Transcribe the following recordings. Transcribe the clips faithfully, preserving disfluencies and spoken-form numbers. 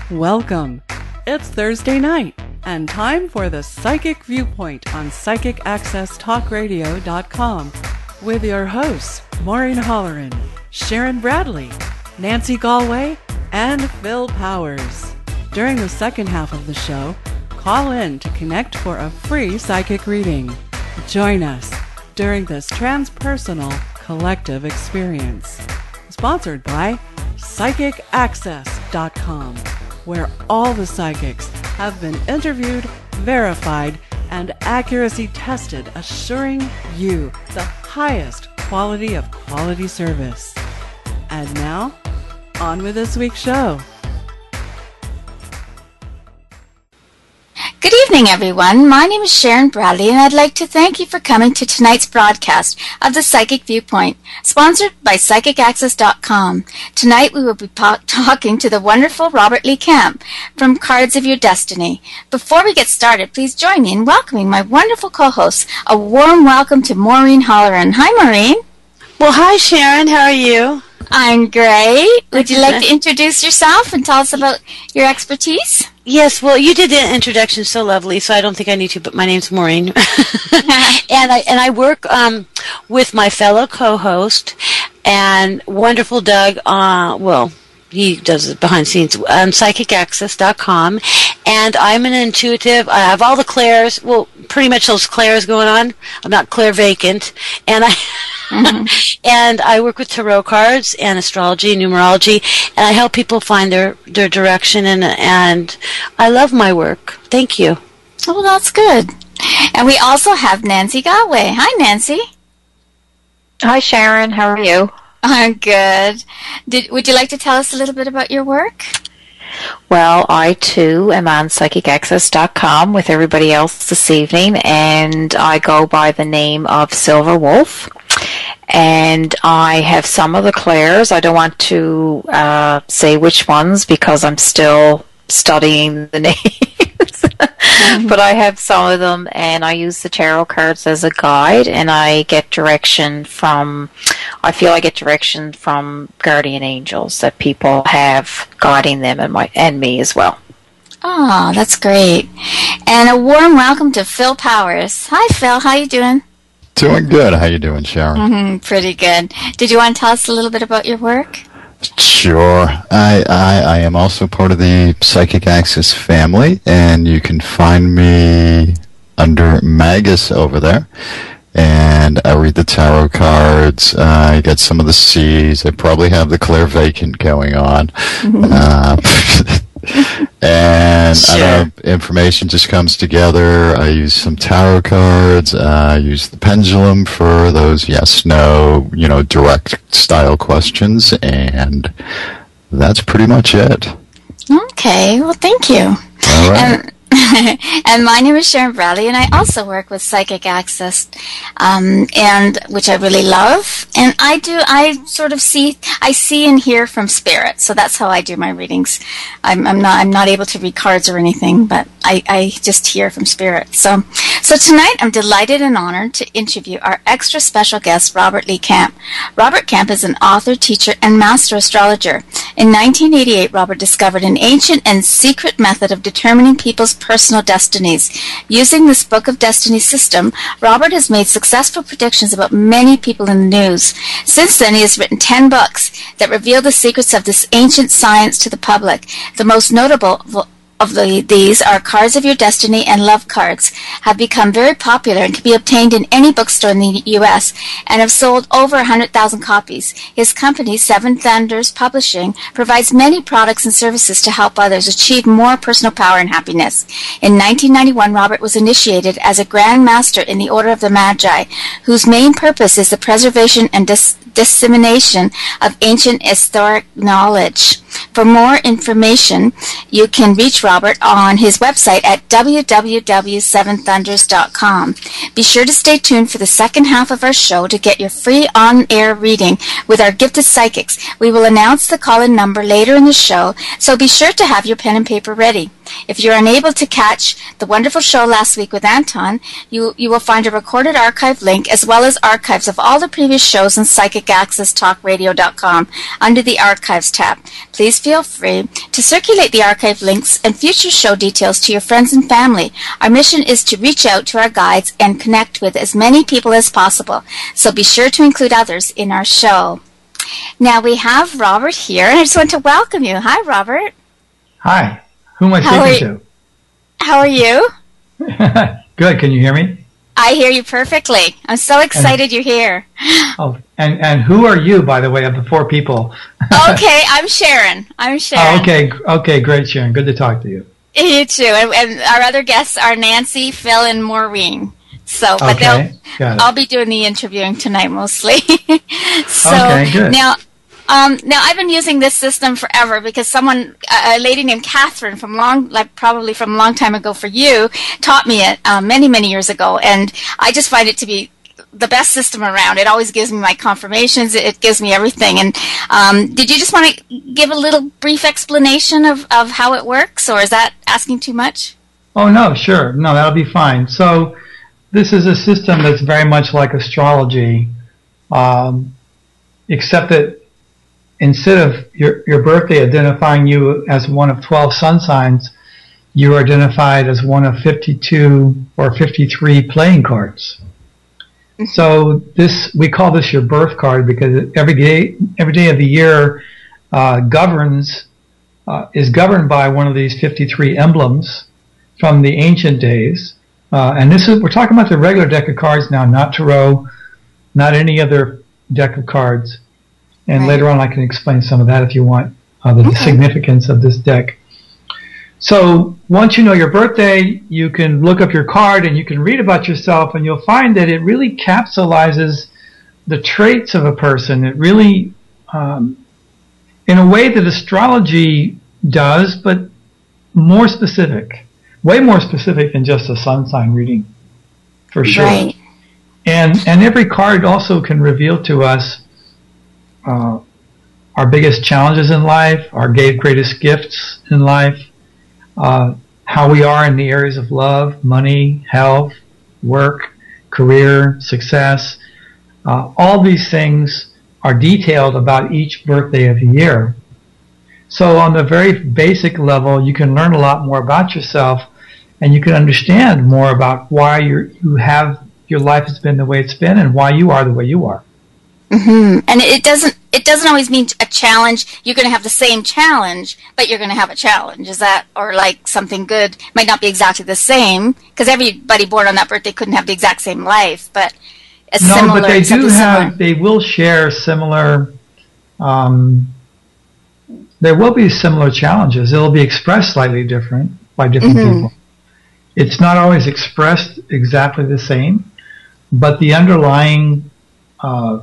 Welcome. It's Thursday night and time for the Psychic Viewpoint on Psychic Access Talk Radio dot com with your hosts Maureen Holleran, Sharon Bradley, Nancy Galway, and Phil Powers. During the second half of the show, call in to connect for a free psychic reading. Join us during this transpersonal collective experience. Sponsored by Psychic Access dot com, where all the psychics have been interviewed, verified, and accuracy tested, assuring you the highest quality of quality service. And now, on with this week's show. Good evening, everyone. My name is Sharon Bradley, and I'd like to thank you for coming to tonight's broadcast of the Psychic Viewpoint, sponsored by Psychic Access dot com. Tonight, we will be po- talking to the wonderful Robert Lee Camp from Cards of Your Destiny. Before we get started, please join me in welcoming my wonderful co-hosts. A warm welcome to Maureen Holleran. Hi, Maureen. Well, hi, Sharon. How are you? I'm great. Would you like to introduce yourself and tell us about your expertise? Yes, well, you did the introduction so lovely, so I don't think I need to, but my name's Maureen. and I and I work um, with my fellow co-host and wonderful Doug, uh, well, he does it behind the scenes, on Psychic Access dot com, and I'm an intuitive. I have all the clairs, well, pretty much those clairs going on. I'm not clairvacant, and I mm-hmm. and I work with tarot cards and astrology and numerology, and I help people find their, their direction, and and I love my work. Thank you. Oh, that's good. And we also have Nancy Galway. Hi, Nancy. Hi, Sharon. How are you? I'm good. Did, would you like to tell us a little bit about your work? Well, I too am on Psychic Access dot com with everybody else this evening, and I go by the name of Silver Wolf. And I have some of the clairs. I don't want to uh, say which ones because I'm still studying the names. Mm-hmm. But I have some of them, and I use the tarot cards as a guide, and I get direction from, I feel I get direction from guardian angels that people have guiding them and my and me as well. Oh, that's great. And a warm welcome to Phil Powers. Hi, Phil. How you doing? Doing good. How you doing, Sharon? Mm-hmm, pretty good. Did you want to tell us a little bit about your work? Sure. I, I, I am also part of the Psychic Access family, and you can find me under Magus over there. And I read the tarot cards. Uh, I get some of the C's. I probably have the clairvacant going on. Mm-hmm. Uh, and sure. I know information just comes together. I use some tarot cards. Uh, I use the pendulum for those yes, no, you know, direct style questions, and that's pretty much it. Okay, well, thank you. All right. Um, and my name is Sharon Bradley, and I also work with Psychic Access, um, and which I really love. And I do, I sort of see, I see and hear from spirit. So that's how I do my readings. I'm, I'm not, I'm not able to read cards or anything, but I, I just hear from spirit. So, so tonight I'm delighted and honored to interview our extra special guest, Robert Lee Camp. Robert Camp is an author, teacher, and master astrologer. In nineteen eighty-eight, Robert discovered an ancient and secret method of determining people's personal destinies. Using this Book of Destiny system, Robert has made successful predictions about many people in the news. Since then, he has written ten books that reveal the secrets of this ancient science to the public. The most notable of the, these are Cards of Your Destiny and Love Cards, have become very popular and can be obtained in any bookstore in the U S and have sold over one hundred thousand copies. His company, Seven Thunders Publishing, provides many products and services to help others achieve more personal power and happiness. In nineteen ninety-one, Robert was initiated as a Grand Master in the Order of the Magi, whose main purpose is the preservation and dis- dissemination of ancient historic knowledge. For more information, you can reach Robert on his website at w w w dot seven thunders dot com. Be sure to stay tuned for the second half of our show to get your free on-air reading with our gifted psychics. We will announce the call-in number later in the show, so be sure to have your pen and paper ready. If you're unable to catch the wonderful show last week with Anton, you, you will find a recorded archive link as well as archives of all the previous shows on psychic access talk radio dot com under the Archives tab. Please feel free to circulate the archive links and future show details to your friends and family. Our mission is to reach out to our guides and connect with as many people as possible, so be sure to include others in our show. Now we have Robert here, and I just want to welcome you. Hi, Robert. Hi. Who am I speaking to? How are you? Good. Can you hear me? I hear you perfectly. I'm so excited and, you're here. Oh, and, and who are you, by the way, of the four people? Okay, I'm Sharon. I'm Sharon. Oh, okay. Okay, great, Sharon. Good to talk to you. You too. And, and our other guests are Nancy, Phil, and Maureen. So, but okay, I'll be doing the interviewing tonight mostly. So okay, good. now, um, now I've been using this system forever because someone, a lady named Catherine from long, like probably from a long time ago for you, taught me it uh, many, many years ago, and I just find it to be the best system around. It always gives me my confirmations. It gives me everything. And um, did you just want to give a little brief explanation of, of how it works, or is that asking too much? Oh no, sure, no, that'll be fine. So. This is a system that's very much like astrology, um, except that instead of your, your birthday identifying you as one of twelve sun signs, you are identified as one of fifty-two or fifty-three playing cards. So this, we call this your birth card because every day, every day of the year uh, governs, uh, is governed by one of these fifty-three emblems from the ancient days. Uh, and this is, we're talking about the regular deck of cards now, not tarot, not any other deck of cards. And right. Later on I can explain some of that if you want, uh, the, okay. the significance of this deck. So once you know your birthday, you can look up your card and you can read about yourself, and you'll find that it really capsulizes the traits of a person. It really, um, in a way that astrology does, but more specific. Way more specific than just a sun sign reading, for sure. Right. And and every card also can reveal to us uh, our biggest challenges in life, our greatest gifts in life, uh, how we are in the areas of love, money, health, work, career, success. Uh, all these things are detailed about each birthday of the year. So on the very basic level, you can learn a lot more about yourself, and you can understand more about why you're, you have your life has been the way it's been, and why you are the way you are. Mm-hmm. And it doesn't it doesn't always mean a challenge. You're going to have the same challenge, but you're going to have a challenge. Is that, or like something good might not be exactly the same, because everybody born on that birthday couldn't have the exact same life, but it's no, similar. No, but they do have. Similar. They will share similar. Um, there will be similar challenges. It'll be expressed slightly different by different mm-hmm. people. It's not always expressed exactly the same, but the underlying, uh,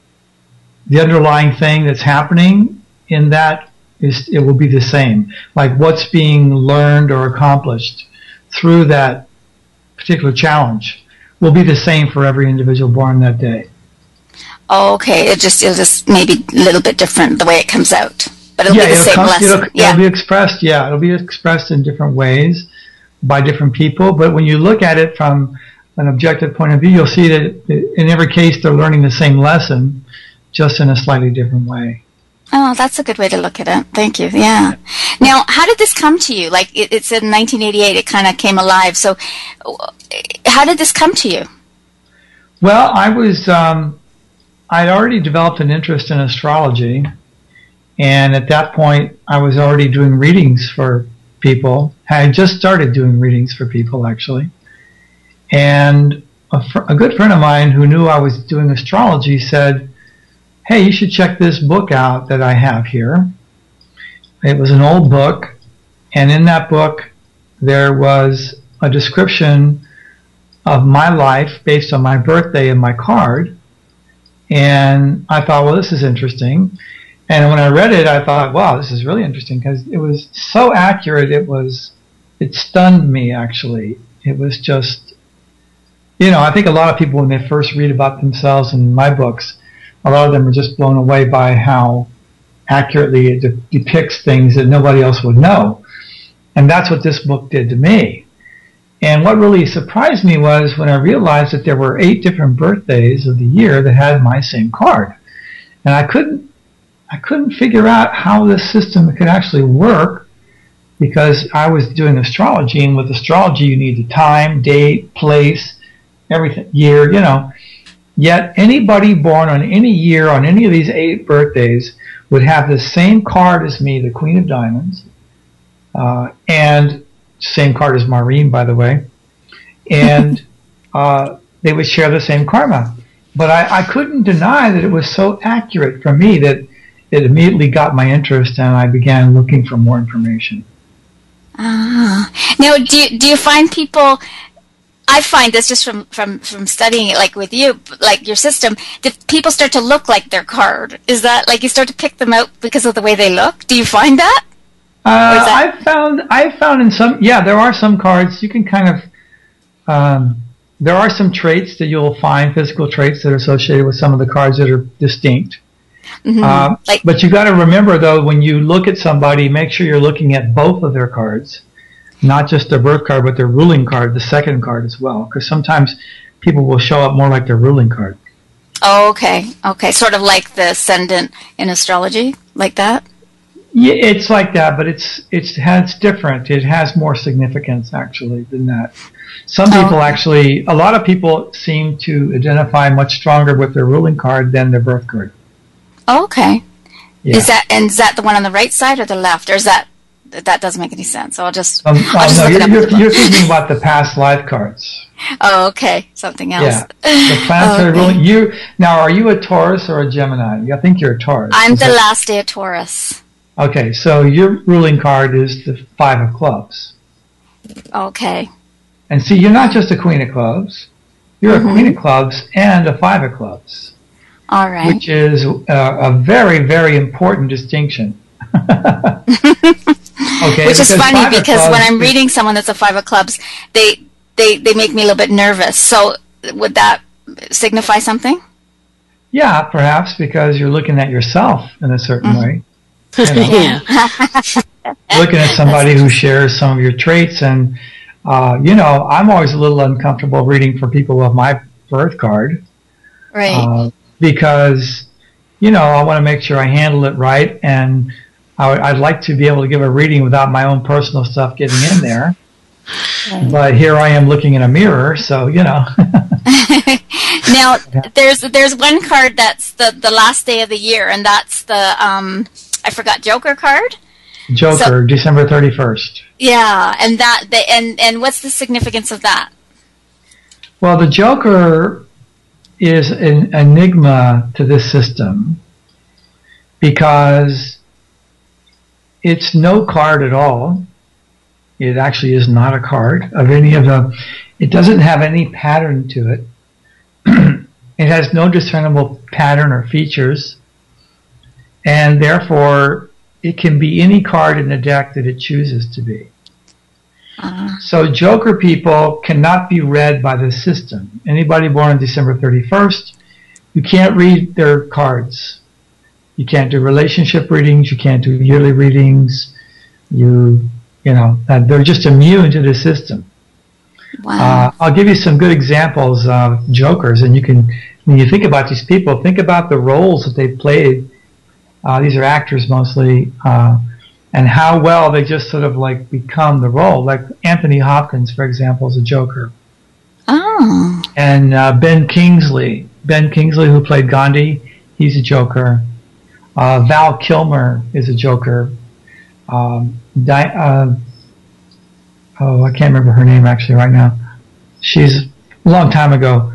the underlying thing that's happening in that is, it will be the same. Like what's being learned or accomplished through that particular challenge will be the same for every individual born that day. Oh, okay. It just, it'll just maybe a little bit different the way it comes out, but it'll yeah, be the it'll same come, lesson. It'll, yeah. it'll be expressed. Yeah, it'll be expressed in different ways by different people. But when you look at it from an objective point of view, you'll see that in every case they're learning the same lesson, just in a slightly different way. Oh, that's a good way to look at it. Thank you. Yeah. Now, how did this come to you? Like it, it's in nineteen eighty-eight, it kind of came alive. So how did this come to you? Well, I was, um, I'd already developed an interest in astrology. And at that point, I was already doing readings for people. I had just started doing readings for people, actually. And a, fr- a good friend of mine who knew I was doing astrology said, hey, you should check this book out that I have here. It was an old book, and in that book there was a description of my life based on my birthday and my card. And I thought, well, this is interesting. And when I read it, I thought, wow, this is really interesting, because it was so accurate. It was, it stunned me, actually. It was just, you know, I think a lot of people, when they first read about themselves in my books, a lot of them are just blown away by how accurately it de- depicts things that nobody else would know. And that's what this book did to me. And what really surprised me was when I realized that there were eight different birthdays of the year that had my same card. And I couldn't, I couldn't figure out how this system could actually work, because I was doing astrology, and with astrology you need the time, date, place, everything, year, you know. Yet anybody born on any year on any of these eight birthdays would have the same card as me, the Queen of Diamonds, uh, and same card as Maureen, by the way, and uh, they would share the same karma. But I, I couldn't deny that it was so accurate for me that it immediately got my interest, and I began looking for more information. Ah. Now, do you, do you find people... I find this just from, from, from studying it, like with you, like your system, that people start to look like their card. Is that, like, you start to pick them out because of the way they look? Do you find that? Uh, that- I've found, I've found in some, yeah, there are some cards you can kind of, um, there are some traits that you'll find, physical traits that are associated with some of the cards that are distinct. Mm-hmm. Uh, like, but you got to remember, though, when you look at somebody, make sure you're looking at both of their cards. Not just their birth card, but their ruling card, the second card as well. Because sometimes people will show up more like their ruling card. Oh, okay. Okay. Sort of like the ascendant in astrology, like that? Yeah, it's like that, but it's it's it's different. It has more significance, actually, than that. Some oh, people okay. actually, a lot of people seem to identify much stronger with their ruling card than their birth card. Oh, okay. Yeah. Is that and is that the one on the right side or the left? Or is that... That doesn't make any sense. So I'll just. Um, I'll just oh, look no, it you're, up you're, you're thinking about the past life cards. Oh, okay, something else. Yeah, the planetary okay. ruling. You now, are you a Taurus or a Gemini? I think you're a Taurus. I'm is the that, last day of Taurus. Okay, so your ruling card is the Five of Clubs. Okay. And see, you're not just a Queen of Clubs. You're mm-hmm. a Queen of Clubs and a Five of Clubs. All right. Which is uh, a very, very important distinction. Okay, which is funny because when I'm is, reading someone that's a Five of Clubs, they, they, they make me a little bit nervous. So would that signify something? Yeah, perhaps because you're looking at yourself in a certain mm-hmm. way. You know? Yeah. Looking at somebody who shares some of your traits. And, uh, you know, I'm always a little uncomfortable reading for people with my birth card. Right. Uh, because, you know, I want to make sure I handle it right, and I would, I'd like to be able to give a reading without my own personal stuff getting in there. Right. But here I am looking in a mirror, so, you know. Now, there's there's one card that's the, the last day of the year, and that's the, um, I forgot, Joker card? Joker, so, December thirty-first. Yeah, and that the, and, and what's the significance of that? Well, the Joker is an enigma to this system because it's no card at all. It actually is not a card of any of the, it doesn't have any pattern to it. It has no discernible pattern or features, and therefore it can be any card in the deck that it chooses to be. Uh-huh. So Joker people cannot be read by the system. Anybody born on December thirty-first, you can't read their cards. You can't do relationship readings. You can't do yearly readings. You, you know, they're just immune to the system. Wow. Uh, I'll give you some good examples of Jokers, and you can, when you think about these people, think about the roles that they played. Uh, these are actors mostly. Uh, And how well they just sort of like become the role. Like Anthony Hopkins, for example, is a Joker. Oh. And uh, Ben Kingsley, Ben Kingsley, who played Gandhi, he's a Joker. Uh, Val Kilmer is a Joker. Um, Di- uh, oh, I can't remember her name actually right now. She's a long time ago.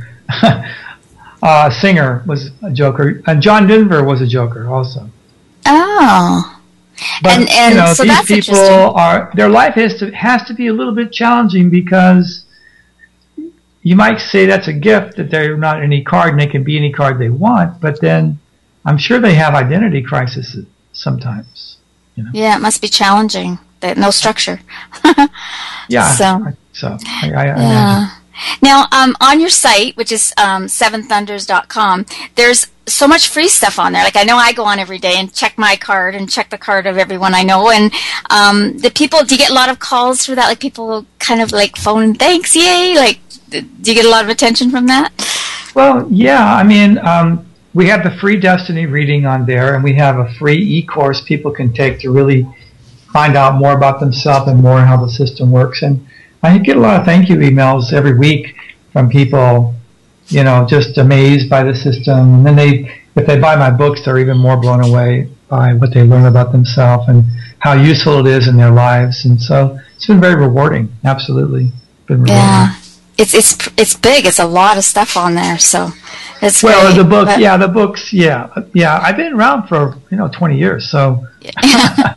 uh, Singer was a Joker. And John Denver was a Joker also. Oh. But and, and you know, so these that's people are, their life has to has to be a little bit challenging because you might say that's a gift that they're not any card and they can be any card they want, but then I'm sure they have identity crises sometimes. You know? Yeah, it must be challenging. That no structure. Yeah. So. I, so I, I, yeah. Now, um, on your site, which is um, seven thunders dot com, there's so much free stuff on there. Like, I know I go on every day and check my card and check the card of everyone I know. And um, the people, do you get a lot of calls for that? Like, people kind of like phone, thanks, yay? Like, do you get a lot of attention from that? Well, yeah. I mean, um, we have the free Destiny reading on there, and we have a free e-course people can take to really find out more about themselves and more how the system works. And I get a lot of thank you emails every week from people, you know, just amazed by the system. And then they, if they buy my books, they're even more blown away by what they learn about themselves and how useful it is in their lives. And so it's been very rewarding. Absolutely. Been rewarding. Yeah. It's, it's, it's big. It's a lot of stuff on there. So it's well, great, the book, but... yeah, the books. Yeah. Yeah. I've been around for, you know, twenty years. So yeah.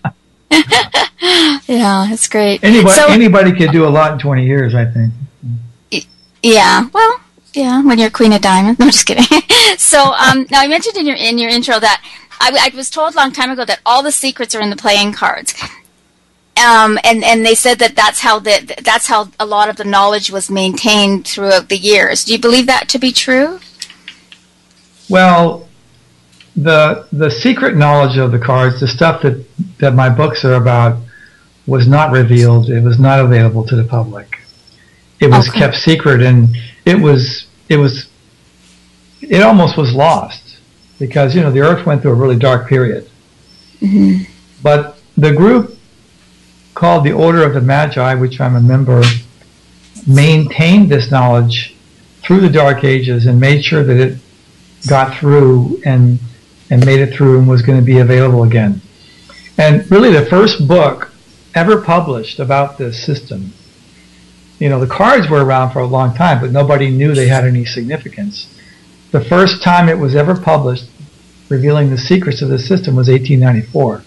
Yeah, it's great. Anybody, so, anybody could do a lot in twenty years, I think. Yeah, well, yeah, when you're Queen of Diamonds. No, I'm just kidding. So, um, now I mentioned in your in your intro that I, I was told a long time ago that all the secrets are in the playing cards, um, and and they said that that's how the that's how a lot of the knowledge was maintained throughout the years. Do you believe that to be true? Well, the the secret knowledge of the cards, the stuff that that my books are about, was not revealed. It was not available to the public. It was okay. kept secret, and it was it was it almost was lost because, you know, the Earth went through a really dark period. Mm-hmm. But the group called the Order of the Magi, which I'm a member, maintained this knowledge through the Dark Ages and made sure that it got through and and made it through and was going to be available again. And really, the first book ever published about this system, you know, the cards were around for a long time, but nobody knew they had any significance. The first time it was ever published, revealing the secrets of the system, was eighteen ninety-four.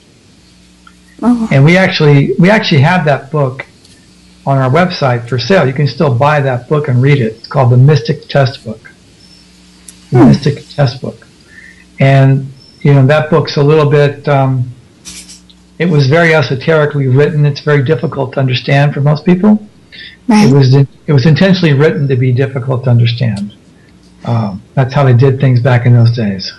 Oh. And we actually we actually have that book on our website for sale. You can still buy that book and read it. It's called the Mystic Test Book. The hmm. Mystic Test Book. And, you know, that book's a little bit, um, it was very esoterically written. It's very difficult to understand for most people. Right. It was it was intentionally written to be difficult to understand. Um, that's how they did things back in those days.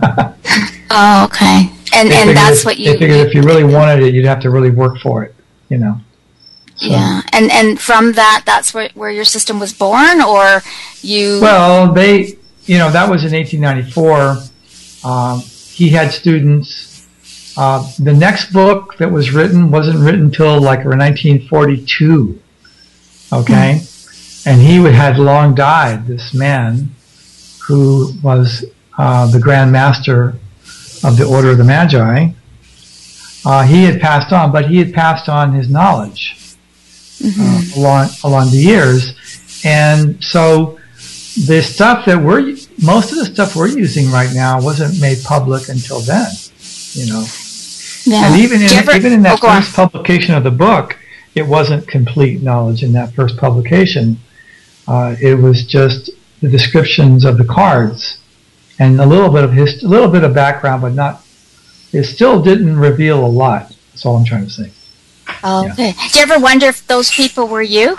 Oh, okay. And they and that's if, what you... They figured if you really wanted it, you'd have to really work for it, you know. So. Yeah, and and from that, that's where, where your system was born, or you... Well, they, you know, that was in eighteen ninety-four. Um, he had students. Uh, the next book that was written wasn't written till like nineteen forty-two. Okay? Mm. And he had long died, this man, who was uh, the Grand Master of the Order of the Magi. Uh, he had passed on, but he had passed on his knowledge mm-hmm. uh, along along the years. And so the stuff that we're, most of the stuff we're using right now wasn't made public until then, you know. Yeah. And even in, ever, even in that oh, first on. publication of the book, it wasn't complete knowledge in that first publication. Uh, it was just the descriptions of the cards and a little bit of his, a little bit of background, but not. It still didn't reveal a lot. That's all I'm trying to say. Oh, okay. Yeah. Do you ever wonder if those people were you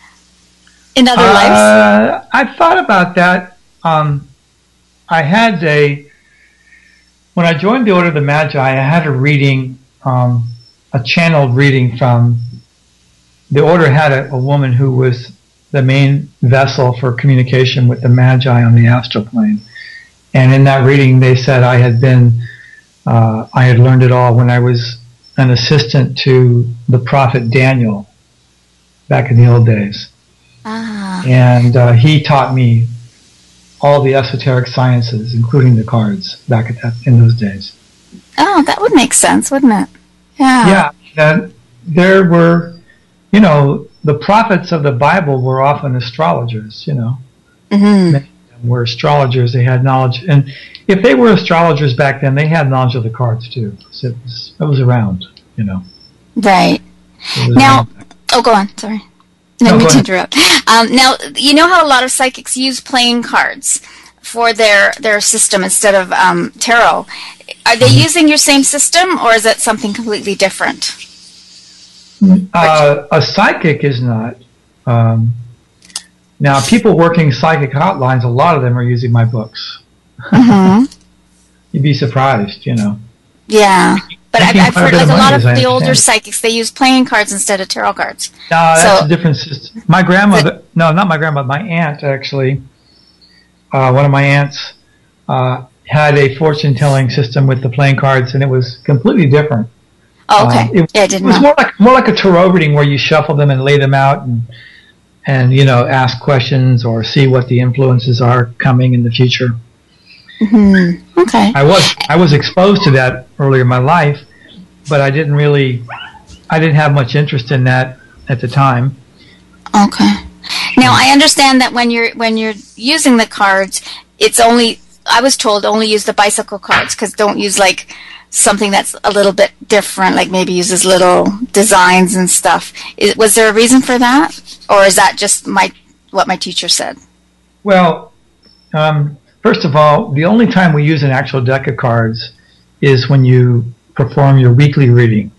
in other uh, lives? I thought about that. Um, I had a when I joined the Order of the Magi, I had a reading, um, a channeled reading from the Order. Had a, a woman who was the main vessel for communication with the Magi on the astral plane, and in that reading, they said I had been, uh, I had learned it all when I was an assistant to the prophet Daniel back in the old days. Ah. And uh, he taught me all the esoteric sciences, including the cards, back at that, in those days. Oh, that would make sense, wouldn't it? Yeah. Yeah. And there were, you know, the prophets of the Bible were often astrologers, you know. Mm-hmm. Many of them were astrologers. They had knowledge. And if they were astrologers back then, they had knowledge of the cards, too. So it was, it was around, you know. Right. Now, around. oh, go on. Sorry. No, me to interrupt. Um, now, you know how a lot of psychics use playing cards for their, their system instead of um, tarot. Are they using your same system, or is it something completely different? Uh, a psychic is not. Um, Now, people working psychic hotlines, a lot of them are using my books. Mm-hmm. You'd be surprised, you know. Yeah. But I've, I've heard like a lot of the older it. psychics, they use playing cards instead of tarot cards. No, that's so, a different system. My grandmother, no, not my grandmother, my aunt actually, uh, one of my aunts uh, had a fortune-telling system with the playing cards, and it was completely different. Oh, okay. Um, it, yeah, I didn't it was know. more like more like a tarot reading where you shuffle them and lay them out and and you know ask questions or see what the influences are coming in the future. Mm-hmm. Okay. I was I was exposed to that earlier in my life, but I didn't really I didn't have much interest in that at the time. Okay. Now I understand that when you're when you're using the cards, it's only I was told only use the bicycle cards because don't use like something that's a little bit different, like maybe uses little designs and stuff. Is, was there a reason for that, or is that just my what my teacher said? Well, um, first of all, the only time we use an actual deck of cards is when you perform your weekly reading.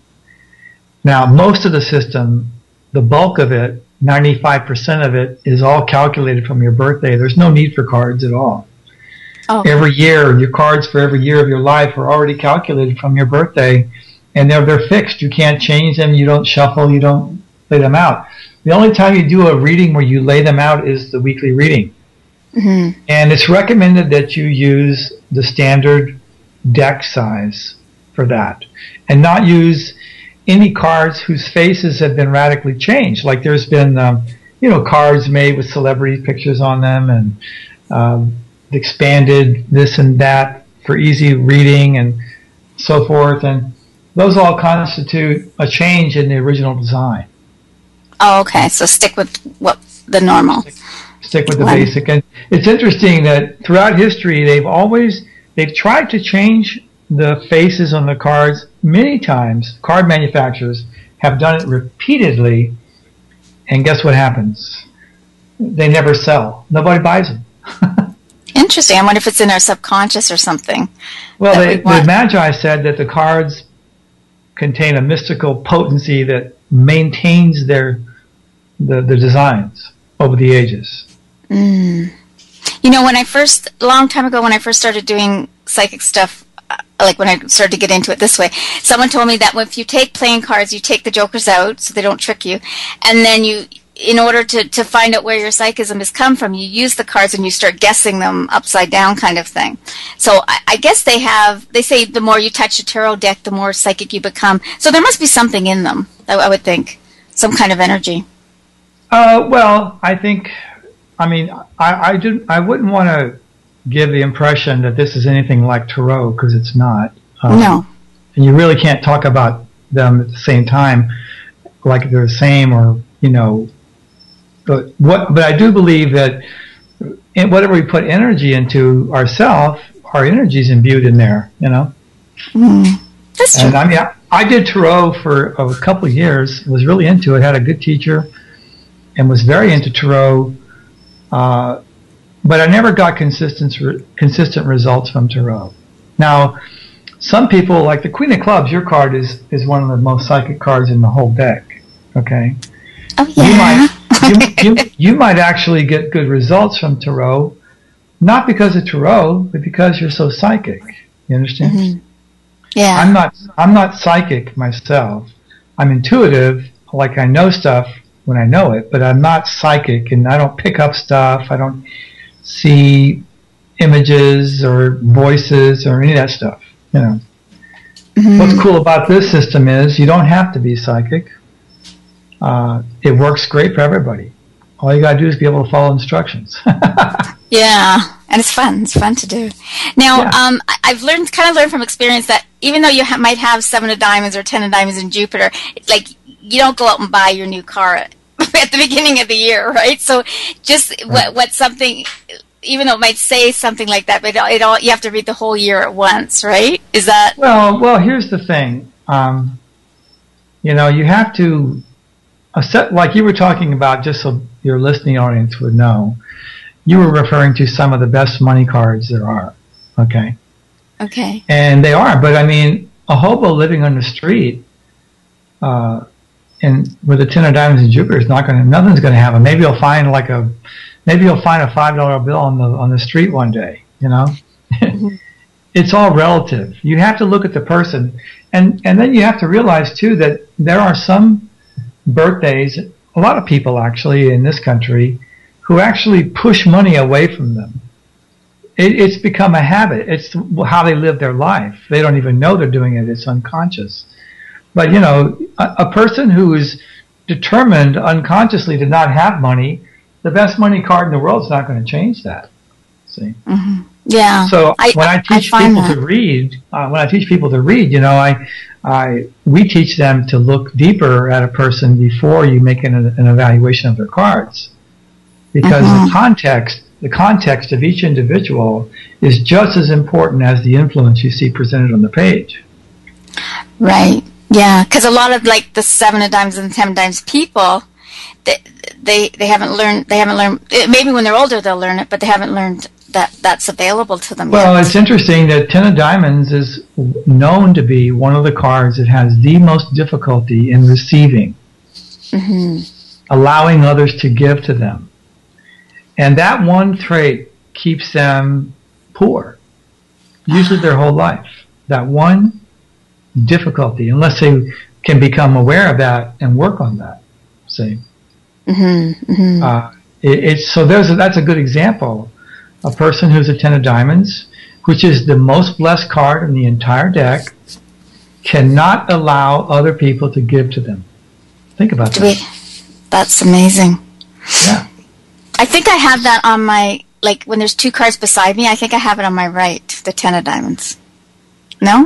Now, most of the system, the bulk of it, ninety-five percent of it, is all calculated from your birthday. There's no need for cards at all. Oh. Every year, your cards for every year of your life are already calculated from your birthday, and they're they're fixed. You can't change them. You don't shuffle. You don't lay them out. The only time you do a reading where you lay them out is the weekly reading. Mm-hmm. And it's recommended that you use the standard deck size for that, and not use any cards whose faces have been radically changed. Like there's been, um, you know, cards made with celebrity pictures on them, and um, expanded this and that for easy reading and so forth, and those all constitute a change in the original design. Oh, okay. So stick with what the normal. Stick with the One. basic. And it's interesting that throughout history they've always they've tried to change the faces on the cards many times. Card manufacturers have done it repeatedly, and guess what happens? They never sell. Nobody buys them. Interesting. I wonder if it's in our subconscious or something. Well, that they, we want. the Magi said that the cards contain a mystical potency that maintains their the, the designs over the ages. Mm. You know, when I first, a long time ago, when I first started doing psychic stuff, uh, like when I started to get into it this way, someone told me that if you take playing cards, you take the jokers out so they don't trick you, and then you, in order to, to find out where your psychism has come from, you use the cards and you start guessing them upside down kind of thing. So I, I guess they have, they say the more you touch a tarot deck, the more psychic you become. So there must be something in them, I, I would think, some kind of energy. Uh, well, I think, I mean, I, I, didn't, I wouldn't want to give the impression that this is anything like tarot, because it's not. Um, No. And you really can't talk about them at the same time like they're the same, or, you know, but what, but I do believe that in whatever we put energy into ourselves, our energy is imbued in there, you know? Mm. That's true. And I mean, I, I did tarot for a couple of years, was really into it, had a good teacher, and was very into tarot, uh, but I never got consistent, consistent results from tarot. Now, some people, like the Queen of Clubs, your card is, is one of the most psychic cards in the whole deck, okay? Oh, yeah. You might, you, you, you might actually get good results from tarot, not because of tarot, but because you're so psychic. You understand? Mm-hmm. Yeah. I'm not. I'm not psychic myself. I'm intuitive. Like I know stuff when I know it, but I'm not psychic, and I don't pick up stuff. I don't see images or voices or any of that stuff. You know. Mm-hmm. What's cool about this system is you don't have to be psychic. Uh, it works great for everybody. All you gotta do is be able to follow instructions. Yeah, and it's fun. It's fun to do. Now, Yeah. um, I- I've learned, kind of learned from experience that even though you ha- might have seven of diamonds or ten of diamonds in Jupiter, it's like you don't go out and buy your new car at, at the beginning of the year, right? So, just Right. what what's something, even though it might say something like that, but it all, it all you have to read the whole year at once, right? Is that? Well, well, here's the thing. Um, you know, you have to, a set, like you were talking about, just so your listening audience would know, you were referring to some of the best money cards there are, okay? Okay. And they are, but I mean, a hobo living on the street, uh, and with a ten of diamonds in Jupiter is not going to, nothing's going to happen. Maybe you'll find like a, maybe you'll find a five dollar bill on the on the street one day. You know, mm-hmm. It's all relative. You have to look at the person, and and then you have to realize too that there are some birthdays, a lot of people actually in this country, who actually push money away from them. It, it's become a habit. It's how they live their life. They don't even know they're doing it. It's unconscious. But, you know, a, a person who is determined unconsciously to not have money, the best money card in the world is not going to change that. See? Mm-hmm. Yeah. So I, when I teach I people that. to read, uh, when I teach people to read, you know, I, I, we teach them to look deeper at a person before you make an, an evaluation of their cards. Because mm-hmm. the context, the context of each individual is just as important as the influence you see presented on the page. Right. Yeah. Because a lot of like the seven of diamonds and ten of diamonds people, they, they they haven't learned. They haven't learned. Maybe when they're older they'll learn it, but they haven't learned that that's available to them. Well, yet. It's interesting that ten of diamonds is known to be one of the cards that has the most difficulty in receiving, mm-hmm. allowing others to give to them. And that one trait keeps them poor, usually their whole life. That one difficulty, unless they can become aware of that and work on that. See, mm-hmm, mm-hmm. Uh, it, it's so there's a, that's a good example. A person who's a ten of diamonds, which is the most blessed card in the entire deck, cannot allow other people to give to them. Think about that. We, that's amazing. Yeah. I think I have that on my, like, when there's two cards beside me, I think I have it on my right, the ten of diamonds. No?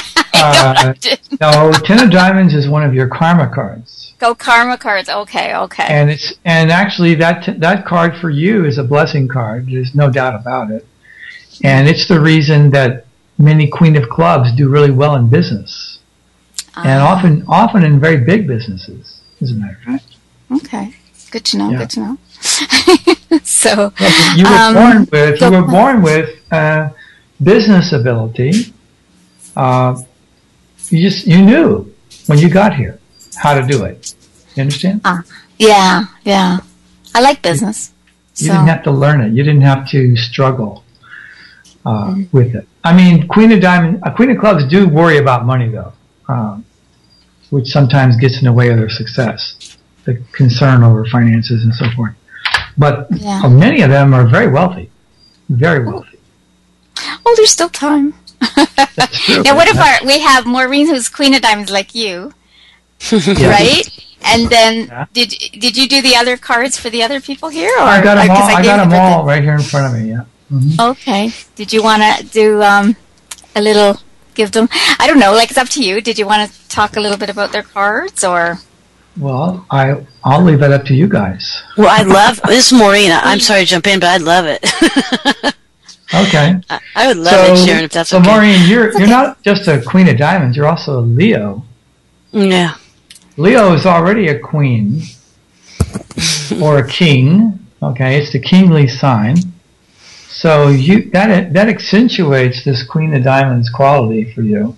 uh, no, ten of diamonds is one of your karma cards. Go karma cards. Okay, okay. And it's and actually that t- that card for you is a blessing card. There's no doubt about it. And it's the reason that many Queen of Clubs do really well in business. Uh, and often often in very big businesses, as a matter of fact. Okay. Good to know, yeah. good to know. So well, you were um, born with you were born with uh, business ability. Uh, you just you knew when you got here how to do it. You understand? Uh, yeah, yeah. I like business. You, you so. didn't have to learn it. You didn't have to struggle uh, mm-hmm. with it. I mean, Queen of Diamond, uh, Queen of Clubs do worry about money though, um, which sometimes gets in the way of their success. The concern over finances and so forth. But yeah. uh, many of them are very wealthy. Very wealthy. Oh, there's still time. That's true. Now, what if our, we have Maureen, who's Queen of Diamonds like you, yeah. right? And then, yeah. did did you do the other cards for the other people here? Or, I got them all, I, I got them all the, right here in front of me, yeah. Mm-hmm. Okay. Did you want to do um, a little, give them, I don't know, like it's up to you. Did you want to talk a little bit about their cards or... Well, I, I'll leave that up to you guys. Well, I love, this is Maureen. I'm sorry to jump in, but I'd love it. Okay. I, I would love so, it, Sharon, if that's so okay. So, Maureen, you're, okay. you're not just a Queen of Diamonds, you're also a Leo. Yeah. Leo is already a queen or a king. Okay, it's the kingly sign. So you that that accentuates this Queen of Diamonds quality for you.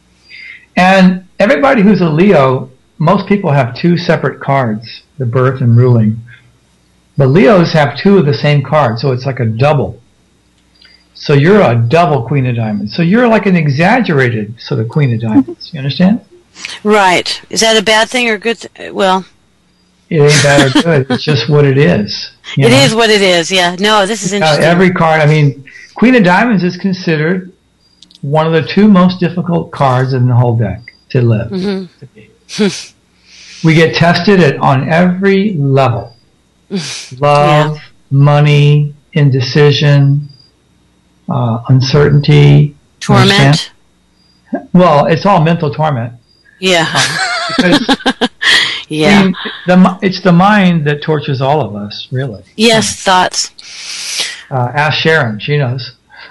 And everybody who's a Leo, most people have two separate cards, the birth and ruling. But Leos have two of the same card, so it's like a double. So you're a double Queen of Diamonds. So you're like an exaggerated sort of Queen of Diamonds. You understand? Right. Is that a bad thing or a good thing? Well, it ain't bad or good. It's just what it is. It know? is what it is, yeah. No, this is interesting. Uh, every card, I mean, Queen of Diamonds is considered one of the two most difficult cards in the whole deck to live. Mm-hmm. We get tested at on every level. Love, yeah. money, indecision, uh, uncertainty. Torment. Well, it's all mental torment. Yeah. Um, because yeah. I mean, the, it's the mind that tortures all of us, really. Yes, um, thoughts. Uh, ask Sharon. She knows.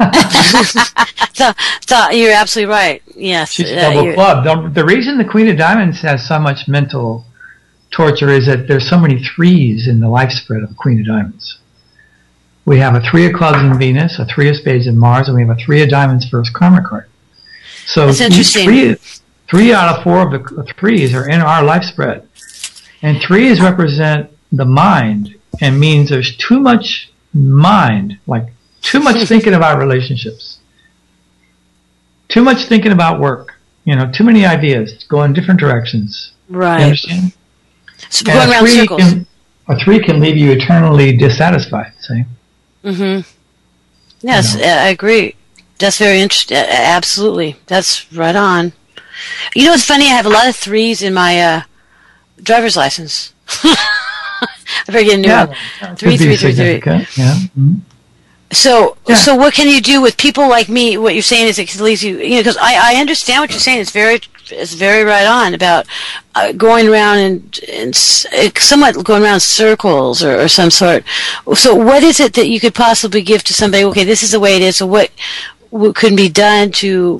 so, so you're absolutely right. Yes. She's uh, double club. The, the reason the Queen of Diamonds has so much mental torture is that there's so many threes in the life spread of the Queen of Diamonds. We have a three of clubs in Venus, a three of spades in Mars, and we have a three of diamonds first karma card. So that's interesting. Three, three out of four of the threes are in our life spread. And threes represent the mind and means there's too much mind, like too much thinking about relationships, too much thinking about work, you know, too many ideas go in different directions. Right. You understand? So going around circles. Can, a three can leave you eternally dissatisfied, see? Mm-hmm. Yes, You know. I agree. That's very interesting. Absolutely. That's right on. You know, it's funny. I have a lot of threes in my uh, driver's license. I better get a new Yeah, one. that Three, could be three, three, three. significant, yeah. Mm-hmm. So, Yeah. so what can you do with people like me? What you're saying is it leaves you, you know, because I, I understand what you're saying. It's very, it's very right on about uh, going around and, and s- somewhat going around circles or, or some sort. So, what is it that you could possibly give to somebody? Okay, this is the way it is. So, what, what could be done to,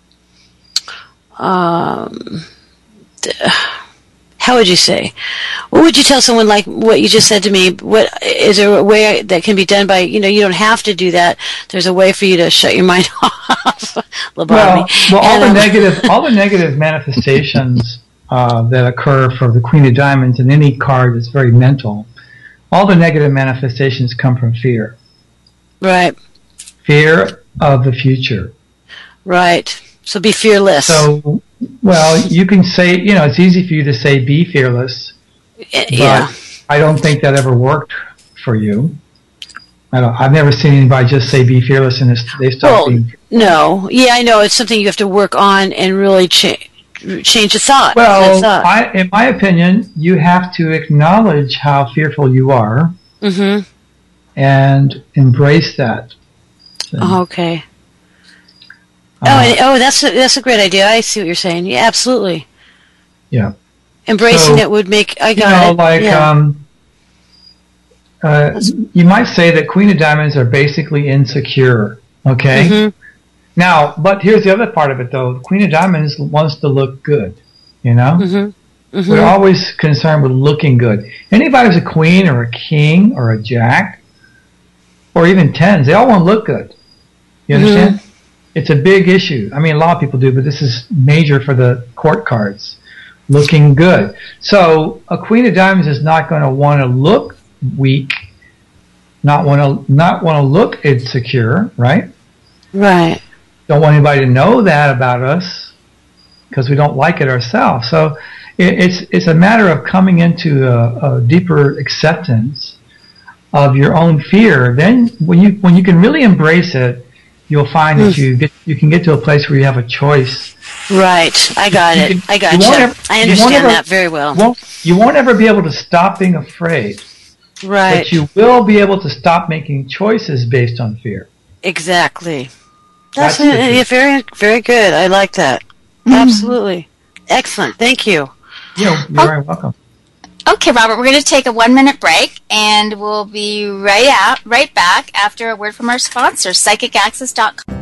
um, th- how would you say? What would you tell someone like what you just said to me? What is there a way that can be done by, you know, you don't have to do that. There's a way for you to shut your mind off. Well, well, all and, the um, negative, all the negative manifestations uh, that occur for the Queen of Diamonds in any card that's very mental, all the negative manifestations come from fear. Right. Fear of the future. Right. So be fearless. So, well, you can say, you know, it's easy for you to say be fearless, but yeah. I don't think that ever worked for you. I don't. I've never seen anybody just say be fearless and they stop Well, being. no. Yeah, I know. It's something you have to work on and really cha- change the thought. Well, thought. I, in my opinion, you have to acknowledge how fearful you are Mm-hmm. and embrace that. So, Oh, okay. uh, oh, and, oh, that's a, that's a great idea. I see what you're saying. Yeah, absolutely. yeah. Embracing So, it would make. I You got know, it. like yeah. um, uh, you might say that Queen of Diamonds are basically insecure. Okay. Mm-hmm. Now, but here's the other part of it, though. Queen of Diamonds wants to look good. You know, Mm-hmm. Mm-hmm. we're always concerned with looking good. Anybody who's a queen or a king or a jack, or even tens, they all want to look good. You understand? Mm-hmm. It's a big issue. I mean, a lot of people do, but this is major for the court cards. Looking good. So a Queen of Diamonds is not going to want to look weak, not want to not want to look insecure, right? Right. Don't want anybody to know that about us because we don't like it ourselves. So it, it's it's a matter of coming into a, a deeper acceptance of your own fear. Then when you when you can really embrace it, you'll find that you get you can get to a place where you have a choice. Right. I got You it. can- I got you you. won't ever- I you won't understand ever- that very well. Won't, you won't ever be able to stop being afraid, Right. but you will be able to stop making choices based on fear. Exactly. That's, That's the uh, yeah, very, very good. I like that. Absolutely. Excellent. Thank you. You know, you're very welcome. Okay, Robert, we're going to take a one-minute break, and we'll be right out, right back after a word from our sponsor, psychic access dot com.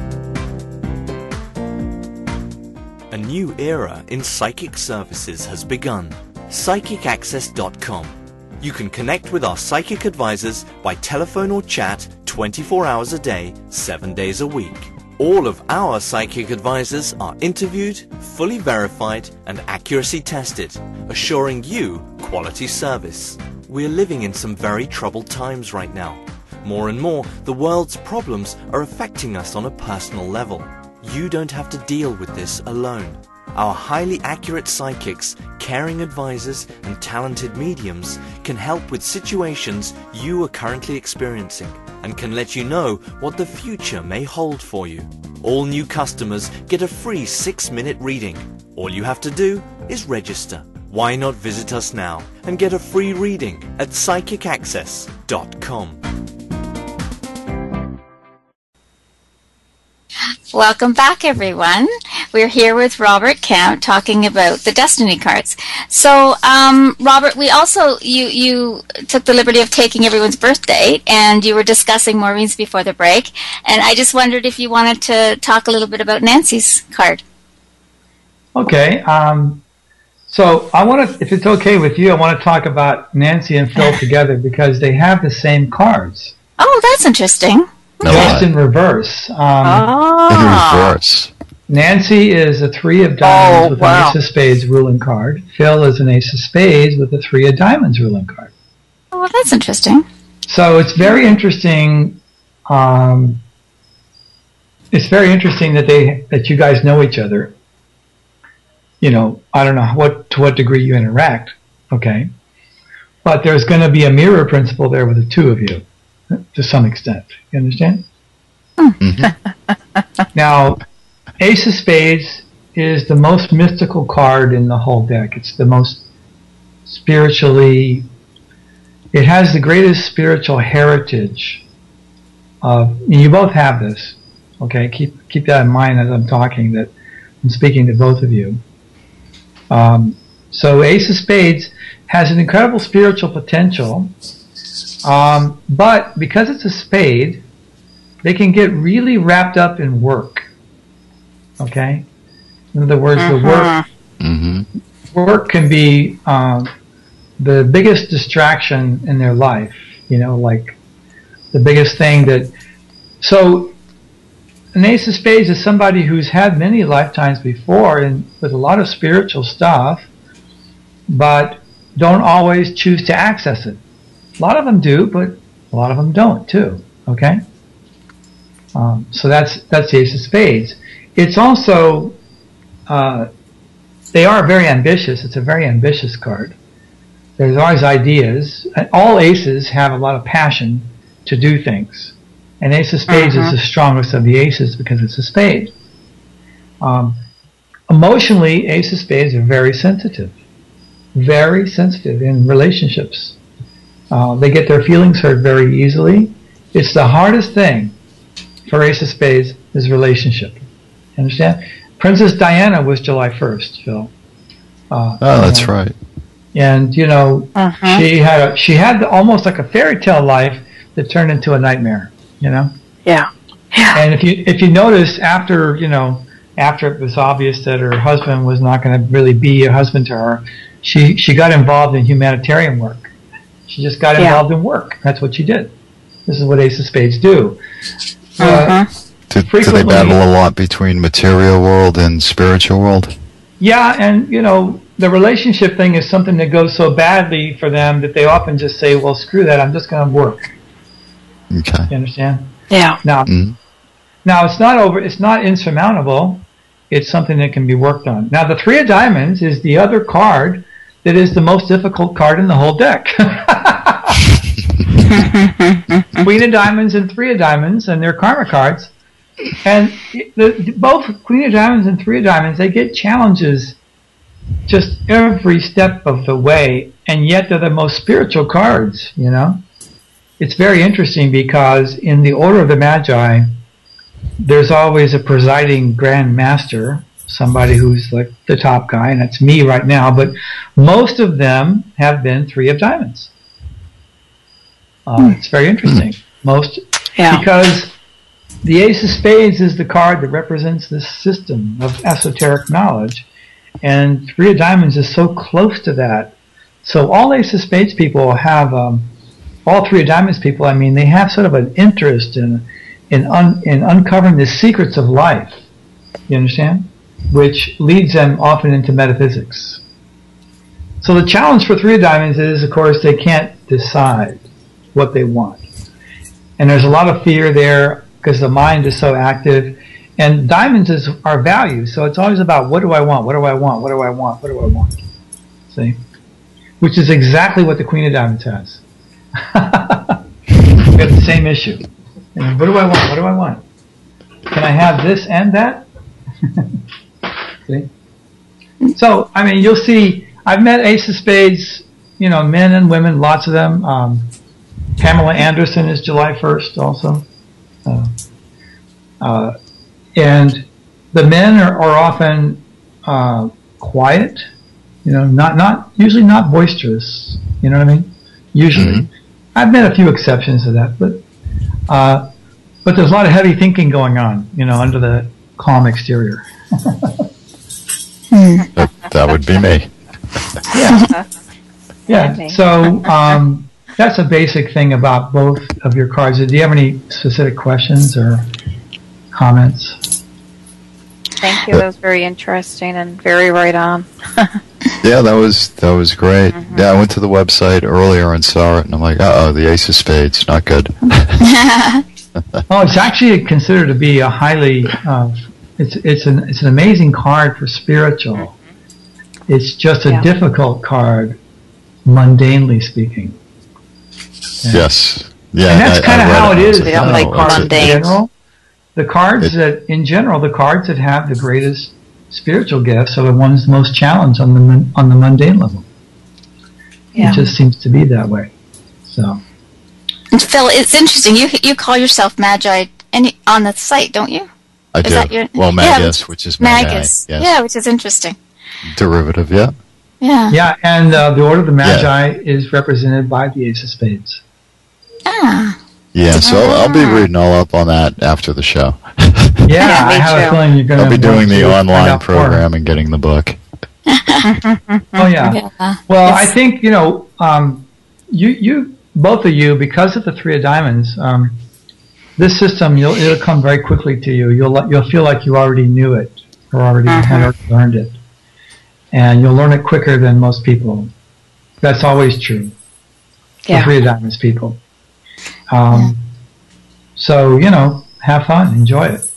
A new era in psychic services has begun. psychic access dot com. You can connect with our psychic advisors by telephone or chat twenty-four hours a day, seven days a week. All of our psychic advisors are interviewed, fully verified, and accuracy tested, assuring you quality service. We're living in some very troubled times right now. More and more, the world's problems are affecting us on a personal level. You don't have to deal with this alone. Our highly accurate psychics, caring advisors, and talented mediums can help with situations you are currently experiencing and can let you know what the future may hold for you. All new customers get a free six-minute reading. All you have to do is register. Why not visit us now and get a free reading at psychic access dot com. Welcome back, everyone. We're here with Robert Camp talking about the Destiny cards. So, um, Robert, we also, you, you took the liberty of taking everyone's birthday, and you were discussing Maureen's before the break, and I just wondered if you wanted to talk a little bit about Nancy's card. Okay. Um, so I want to, if it's okay with you, I want to talk about Nancy and Phil together because they have the same cards, Oh, that's interesting. No, just I- in reverse. Um, in Ah. reverse. Nancy is a three of diamonds Oh, with wow. an ace of spades ruling card. Phil is an ace of spades with a three of diamonds ruling card. Oh, well, that's interesting. So it's very interesting. Um, it's very interesting that they that you guys know each other. You know, I don't know what to what degree you interact. Okay, but there's going to be a mirror principle there with the two of you, to some extent. You understand? Mm-hmm. Now, Ace of Spades is the most mystical card in the whole deck. It's the most spiritually, it has the greatest spiritual heritage of, and you both have this, okay? Keep keep that in mind as I'm talking, that I'm speaking to both of you. Um, so Ace of Spades has an incredible spiritual potential, um, but because it's a spade, they can get really wrapped up in work, okay? In other words, uh-huh. the work mm-hmm. work can be um, the biggest distraction in their life. You know, like the biggest thing that. So, an Ace of Spades is somebody who's had many lifetimes before and with a lot of spiritual stuff, but don't always choose to access it. A lot of them do, but a lot of them don't too. Okay. Um, so that's that's the Ace of Spades. It's also Uh, they are very ambitious. It's a very ambitious card. There's always ideas. All aces have a lot of passion to do things. And Ace of Spades uh-huh. is the strongest of the aces because it's a spade. Um, emotionally, Ace of Spades are very sensitive. Very sensitive in relationships. Uh, they get their feelings hurt very easily. It's the hardest thing for Ace of Spades is relationship. Understand? Princess Diana was July first, Phil. Uh, oh, that's you know, right. And you know, uh-huh. she had a, she had almost like a fairy tale life that turned into a nightmare. You know. Yeah. Yeah. And if you if you notice after you know after it was obvious that her husband was not going to really be a husband to her, she she got involved in humanitarian work. She just got yeah. involved in work. That's what she did. This is what Ace of Spades do. Uh-huh. Uh, Do, do they battle a lot between material world and spiritual world? Yeah, and you know, the relationship thing is something that goes so badly for them that they often just say, well, screw that, I'm just going to work. Okay. You understand? Yeah. Now, mm-hmm. now it's not over, it's not insurmountable. It's something that can be worked on. Now, the Three of Diamonds is the other card that is the most difficult card in the whole deck. Queen of Diamonds and Three of Diamonds, and they're karma cards. And the, both Queen of Diamonds and Three of Diamonds, they get challenges just every step of the way, and yet they're the most spiritual cards, you know? It's very interesting because in the Order of the Magi, there's always a presiding Grand Master, somebody who's like the top guy, and that's me right now, but most of them have been Three of Diamonds. Uh, hmm. It's very interesting. Most, yeah. because the Ace of Spades is the card that represents this system of esoteric knowledge, and Three of Diamonds is so close to that. So all Ace of Spades people have, um, all Three of Diamonds people, I mean, they have sort of an interest in in, un, in uncovering the secrets of life. You understand? Which leads them often into metaphysics. So the challenge for Three of Diamonds is, of course, they can't decide what they want. And there's a lot of fear there, because the mind is so active, and diamonds is our value, so it's always about what do I want, what do I want, what do I want, what do I want, see? Which is exactly what the Queen of Diamonds has. We have the same issue. And what do I want, what do I want? Can I have this and that? See? So, I mean, you'll see, I've met Ace of Spades, you know, men and women, lots of them. Um, Pamela Anderson is July first also. Uh, uh, and the men are, are often uh, quiet, you know, not not usually not boisterous. You know what I mean? Usually, mm-hmm. I've met a few exceptions to that, but uh, but there's a lot of heavy thinking going on, you know, under the calm exterior. that, that would be me. Yeah, yeah. So. Um, That's a basic thing about both of your cards. Do you have any specific questions or comments? Thank you. That was very interesting and very right on. Yeah, that was that was great. Mm-hmm. Yeah, I went to the website earlier and saw it, and I'm like, uh oh, the Ace of Spades, not good. Oh, it's actually considered to be a highly, uh, it's it's an it's an amazing card for spiritual. Mm-hmm. It's just a yeah. difficult card, mundanely speaking. Yeah. Yes. Yeah, and that's kind of how it is. We don't like cards in general. The cards it, that, in general, the cards that have the greatest spiritual gifts are the ones most challenged on the on the mundane level. Yeah. It just seems to be that way. So, Phil, it's interesting. You you call yourself Magi any on the site, don't you? I is do. That your, well, Magus, yeah, which is Magi. Magus. Yes. Yeah, which is interesting. Derivative, yeah. Yeah. Yeah, and uh, the Order of the Magi yeah. is represented by the Ace of Spades. Ah. Yeah, so ah. I'll be reading all up on that after the show. Yeah, yeah I have too. a feeling you're going to. I'll be doing the online program more. and getting the book. Oh yeah. yeah. Well, it's, I think you know, um, you you both of you, because of the Three of Diamonds, um, this system you'll it'll come very quickly to you. You'll you'll feel like you already knew it or already uh-huh. had already learned it, and you'll learn it quicker than most people. That's always true. Yeah. For Three of Diamonds people. Um, yeah. So you know, have fun, enjoy it.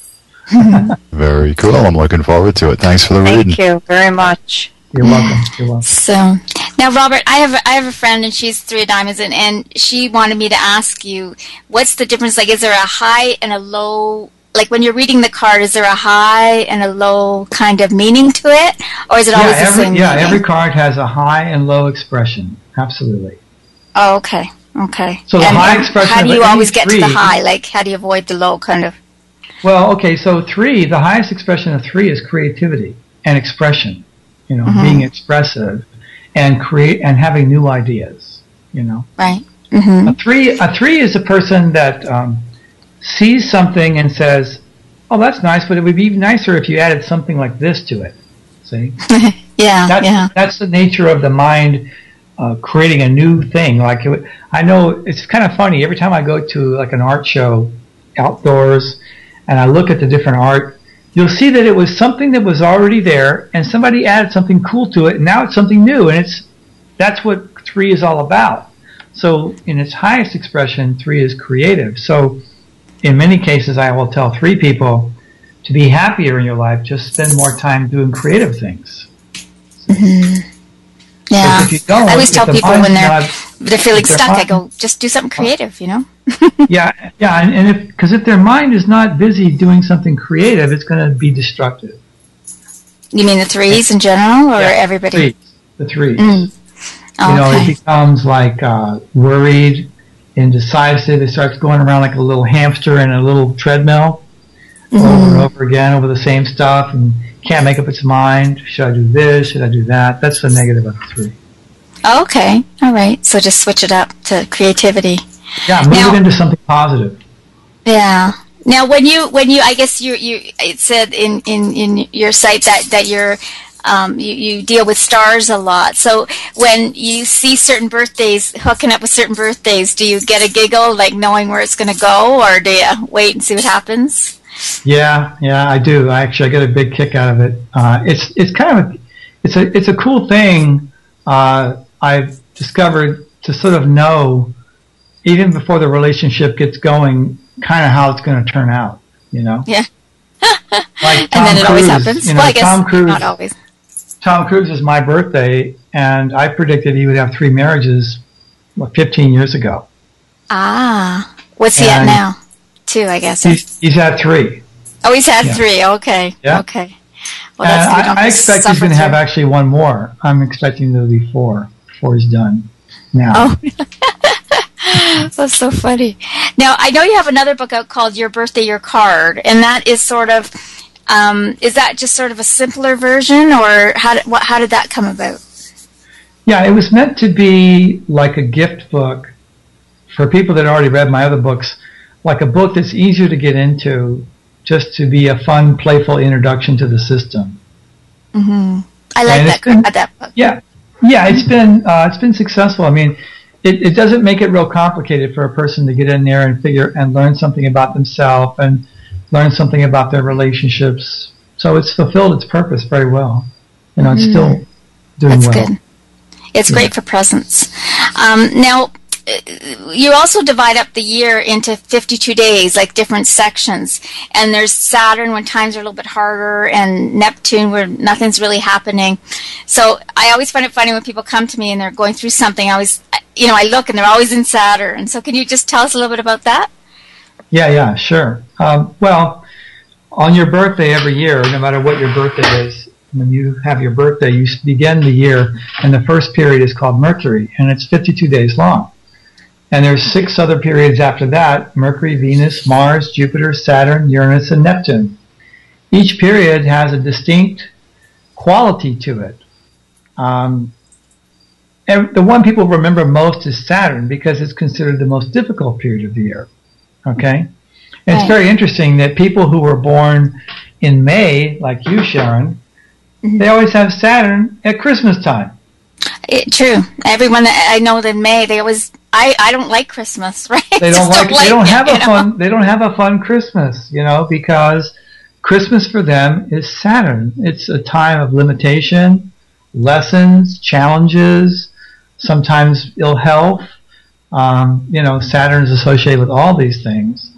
Very cool. I'm looking forward to it. Thanks for the Thank reading. Thank you very much. You're welcome. You're welcome. So now, Robert, I have I have a friend, and she's Three of Diamonds, and, and she wanted me to ask you, what's the difference? Like, is there a high and a low? Like, when you're reading the card, is there a high and a low kind of meaning to it, or is it always yeah, the every, same? Yeah, meaning? every card has a high and low expression. Absolutely. Oh, okay, okay. So the and, high and expression. How do you always get three, to the high? Like, how do you avoid the low, kind of? Well, okay, so three, the highest expression of three is creativity and expression, you know, mm-hmm. being expressive and create and having new ideas, you know. Right. Mm-hmm. A three, a three is a person that um, sees something and says, "Oh, that's nice, but it would be nicer if you added something like this to it." See? yeah, that's, yeah. That's the nature of the mind uh, creating a new thing. Like it, I know it's kind of funny every time I go to like an art show outdoors. And I look at the different art, you'll see that it was something that was already there, and somebody added something cool to it, and now it's something new, and it's that's what three is all about. So in its highest expression, three is creative. So in many cases, I will tell three people, to be happier in your life, just spend more time doing creative things. Mm-hmm. Yeah. If you don't, I always tell the people when they're not, they're feeling stuck, mind, I go, just do something creative, you know? yeah, yeah, and, and if because if their mind is not busy doing something creative, it's going to be destructive. You mean the threes in general, or yeah, everybody? Threes, the threes. Mm. Oh, you know, okay. it becomes like uh, worried, indecisive. It starts going around like a little hamster in a little treadmill, mm-hmm. over and over again over the same stuff, and can't make up its mind. Should I do this? Should I do that? That's the negative of the three. Okay, all right. So just switch it up to creativity. Yeah, move now, it into something positive. Yeah. Now, when you, when you, I guess you, you, it said in, in, in your site that, that you're, um, you, you deal with stars a lot. So when you see certain birthdays, hooking up with certain birthdays, do you get a giggle, like knowing where it's going to go, or do you wait and see what happens? Yeah, yeah, I do. I actually, I get a big kick out of it. Uh, it's, it's kind of, a, it's a, it's a cool thing. Uh, I've discovered to sort of know, even before the relationship gets going, kind of how it's going to turn out, you know? Yeah. Like Tom and then it Cruise, always happens? You know, well, I guess Tom Cruise, not always. Tom Cruise is my birthday, and I predicted he would have three marriages what, fifteen years ago. Ah. What's he and at now? Two, I guess. He's, he's at three. Oh, he's had yeah. three. Okay. Yeah. Okay. Well, that's and good. I, I expect he's going to have actually one more. I'm expecting there to be four before he's done now. Oh. That's so funny. Now, I know you have another book out called Your Birthday, Your Card, and that is sort of, um, is that just sort of a simpler version, or how did, what, how did that come about? Yeah, it was meant to be like a gift book for people that already read my other books, like a book that's easier to get into, just to be a fun, playful introduction to the system. Mm-hmm. I like that, been, that book. Yeah, yeah, it's been uh, it's been successful. I mean, it, it doesn't make it real complicated for a person to get in there and figure and learn something about themselves and learn something about their relationships. So it's fulfilled its purpose very well. You know, it's mm. still doing That's well. good. It's Yeah. great for presents. Um, now, you also divide up the year into fifty-two days, like different sections. And there's Saturn when times are a little bit harder, and Neptune where nothing's really happening. So I always find it funny when people come to me and they're going through something. I always, you know, I look and they're always in Saturn. So can you just tell us a little bit about that? Yeah, yeah, sure. Um, well, on your birthday every year, no matter what your birthday is, when you have your birthday, you begin the year, and the first period is called Mercury, and it's fifty-two days long. And there's six other periods after that: Mercury, Venus, Mars, Jupiter, Saturn, Uranus, and Neptune. Each period has a distinct quality to it. Um, and the one people remember most is Saturn because it's considered the most difficult period of the year. Okay? And it's very interesting that people who were born in May, like you, Sharon, mm-hmm. they always have Saturn at Christmas time. It, true. Everyone that I know that in May, they always. I, I don't like Christmas, right? They don't like. don't They don't like have it, a you know? fun. They don't have a fun Christmas, you know, because Christmas for them is Saturn. It's a time of limitation, lessons, challenges, sometimes ill health. Um, you know, Saturn is associated with all these things.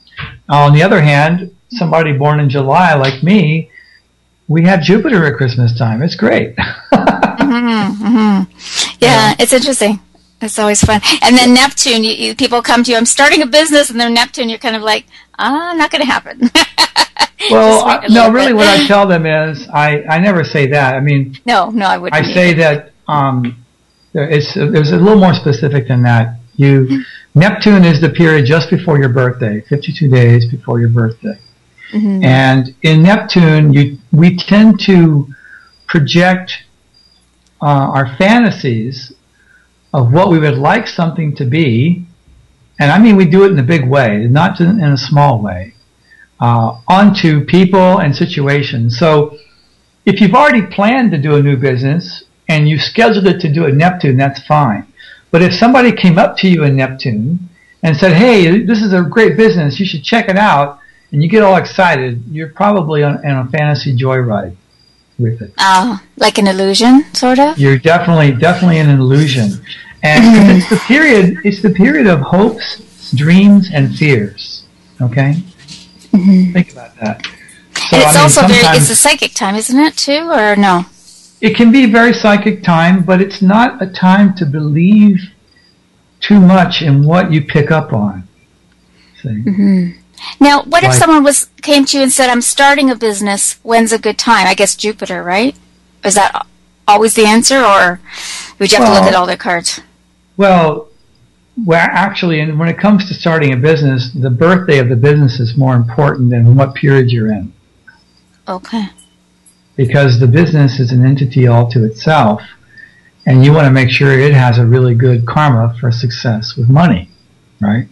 On the other hand, somebody born in July like me, we have Jupiter at Christmas time. It's great. mm-hmm, mm-hmm. Yeah, yeah, it's interesting. It's always fun. And then Neptune, you, you, people come to you, I'm starting a business, and then Neptune, you're kind of like, ah, not going to happen. Well, I, no, really what I tell them is, I, I never say that. I mean, no, no, I wouldn't. I say that um, it's, there's a little more specific than that. You Neptune is the period just before your birthday, fifty-two days before your birthday. Mm-hmm. And in Neptune, you, we tend to project uh, our fantasies of what we would like something to be, and I mean we do it in a big way, not in a small way, uh, onto people and situations. So if you've already planned to do a new business and you scheduled it to do it in Neptune, that's fine. But if somebody came up to you in Neptune and said, hey, this is a great business, you should check it out, and you get all excited, you're probably on, on a fantasy joyride with it. Oh, like an illusion, sort of? You're definitely, definitely in an illusion. And it's the period, it's the period of hopes, dreams, and fears. Okay? Mm-hmm. Think about that. So, and it's I mean, also very, it's a psychic time, isn't it, too, or no? It can be a very psychic time, but it's not a time to believe too much in what you pick up on. See? Mm-hmm. Now, what if like, someone was came to you and said, I'm starting a business, when's a good time? I guess Jupiter, right? Is that always the answer, or would you have well, to look at all their cards? Well, well, actually, and when it comes to starting a business, the birthday of the business is more important than what period you're in. Okay. Because the business is an entity all to itself, and you want to make sure it has a really good karma for success with money, right?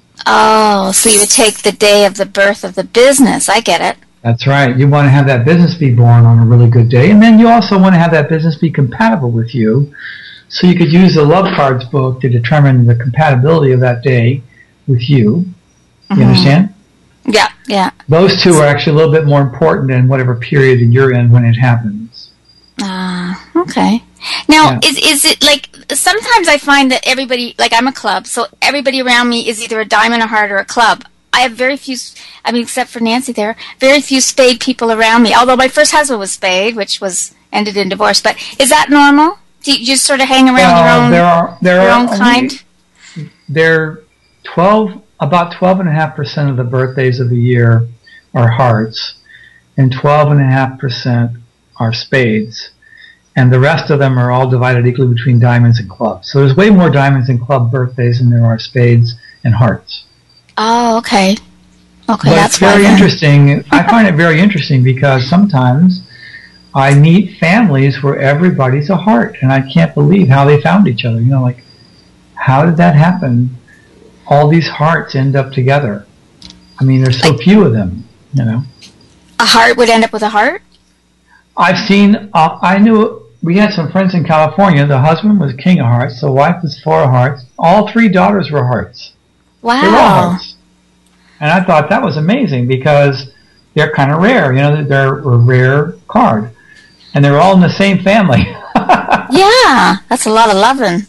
Oh, so you would take the day of the birth of the business. I get it. That's right. You want to have that business be born on a really good day, and then you also want to have that business be compatible with you, so you could use the Love Cards book to determine the compatibility of that day with you. Mm-hmm. You understand? Yeah, yeah. Those two are actually a little bit more important than whatever period you're in when it happens. Ah, uh, okay. Now, yeah. is is it like, sometimes I find that everybody, like I'm a club, so everybody around me is either a diamond, a heart, or a club. I have very few, I mean, except for Nancy there, very few spade people around me. Although my first husband was spade, which was ended in divorce. But is that normal? Do you just sort of hang around well, your own, there are, there your are own only, kind? There are twelve, about twelve and a half percent of the birthdays of the year are hearts, and twelve and a half percent are spades, and the rest of them are all divided equally between diamonds and clubs. So there's way more diamonds and club birthdays than there are spades and hearts. Oh, okay. Okay, but that's it's very why interesting. I find it very interesting because sometimes I meet families where everybody's a heart, and I can't believe how they found each other. You know, like, how did that happen? All these hearts end up together. I mean, there's so like, few of them, you know. A heart would end up with a heart? I've seen, uh, I knew, we had some friends in California. The husband was king of hearts. The wife was four of hearts. All three daughters were hearts. Wow. They were all hearts. And I thought that was amazing because they're kind of rare. You know, they're a rare card. And they're all in the same family. Yeah, that's a lot of loving.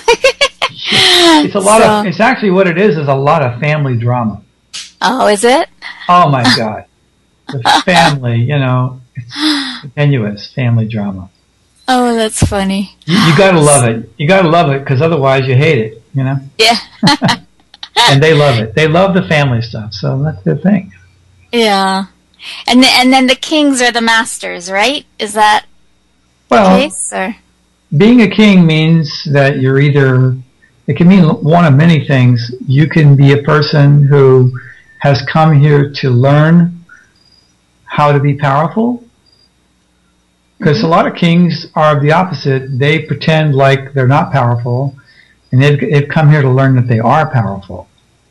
It's a lot so, of. It's actually what it is. Is a lot of family drama. Oh, is it? Oh my God, the family. You know, it's continuous family drama. Oh, that's funny. You, you got to love it. You got to love it because otherwise you hate it. You know. Yeah. And they love it. They love the family stuff. So that's the thing. Yeah. And the, and then the kings are the masters, right? Is that well, the case? Or? Being a king means that you're either, it can mean one of many things. You can be a person who has come here to learn how to be powerful. Because mm-hmm. a lot of kings are the opposite. They pretend like they're not powerful, and they've, they've come here to learn that they are powerful.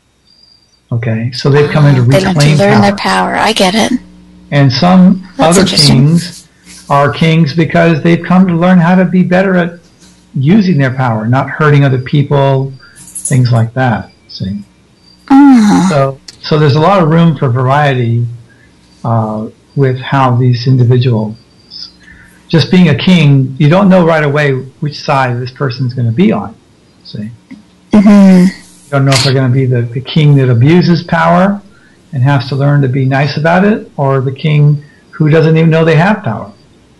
Okay, so they've come in to reclaim power. They learn their power. I get it. And some That's other kings are kings because they've come to learn how to be better at using their power, not hurting other people, things like that. See, uh-huh. so so there's a lot of room for variety uh, with how these individuals. Just being a king, you don't know right away which side this person's going to be on. See. Mm-hmm. Don't know if they're going to be the, the king that abuses power and has to learn to be nice about it, or the king who doesn't even know they have power.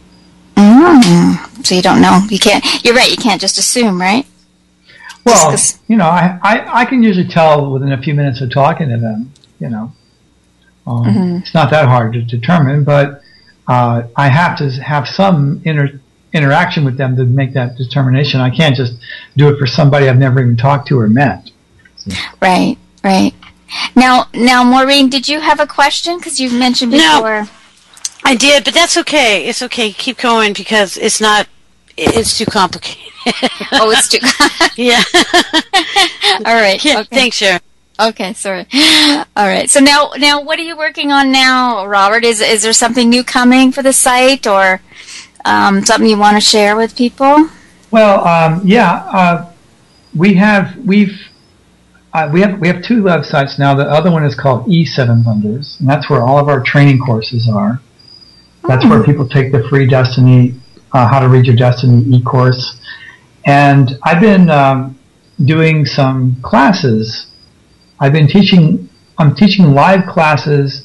Mm. So you don't know. You can't. You're right. You can't just assume, right? Well, you know, I, I, I can usually tell within a few minutes of talking to them. You know, um, mm-hmm. It's not that hard to determine, but uh, I have to have some inter, interaction with them to make that determination. I can't just do it for somebody I've never even talked to or met. Right, right. Now, now, Maureen, did you have a question? Because you've mentioned before. No, I did, but that's okay. It's okay. Keep going because it's not. It's too complicated. Oh, it's too. Yeah. All right. Yeah, okay. Thanks, Sharon. Okay, sorry. All right. So now, now, what are you working on now, Robert? Is is there something new coming for the site, or um, something you want to share with people? Well, um, yeah, uh, we have we've. Uh, we have we have two websites now. The other one is called E Seven Wonders, and that's where all of our training courses are. That's oh. where people take the free Destiny, uh, How to Read Your Destiny e-course. And I've been um, doing some classes. I've been teaching. I'm teaching live classes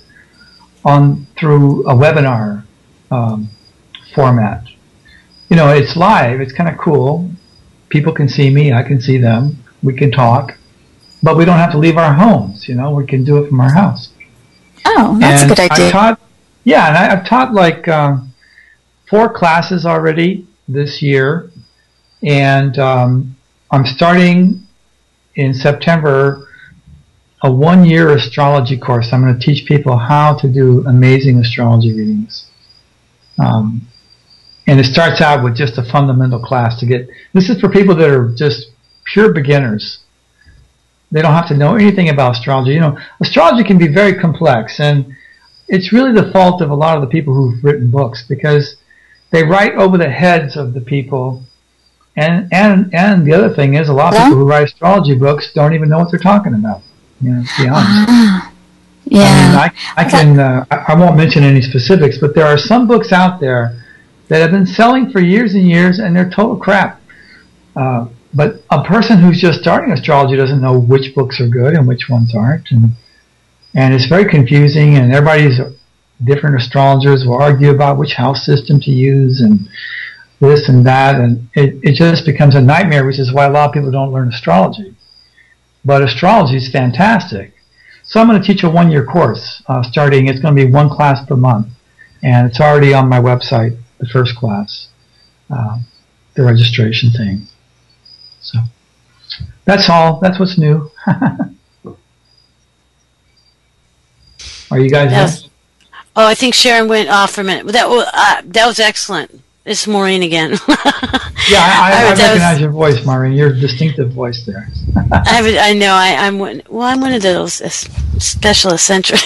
on through a webinar um, format. You know, it's live. It's kind of cool. People can see me. I can see them. We can talk. But we don't have to leave our homes, you know. We can do it from our house. Oh, that's and a good idea. I've taught, yeah, and I, I've taught like um, four classes already this year, and um, I'm starting in September a one-year astrology course. I'm going to teach people how to do amazing astrology readings. Um, and it starts out with just a fundamental class to get. This is for people that are just pure beginners. They don't have to know anything about astrology. You know, astrology can be very complex, and it's really the fault of a lot of the people who've written books because they write over the heads of the people. And and and the other thing is, a lot of people who write astrology books don't even know what they're talking about. You know, to be honest. Uh, yeah. I mean, I, I can. Uh, I, I won't mention any specifics, but there are some books out there that have been selling for years and years, and they're total crap. Uh, But a person who's just starting astrology doesn't know which books are good and which ones aren't. And, and it's very confusing, and everybody's different astrologers will argue about which house system to use and this and that. And it, it just becomes a nightmare, which is why a lot of people don't learn astrology. But astrology is fantastic. So I'm going to teach a one-year course uh, starting. It's going to be one class per month. And it's already on my website, the first class, uh, the registration thing. So that's all. That's what's new. Are you guys? Yes. Oh, I think Sharon went off for a minute. That was uh, that was excellent. It's Maureen again. Yeah, I, I, I recognize was, your voice, Maureen. Your distinctive voice there. I have, I know. I, I'm one. Well, I'm one of those uh, special eccentric.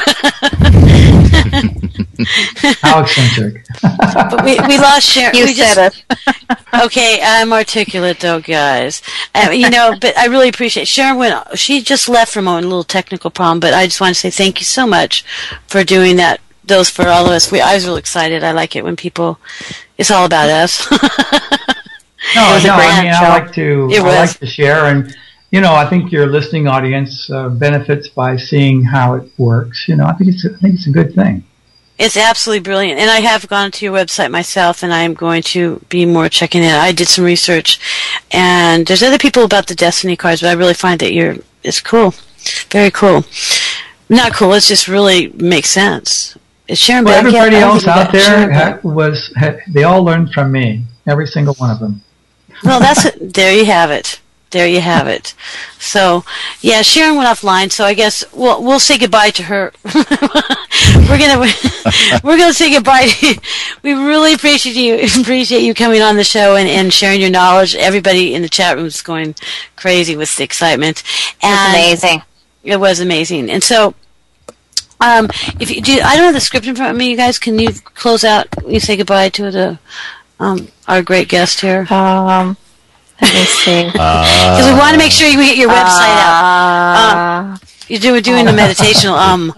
How eccentric? But we we lost Sharon. You we said just, it. Okay, I'm articulate though, guys. Uh, you know, but I really appreciate Sharon. Went. She just left for a moment, a little technical problem. But I just want to say thank you so much for doing that. Those for all of us. We, I was real excited. I like it when people. It's all about us. No, was a no. I great mean, show. I like to. It I was. like to share, and you know, I think your listening audience uh, benefits by seeing how it works. You know, I think it's. I think it's a good thing. It's absolutely brilliant. And I have gone to your website myself, and I'm going to be more checking it out. I did some research, and there's other people about the Destiny cards, but I really find that you're, it's cool. Very cool. Not cool, it just really makes sense. It's Sharon Well, Beck. everybody I don't else think out about Sharon there Beck. ha- was. Ha- they all learned from me. Every single one of them. Well, that's it. There you have it. There you have it. So, yeah, Sharon went offline, so I guess we'll we'll say goodbye to her. we're gonna we're gonna say goodbye. To, we really appreciate you appreciate you coming on the show and, and sharing your knowledge. Everybody in the chat room is going crazy with the excitement. And It's amazing. It was amazing. And so, um, if you do, I don't have the script in front of me. You guys, can you close out? You say goodbye to the um our great guest here. Um, let me see. Because we want to make sure you get your website out. Uh, You're doing, doing the meditational, um,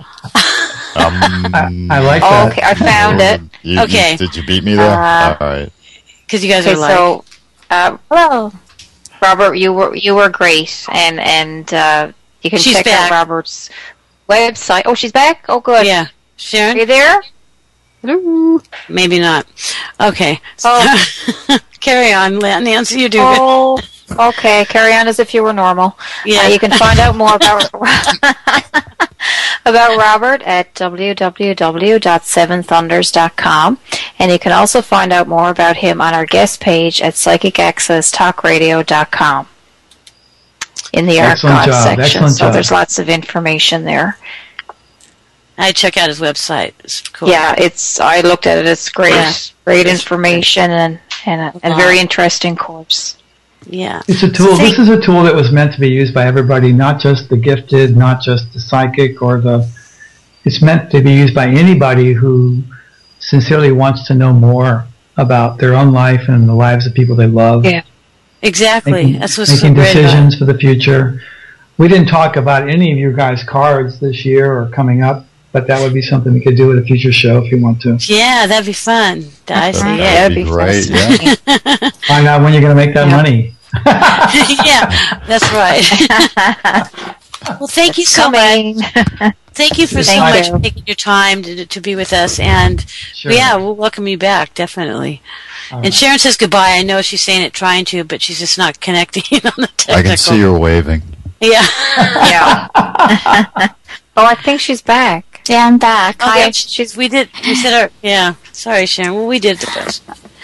Um, I, I like that. okay, I found it. you- you- Okay. did you beat me there? Uh, All right. because you guys Okay, are like, so uh, hello, Robert. You were you were great, and and uh, you can She's check back. out Robert's website. Oh, she's back. Oh, good. yeah. Are Sharon? you there? Hello. Maybe not. Okay. Oh. Carry on, Nancy, you're doing Oh, okay. Carry on as if you were normal. Yeah. Uh, you can find out more about about Robert at w w w dot seven thunders dot com, and you can also find out more about him on our guest page at psychic access talk radio dot com in the Excellent archive job, section. excellent So job. there's lots of information there. I check out his website. It's cool. Yeah, it's. I looked at it. It's great, Yeah. great information, and and a, and a very interesting course. Yeah. It's a tool. See- This is a tool that was meant to be used by everybody, not just the gifted, not just the psychic or the. It's meant to be used by anybody who sincerely wants to know more about their own life and the lives of people they love. Yeah. Exactly. Making, That's what's so making great about decisions for the future. We didn't talk about any of your guys' cards this year or coming up, but that would be something we could do at a future show if you want to. Yeah, that'd be fun. I say, That'd yeah. that'd be be great. fascinating. Yeah. Find out when you're going to make that Yeah. money. yeah, that's right. Well, thank you so much. Coming. Thank you for so Thank much you. for taking your time to, to be with us. And Sure. yeah, we'll welcome you back, definitely. All And right. Sharon says goodbye. I know she's saying it trying to, but she's just not connecting on the technical. I can see her waving. Yeah. Yeah. Oh, I think she's back. Yeah, I'm back. Oh, Hi. yeah, she's, we did, we said our, yeah, sorry, Sharon. Well, we did the best.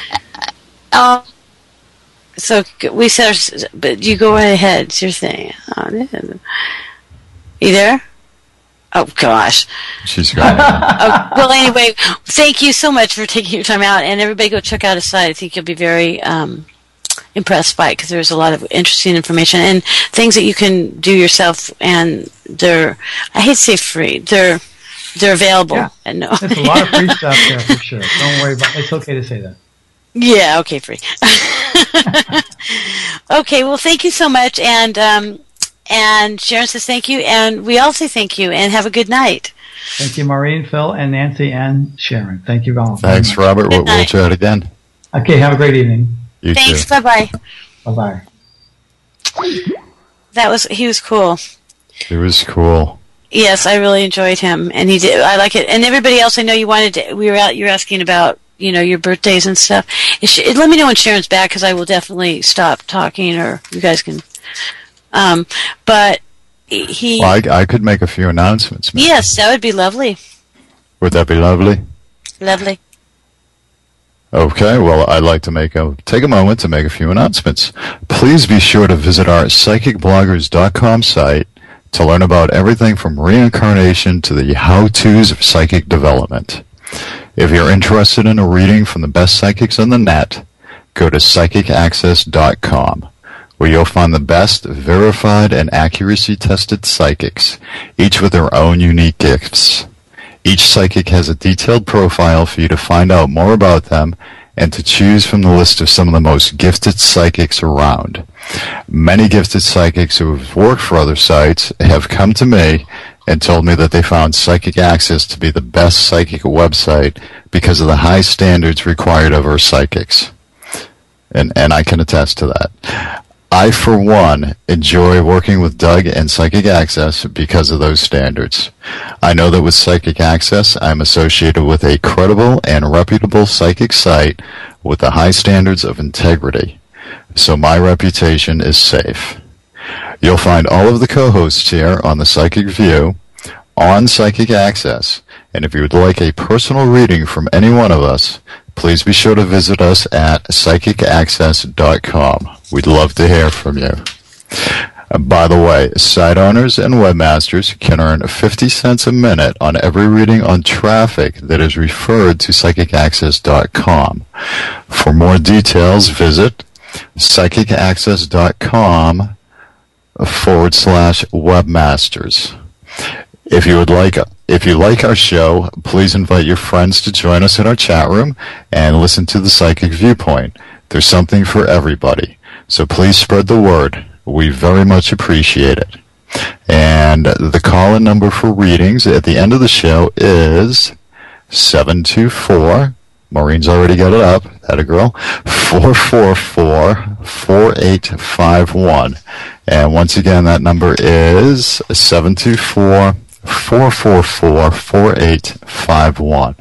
Oh, So g- we said, our, but you go right ahead. It's your thing. Oh, no. You there? Oh, gosh. She's gone. Oh, well, anyway, thank you so much for taking your time out. And everybody go check out his site. I think you'll be very um, impressed by it because there's a lot of interesting information and things that you can do yourself. And they're, I hate to say free, they're they're available. Yeah. And no. There's a lot of free stuff there for sure. Don't worry about it. It's okay to say that. Yeah, okay, free. Okay, well, thank you so much. And um, and Sharon says thank you. And we all say thank you and have a good night. Thank you, Maureen, Phil, and Nancy, and Sharon. Thank you all. very Thanks, much. Robert. We'll, Good we'll night. chat again. Okay, have a great evening. You Thanks. too. Bye-bye. Bye-bye. That was, he was cool. It was cool. Yes, I really enjoyed him, and he did. I like it. And everybody else, I know you wanted to. We were out. You're asking about, you know, your birthdays and stuff. Is she, let me know when Sharon's back, because I will definitely stop talking, or you guys can. Um, but he. Well, I, I could make a few announcements. maybe. Yes, that would be lovely. Would that be lovely? Lovely. Okay, well, I'd like to make a take a moment to make a few announcements. Please be sure to visit our psychic bloggers dot com site to learn about everything from reincarnation to the how-tos of psychic development. If you're interested in a reading from the best psychics on the net, go to psychic access dot com, where you'll find the best verified and accuracy-tested psychics, each with their own unique gifts. Each psychic has a detailed profile for you to find out more about them and to choose from the list of some of the most gifted psychics around. Many gifted psychics who have worked for other sites have come to me and told me that they found Psychic Access to be the best psychic website because of the high standards required of our psychics. and, and I can attest to that. I, for one, enjoy working with Doug and Psychic Access because of those standards. I know that with Psychic Access, I'm associated with a credible and reputable psychic site with the high standards of integrity. So my reputation is safe. You'll find all of the co-hosts here on the Psychic View on Psychic Access. And if you would like a personal reading from any one of us, please be sure to visit us at psychic access dot com. We'd love to hear from you. Uh, by the way, site owners and webmasters can earn fifty cents a minute on every reading on traffic that is referred to psychic access dot com. For more details, visit psychic access dot com forward slash webmasters. If you would like, if you like our show, please invite your friends to join us in our chat room and listen to the Psychic Viewpoint. There's something for everybody. So please spread the word. We very much appreciate it. And the call-in number for readings at the end of the show is seven two four, Maureen's already got it up, that a girl, four four four, four eight five one. And once again, that number is seven two four, four four four, four eight five one.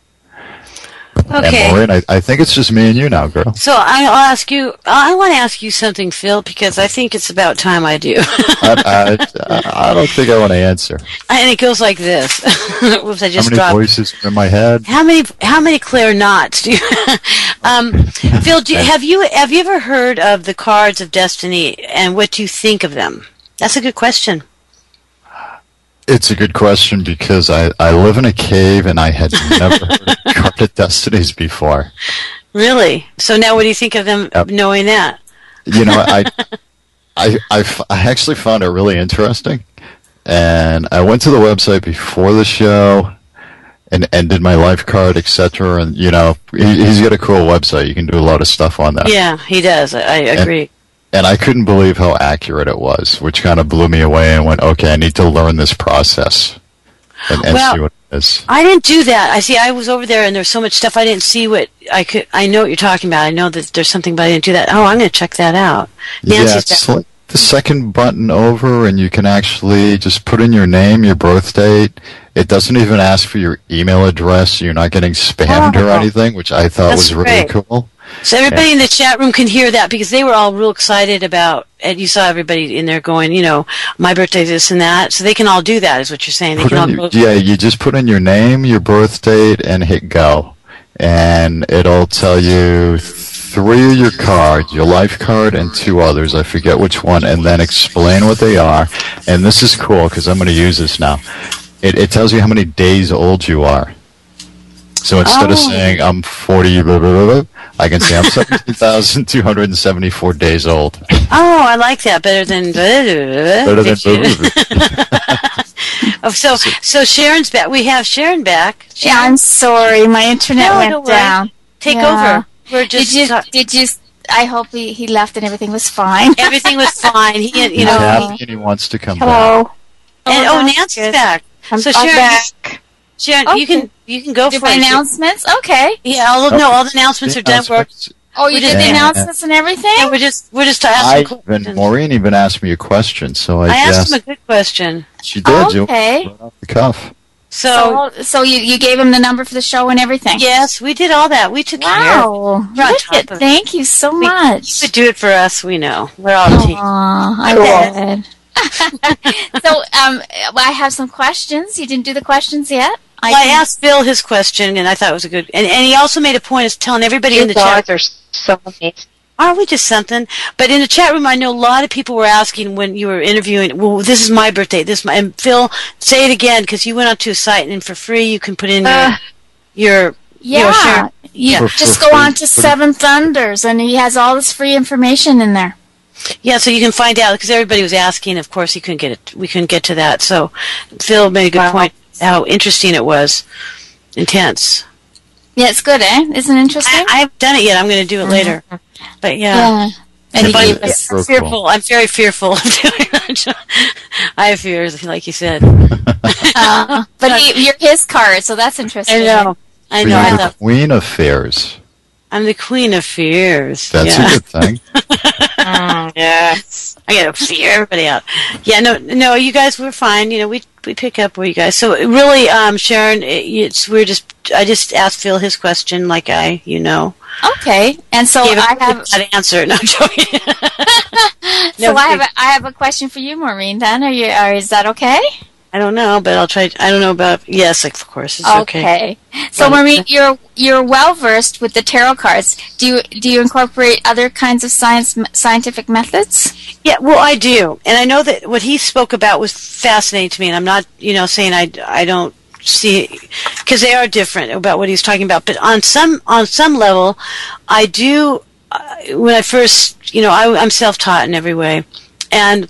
Okay. And Maureen, I, I think it's just me and you now, girl. So I'll ask you, I want to ask you something, Phil, because I think it's about time I do. I, I, I don't think I want to answer. And it goes like this. Oops, I just How many dropped. voices are in my head? How many how many clear knots do you um, Phil, do you, have you have you ever heard of the cards of destiny and what do you think of them? That's a good question. It's a good question because I, I live in a cave and I had never heard of card of destinies before. Really? So now what do you think of them Yep. knowing that? You know, I, I, I, f- I actually found it really interesting. And I went to the website before the show and, and did my life card, et cetera. And, you know, he, he's got a cool website. You can do a lot of stuff on there. Yeah, he does. I, I agree. And I couldn't believe how accurate it was, which kind of blew me away and went, okay, I need to learn this process and, and Well, see what it is. I didn't do that. I see. I was over there, and there's so much stuff I didn't see. What I could, I know what you're talking about. I know that there's something, but I didn't do that. Oh, I'm going to check that out. Yeah, Nancy's it's back. like the second button over, and you can actually just put in your name, your birth date. It doesn't even ask for your email address. So you're not getting spammed Oh. or anything, which I thought That's was really great. cool. So everybody in the chat room can hear that because they were all real excited about. And you saw everybody in there going, you know, my birthday, this and that. So they can all do that, is what you're saying. They Put can all in your- go. yeah, you just put in your name, your birth date, and hit go. And it'll tell you three of your cards, your life card and two others. I forget which one, and then explain what they are. And this is cool because I'm going to use this now. It, it tells you how many days old you are. So instead of Oh. saying I'm forty, blah, blah, blah, blah, I can say I'm seventeen thousand two hundred seventy-four days old. Oh, I like that better than. Better than Oh, so so Sharon's back. We have Sharon back. Yeah, I'm sorry. My internet No, went don't worry. down. Take Yeah. over. We're just. Did you? talk- Did you? I hope he, he left and everything was fine. everything was fine. He, you He's know. happy and he wants to come back. Hello. And Oh, oh, that's Nancy's good. back. I'm, So I'm Sharon, back. Sharon, Okay. you can you can go Do for my it. announcements? Okay. Yeah, all of, no, all the announcements are done. We're, Announcements. Oh, you We did did the that. announcements and everything? yeah, we're just we're just I asking even, questions. Maureen even asked me a question, so I, I asked guess him a good question. she did. You Okay. right off the cuff. So, So, so you, you gave him the number for the show and everything? yes, we did all that. We took care. Wow. We're on Look top at- of it. Thank you so We- much. You would do it for us. We know. We're all a team. Aw, I Cool. did. So, um, I have some questions. You didn't do the questions yet? Well, I can- asked Bill his question, and I thought it was a good. And, and he also made a point of telling everybody in You the guys chat. are so amazing. Aren't we just something? But in the chat room, I know a lot of people were asking when you were interviewing. Well, this is my birthday. This is my. And Phil, say it again because you went onto a site and for free you can put in your. Uh, your you know, Yeah. share- You For- just for go on free. to Seven Thunders, and he has all this free information in there. Yeah, so you can find out because everybody was asking. Of course, he couldn't get it. We couldn't get to that. So Phil made a good Wow. point. How interesting it was, intense. Yeah, it's good, eh? Isn't it interesting? I, I haven't done it yet. I'm going to do it later. But yeah, yeah. And he But gave I'm us. Real cool. fearful. I'm very fearful of doing that. I have fears, like you said. Uh, but he, you're his card, so that's interesting. I know. I But know. I you're the love. Queen of Fairs. I'm the queen of fears. That's yeah. a good thing. mm, yes. I gotta fear everybody out. Yeah, no, no, you guys were fine. You know, we we pick up where you guys. So really, um, Sharon, it, it's we're just. I just asked Phil his question, like I, you know. Okay, and so Gave I have that answer. No, I'm joking. so no, I have a, I have a question for you, Maureen. Then, are you? Or is that okay? I don't know, but I'll try. I don't know about. Yes, of course, it's okay. Okay. So, Maureen, you're you're well versed with the tarot cards. Do you do you incorporate other kinds of science scientific methods? Yeah, well, I do, and I know that what he spoke about was fascinating to me. And I'm not, you know, saying I I don't see, because they are different about what he's talking about. But on some on some level, I do. Uh, when I first, you know, I, I'm self-taught in every way, and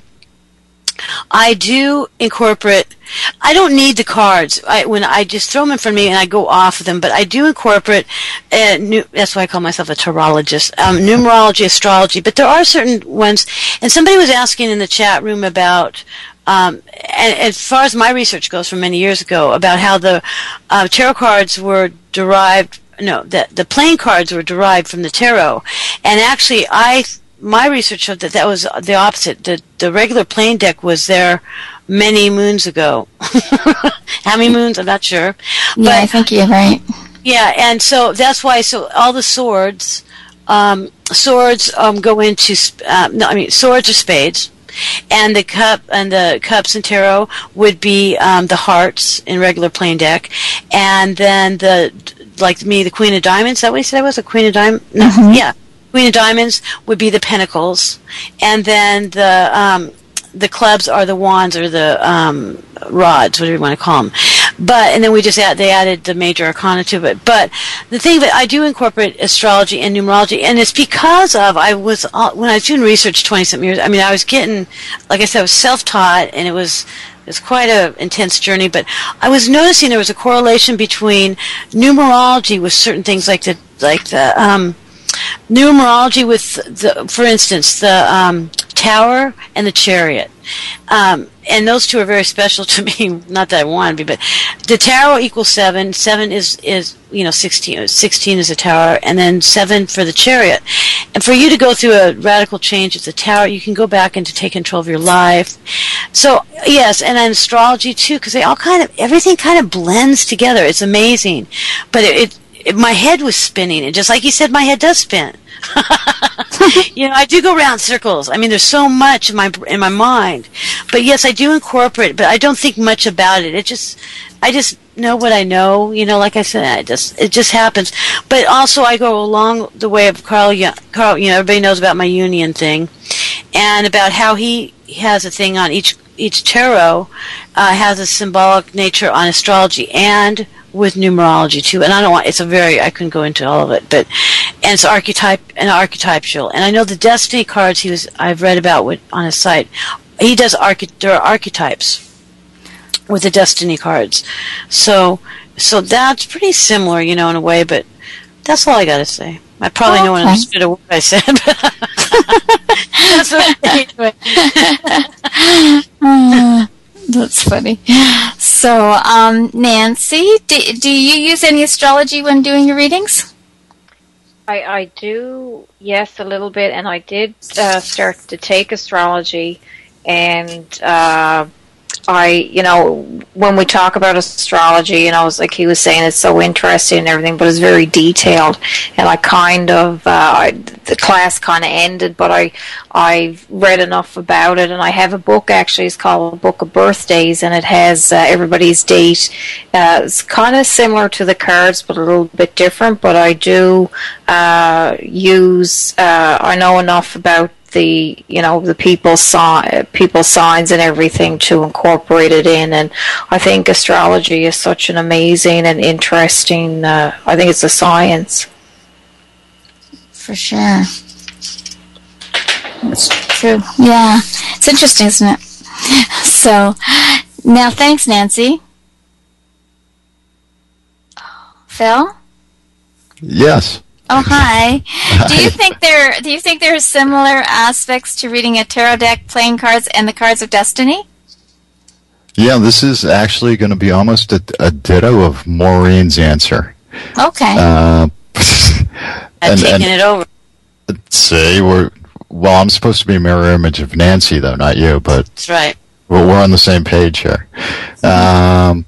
I do incorporate. I don't need the cards. I, when I just throw them in front of me and I go off of them, but I do incorporate. Uh, new, that's why I call myself a tarologist. Um, numerology, astrology, but there are certain ones. And somebody was asking in the chat room about. Um, and as far as my research goes from many years ago, about how the uh, tarot cards were derived. No, that the playing cards were derived from the tarot, and actually, I. My research showed that that was the opposite. The the regular playing deck was there many moons ago. How many moons? I'm not sure. Yeah, but, I think you're right. Yeah, and so that's why. So all the swords, um, swords um, go into. Uh, no, I mean swords are spades, and the cup and the cups in tarot would be um, the hearts in regular playing deck, and then the like me, the Queen of Diamonds. Is that what you said I was? A Queen of Diamonds? No, mm-hmm. Yeah. Queen of Diamonds would be the pentacles, and then the um, the clubs are the wands or the um, rods, whatever you want to call them. But and then we just add they added the major arcana to it. But the thing that I do incorporate astrology and numerology, and it's because of I was uh, when I was doing research twenty something years. I mean, I was getting, like I said, I was self taught, and it was. It was quite an intense journey, but I was noticing there was a correlation between numerology with certain things like the like the um, numerology with the, for instance, the um, Tower and the Chariot, um, and those two are very special to me. Not that I want to be, but the Tower equals seven. Seven is is you know sixteen. Sixteen is a Tower, and then seven for the Chariot. And for you to go through a radical change at the Tower, you can go back and to take control of your life. So yes, and then astrology too, because they all kind of everything kind of blends together. It's amazing, but it, it, it my head was spinning, and just like you said, my head does spin. You know, I do go around circles. I mean, there's so much in my in my mind, but yes, I do incorporate. But I don't think much about it. It just, I just know what I know. You know, like I said, I just it just happens. But also, I go along the way of Carl. Carl, you know, everybody knows about my Union thing, and about how he has a thing on each each tarot uh, has a symbolic nature on astrology and with numerology too. And I don't want it's a very I couldn't go into all of it, but and it's archetype and archetypal. And I know the Destiny cards he was I've read about with, on his site. He does arche- there are archetypes with the Destiny cards, so so that's pretty similar, you know, in a way. But that's all I got to say. I probably okay. no one understood a word I said. That's okay. uh, that's funny. So, um, Nancy, do, do you use any astrology when doing your readings? I, I do, yes, a little bit, and I did uh, start to take astrology, and uh, I, you know, when we talk about astrology, you know, it's like he was saying, it's so interesting and everything, but it's very detailed. And I kind of, uh, I, the class kind of ended, but I, I've read enough about it, and I have a book actually. It's called A Book of Birthdays, and it has uh, everybody's date. Uh, it's kind of similar to the cards, but a little bit different. But I do uh, use. Uh, I know enough about the you know the people's si- people's signs and everything to incorporate it in, and I think astrology is such an amazing and interesting uh, I think it's a science for sure. That's true. Yeah, it's interesting, isn't it? So now thanks, Nancy. Phil? Yes. Oh, hi. Do you think there do you think there are similar aspects to reading a tarot deck, playing cards, and the cards of destiny? Yeah, this is actually going to be almost a, a ditto of Maureen's answer. Okay. Uh, I've taken it over. See, we're well. I'm supposed to be a mirror image of Nancy, though, not you. But that's right. We're, we're on the same page here. Um,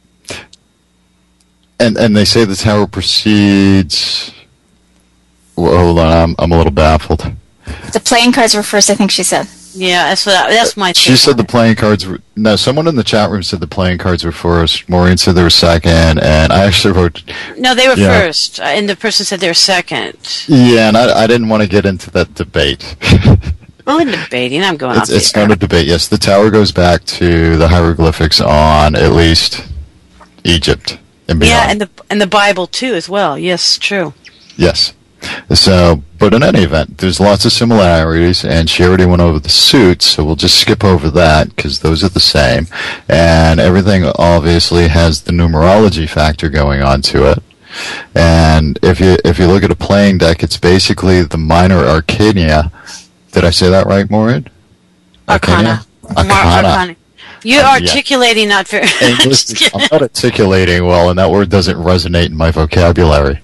and and they say the tower proceeds. Well, hold on, I'm I'm a little baffled. The playing cards were first, I think she said. Yeah, that's what I, that's my. She said the playing cards were no. Someone in the chat room said the playing cards were first. Maureen said they were second, and I actually wrote. No, they were yeah. first, and the person said they were second. Yeah, and I, I didn't want to get into that debate. Well, in debating, I'm going It's, off it's the air. not a debate. Yes, the tower goes back to the hieroglyphics on at least Egypt and beyond. Yeah, and the and the Bible too, as well. Yes, true. Yes. So, but in any event, there's lots of similarities, and she already went over the suits, so we'll just skip over that because those are the same, and everything obviously has the numerology factor going on to it. And if you if you look at a playing deck, it's basically the minor arcana. Did I say that right, Maureen? Arcana. Arcana. Arcana. Arcana. You're Um, articulating yeah. not very. I'm, just I'm not articulating well, and that word doesn't resonate in my vocabulary.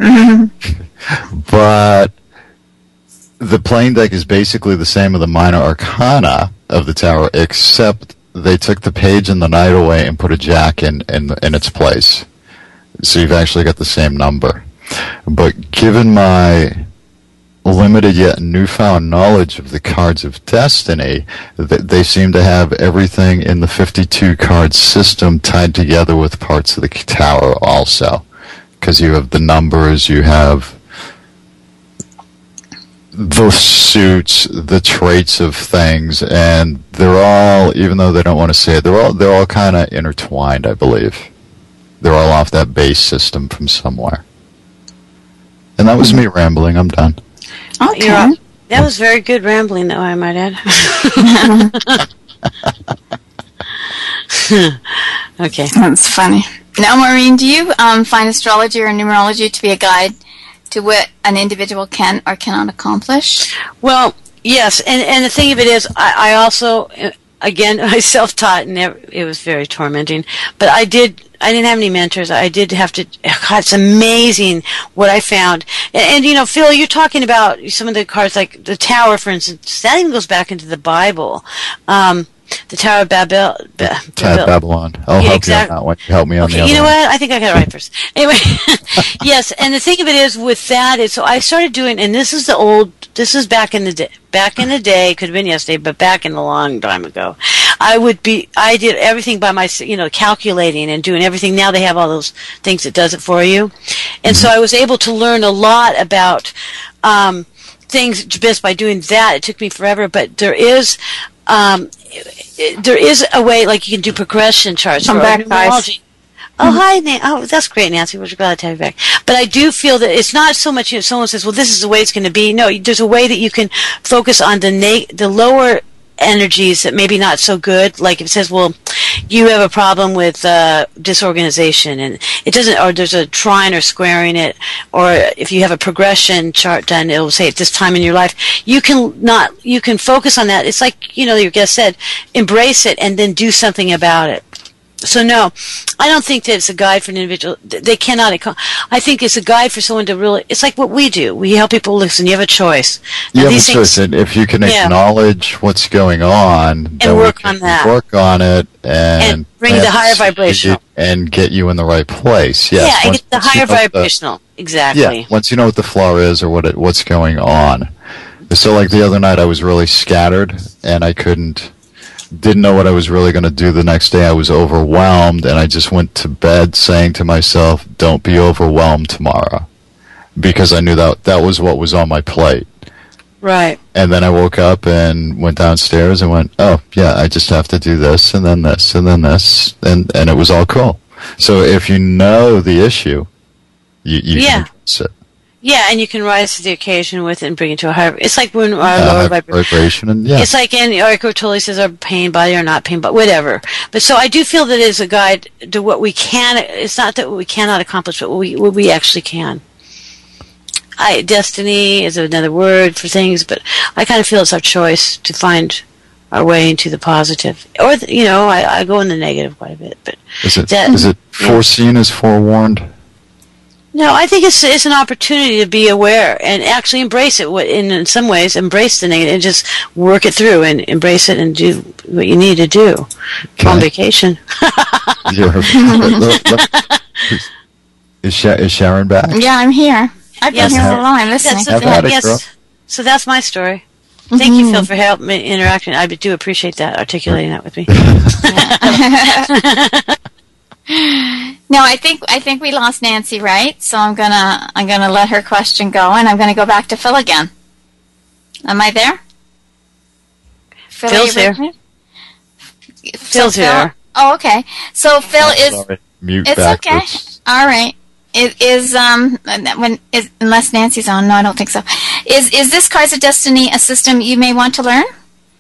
But the playing deck is basically the same as the minor arcana of the tower, except they took the page and the knight away and put a jack in, in, in its place. So you've actually got the same number. But given my limited yet newfound knowledge of the cards of destiny, they seem to have everything in the fifty-two card system tied together with parts of the tower also. Because you have the numbers, you have the suits, the traits of things, and they're all, even though they don't want to say it, they're all they're all kind of intertwined, I believe. They're all off that base system from somewhere. And that was me rambling. I'm done. Okay. You're, that was very good rambling, though, I might add. Okay. That's funny. Now, Maureen, do you um, find astrology or numerology to be a guide to what an individual can or cannot accomplish? Well, yes, and and the thing of it is, I, I also, again, I self-taught, and it was very tormenting. But I did, I didn't have any mentors. I did have to. God, it's amazing what I found. And, and you know, Phil, you're talking about some of the cards, like the Tower, for instance. That even goes back into the Bible. Um, The Tower of Babel. Ba- Babel. Babylon. I'll yeah, help exactly. you on that one. Help me on okay, the other you know one. what? I think I got it right first. Anyway, yes, and the thing of it is with that is, so I started doing, and this is the old, this is back in the day, back in the day, could have been yesterday, but back in a long time ago, I would be, I did everything by myself, you know, calculating and doing everything. Now they have all those things that does it for you. And mm-hmm. so I was able to learn a lot about um, things just by doing that. It took me forever, but there is, um, there is a way, like you can do progression charts. Come back, guys. Oh, hi, Nancy. Oh, that's great, Nancy. We're glad to have you back. But I do feel that it's not so much, you know, someone says, well, this is the way it's going to be. No, there's a way that you can focus on the na- the lower energies that maybe not so good. Like if it says, well, you have a problem with uh, disorganization, and it doesn't, or there's a trine or squaring it, or if you have a progression chart done, it will say at this time in your life, you can not, you can focus on that. It's like, you know, your guest said, embrace it and then do something about it. So no, I don't think that it's a guide for an individual. They cannot. I think it's a guide for someone to really. It's like what we do. We help people listen. You have a choice. You now, have a these choice, things, and if you can yeah. acknowledge what's going on, and then work we can on that, work on it, and, and bring the higher vibrational, and get you in the right place. Yes, yeah, once, get the higher vibrational. The, exactly. Yeah, once you know what the flow is or what it, what's going on. So, like the other night, I was really scattered, and I couldn't. Didn't know what I was really going to do the next day. I was overwhelmed, and I just went to bed saying to myself, don't be overwhelmed tomorrow, because I knew that that was what was on my plate. Right. And then I woke up and went downstairs and went, oh, yeah, I just have to do this and then this and then this, and, and it was all cool. So if you know the issue, you, you yeah. can address it. Yeah, and you can rise to the occasion with it and bring it to a higher. It's like when our uh, lower vibration. vibration and, yeah. It's like, and Eric totally says our pain body or not pain, but whatever. But so I do feel that it is a guide to what we can. It's not that we cannot accomplish, but what we what we actually can. I destiny is another word for things, but I kind of feel it's our choice to find our way into the positive, or the, you know, I, I go in the negative quite a bit. But is it that, is it foreseen yeah. as forewarned? No, I think it's it's an opportunity to be aware and actually embrace it. What in, in some ways, embrace the negative and just work it through and embrace it and do what you need to do Okay. on vacation. is, Sha- is Sharon back? Yeah, I'm here. I've Yes. been here all along. I'm listening. That's Have the- at it, yes. girl. So that's my story. Thank you, Phil, for helping me interacting. I do appreciate that, articulating that with me. No, I think I think we lost Nancy, right? So I'm gonna I'm gonna let her question go, and I'm gonna go back to Phil again. Am I there? Phil, are Phil's you with here. me? Phil's Phil- here. Oh, okay. So Phil is. Sorry. Mute It's backwards. okay. All right. Is, is um when is unless Nancy's on? No, I don't think so. Is is this Cards of Destiny a system you may want to learn?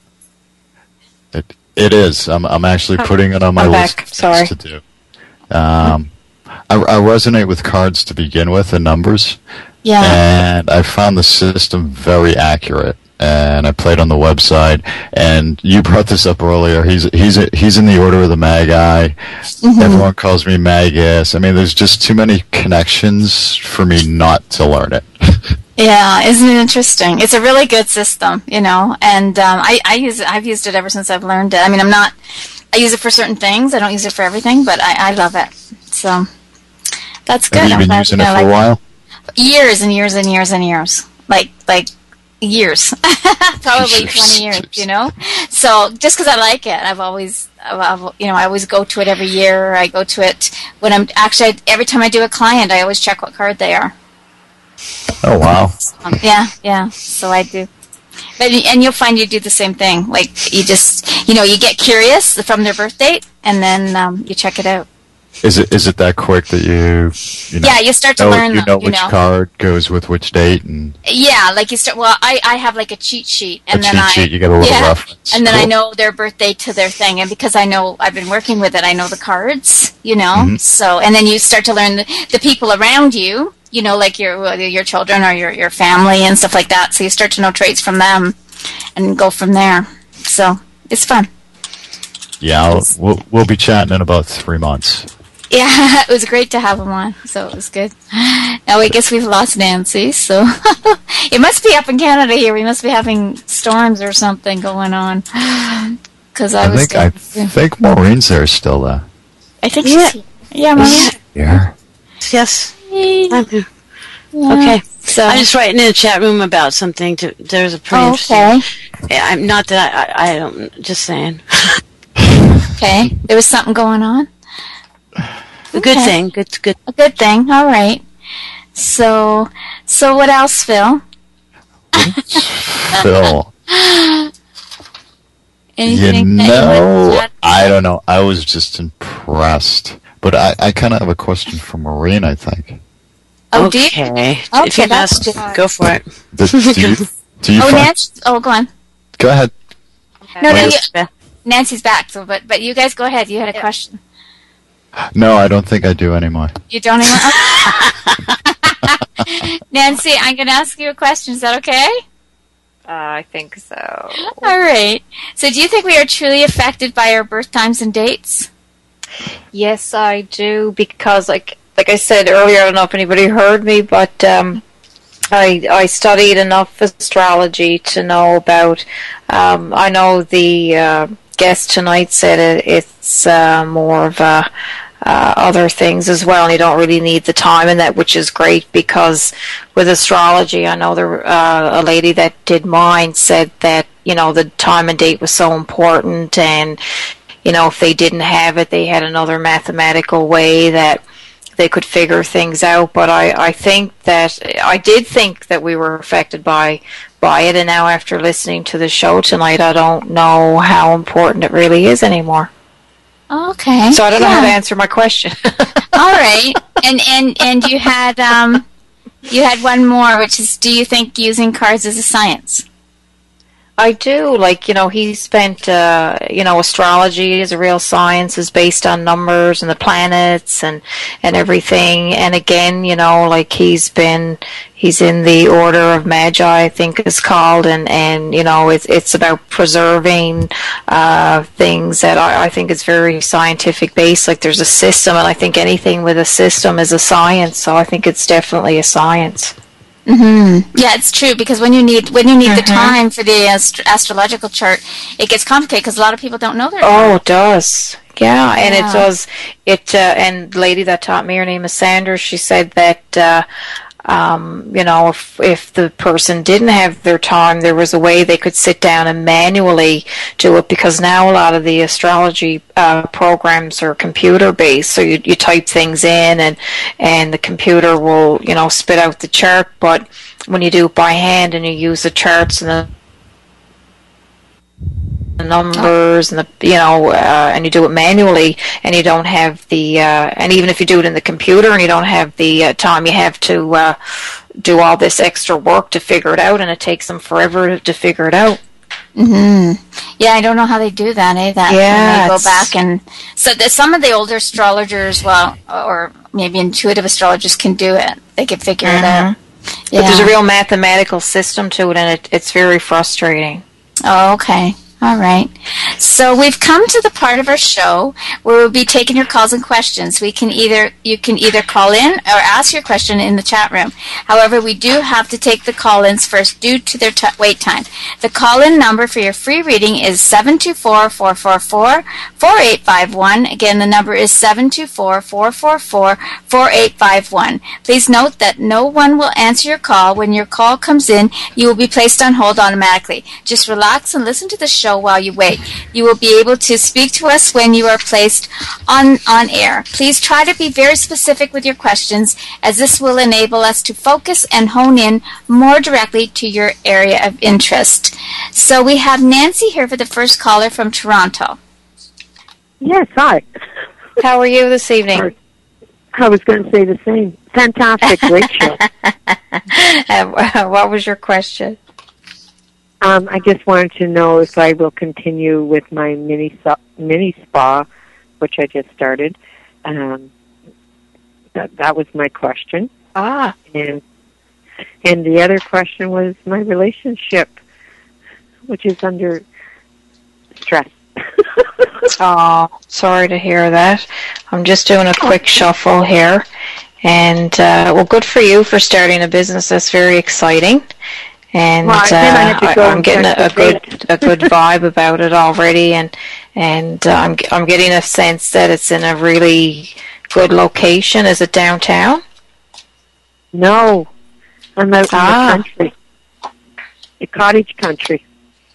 It, it is. I'm, I'm actually Oh, putting it on my I'm list back. of things Sorry. to do. Um, I, I resonate with cards to begin with and numbers, Yeah. and I found the system very accurate. And I played on the website, and you brought this up earlier. He's he's he's in the Order of the Magi. Mm-hmm. Everyone calls me Magus. I mean, there's just too many connections for me not to learn it. Yeah, isn't it interesting? It's a really good system, you know, and um, I, I use it. I've used it ever since I've learned it. I mean, I'm not. I use it for certain things. I don't use it for everything, but I, I love it. So that's good. Have you I'm been glad using you it know, for a like, while? Years and years and years and years, like like years, probably Years. twenty years. You know, so just because I like it, I've always, I've, I've, you know, I always go to it every year. I go to it when I'm actually every time I do a client, I always check what card they are. Oh wow! Um, yeah, yeah. So I do. But and you'll find you do the same thing. Like you just, you know, you get curious from their birth date, and then um, you check it out. Is it is it that quick that you you know Yeah, you start to know, learn you them, know you which know. card goes with which date and Yeah, like you start. Well, I, I have like a cheat sheet, and a then cheat I sheet? You get a little yeah, reference. and then I Cool. know their birthday to their thing, and because I know I've been working with it, I know the cards, you know. Mhm. So and then you start to learn the, the people around you, you know, like your your children or your your family and stuff like that. So you start to know traits from them, and go from there. So it's fun. Yeah, I'll, we'll we'll be chatting in about three months. Yeah, it was great to have him on, so it was good. Now I guess we've lost Nancy, so it must be up in Canada here. We must be having storms or something going on. Because I, I was, think I think Maureen's there still. There. I think she's here. Yeah, Maria. Yeah. Yes. I'm here. Yeah. Okay. So I'm just writing in the chat room about something. To, there's a pretty oh, interesting. okay, Yeah, I'm not that I, I don't. Just saying. okay. There was something going on. A good Okay. thing. Good. Good. A good thing. All right. So, so what else, Phil? Phil, Anything you that you know, want to add? I don't know. I was just impressed, but I, I kind of have a question for Maureen. I think. Oh, do you? Okay. If Okay, you've that's asked, good. go for it. Do, do you? Do you Oh, find, Nancy. Oh, go on. Go ahead. No, no, Yes. you, Nancy's back. So, but but you guys go ahead. You had a question. No, I don't think I do anymore. You don't even. Nancy, I'm going to ask you a question. Is that okay? Uh, I think so. All right. So, do you think we are truly affected by our birth times and dates? Yes, I do, because like like I said earlier, I don't know if anybody heard me, but um, I I studied enough astrology to know about. Um, I know the uh, guest tonight said it, it's uh, more of a. Uh, other things as well, and you don't really need the time in that, which is great, because with astrology, I know there uh, a lady that did mine said that, you know, the time and date was so important, and you know, if they didn't have it, they had another mathematical way that they could figure things out. But I, I think that I did think that we were affected by by it, and now after listening to the show tonight, I don't know how important it really is anymore. Okay. So I don't know how to Yeah. answer my question. All right. And and and you had um, you had one more, which is, do you think using cards is a science? I do. Like, you know, he spent, uh, you know, astrology is a real science, is based on numbers and the planets and, and everything. And again, you know, like he's been, he's in the Order of Magi, I think it's called. And, and you know, it's, it's about preserving uh, things that I, I think is very scientific based. Like there's a system, and I think anything with a system is a science. So I think it's definitely a science. Mm-hmm. Yeah, it's true, because when you need when you need Mm-hmm. the time for the ast- astrological chart, it gets complicated because a lot of people don't know their Oh, time. it does. Yeah, and Yeah. it does. It uh, and the lady that taught me, her name is Sanders. She said that uh, um, you know, if if the person didn't have their time, there was a way they could sit down and manually do it, because now a lot of the astrology uh, programs are computer based. So you you type things in, and and the computer will, you know, spit out the chart. But when you do it by hand and you use the charts and the the numbers and the, you know, uh, and you do it manually, and you don't have the uh, and even if you do it in the computer and you don't have the uh, time, you have to uh, do all this extra work to figure it out, and it takes them forever to, to figure it out. Mm-hmm. Yeah, I don't know how they do that, eh? That Yeah, when they go it's- back and so the, some of the older astrologers, well, or maybe intuitive astrologers can do it. They can figure it out. But there's Yeah. a real mathematical system to it, and it, it's very frustrating. Oh, okay. All right. So we've come to the part of our show where we'll be taking your calls and questions. We can either you can either call in or ask your question in the chat room. However, we do have to take the call-ins first due to their t- wait time. The call-in number for your free reading is seven two four, four four four, four eight five one. Again, the number is seven two four, four four four, four eight five one. Please note that no one will answer your call. When your call comes in, you will be placed on hold automatically. Just relax and listen to the show while you wait. You will be able to speak to us when you are placed on, on air. Please try to be very specific with your questions, as this will enable us to focus and hone in more directly to your area of interest. So we have Nancy here for the first caller from Toronto. Yes, hi. How are you this evening? I was going to say the same. Fantastic, great show. Uh, what was your question? Um, I just wanted to know if I will continue with my mini so- mini spa, which I just started. Um, that that was my question. Ah. And and the other question was my relationship, which is under stress. Oh, sorry to hear that. I'm just doing a quick shuffle here. And, uh, well, good for you for starting a business. That's very exciting. And Well, then I uh, had to I, go I'm and getting check a, a the good date. a good vibe about it already. And and uh, I'm, I'm getting a sense that it's in a really good location. Is it downtown? No, I'm out Ah. in the country, the cottage country.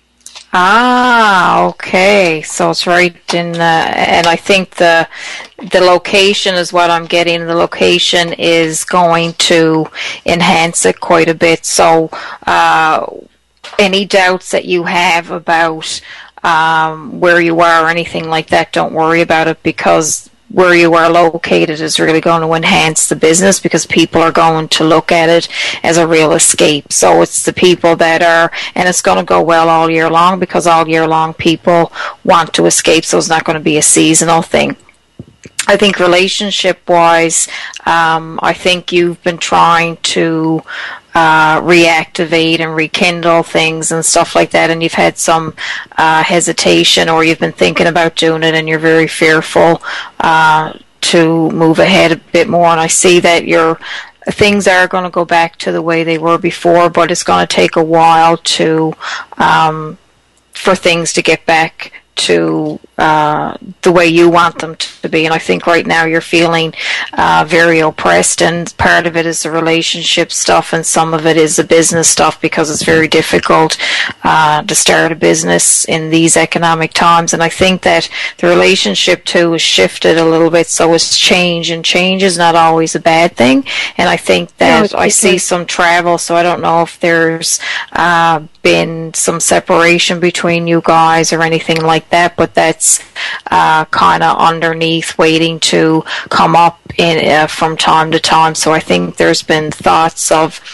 Ah, okay. So it's right in, uh, and I think the the location is what I'm getting. The location is going to enhance it quite a bit. So, uh, any doubts that you have about um, where you are or anything like that, don't worry about it, because where you are located is really going to enhance the business, because people are going to look at it as a real escape. So it's the people that are, and it's going to go well all year long, because all year long people want to escape, so it's not going to be a seasonal thing. I think relationship-wise, um, I think you've been trying to uh, reactivate and rekindle things and stuff like that, and you've had some uh, hesitation, or you've been thinking about doing it, and you're very fearful uh, to move ahead a bit more. And I see that your things are going to go back to the way they were before, but it's going to take a while to um, for things to get back to uh, the way you want them to be. And I think right now you're feeling uh, very oppressed, and part of it is the relationship stuff, and some of it is the business stuff, because it's very difficult uh, to start a business in these economic times. And I think that the relationship too has shifted a little bit, so it's change, and change is not always a bad thing. And I think that No, I it's see because- some travel, so I don't know if there's uh, been some separation between you guys or anything like that, but that's uh, kind of underneath, waiting to come up in uh, from time to time. So I think there's been thoughts of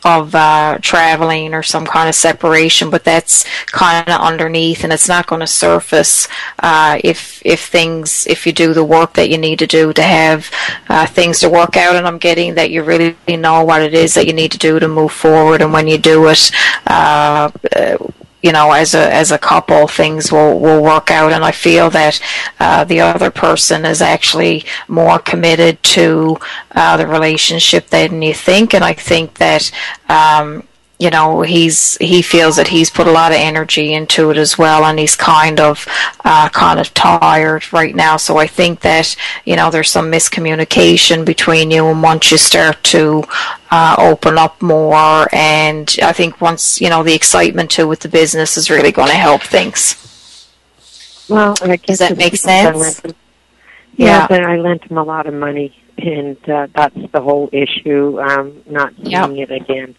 of uh, traveling or some kind of separation, but that's kind of underneath, and it's not going to surface uh, if if things if you do the work that you need to do to have uh, things to work out. And I'm getting that you really know what it is that you need to do to move forward, and when you do it, uh, you know, as a as a couple, things will, will work out. And I feel that uh, the other person is actually more committed to uh, the relationship than you think. And I think that um, you know, he's he feels that he's put a lot of energy into it as well, and he's kind of uh, kind of tired right now. So I think that, you know, there's some miscommunication between you, and once you start to uh, open up more, and I think once, you know, the excitement too with the business is really going to help things. Well, I guess does that make sense? Him, yeah, yeah, but I lent him a lot of money, and uh, that's the whole issue. Um, not seeing yep. it again.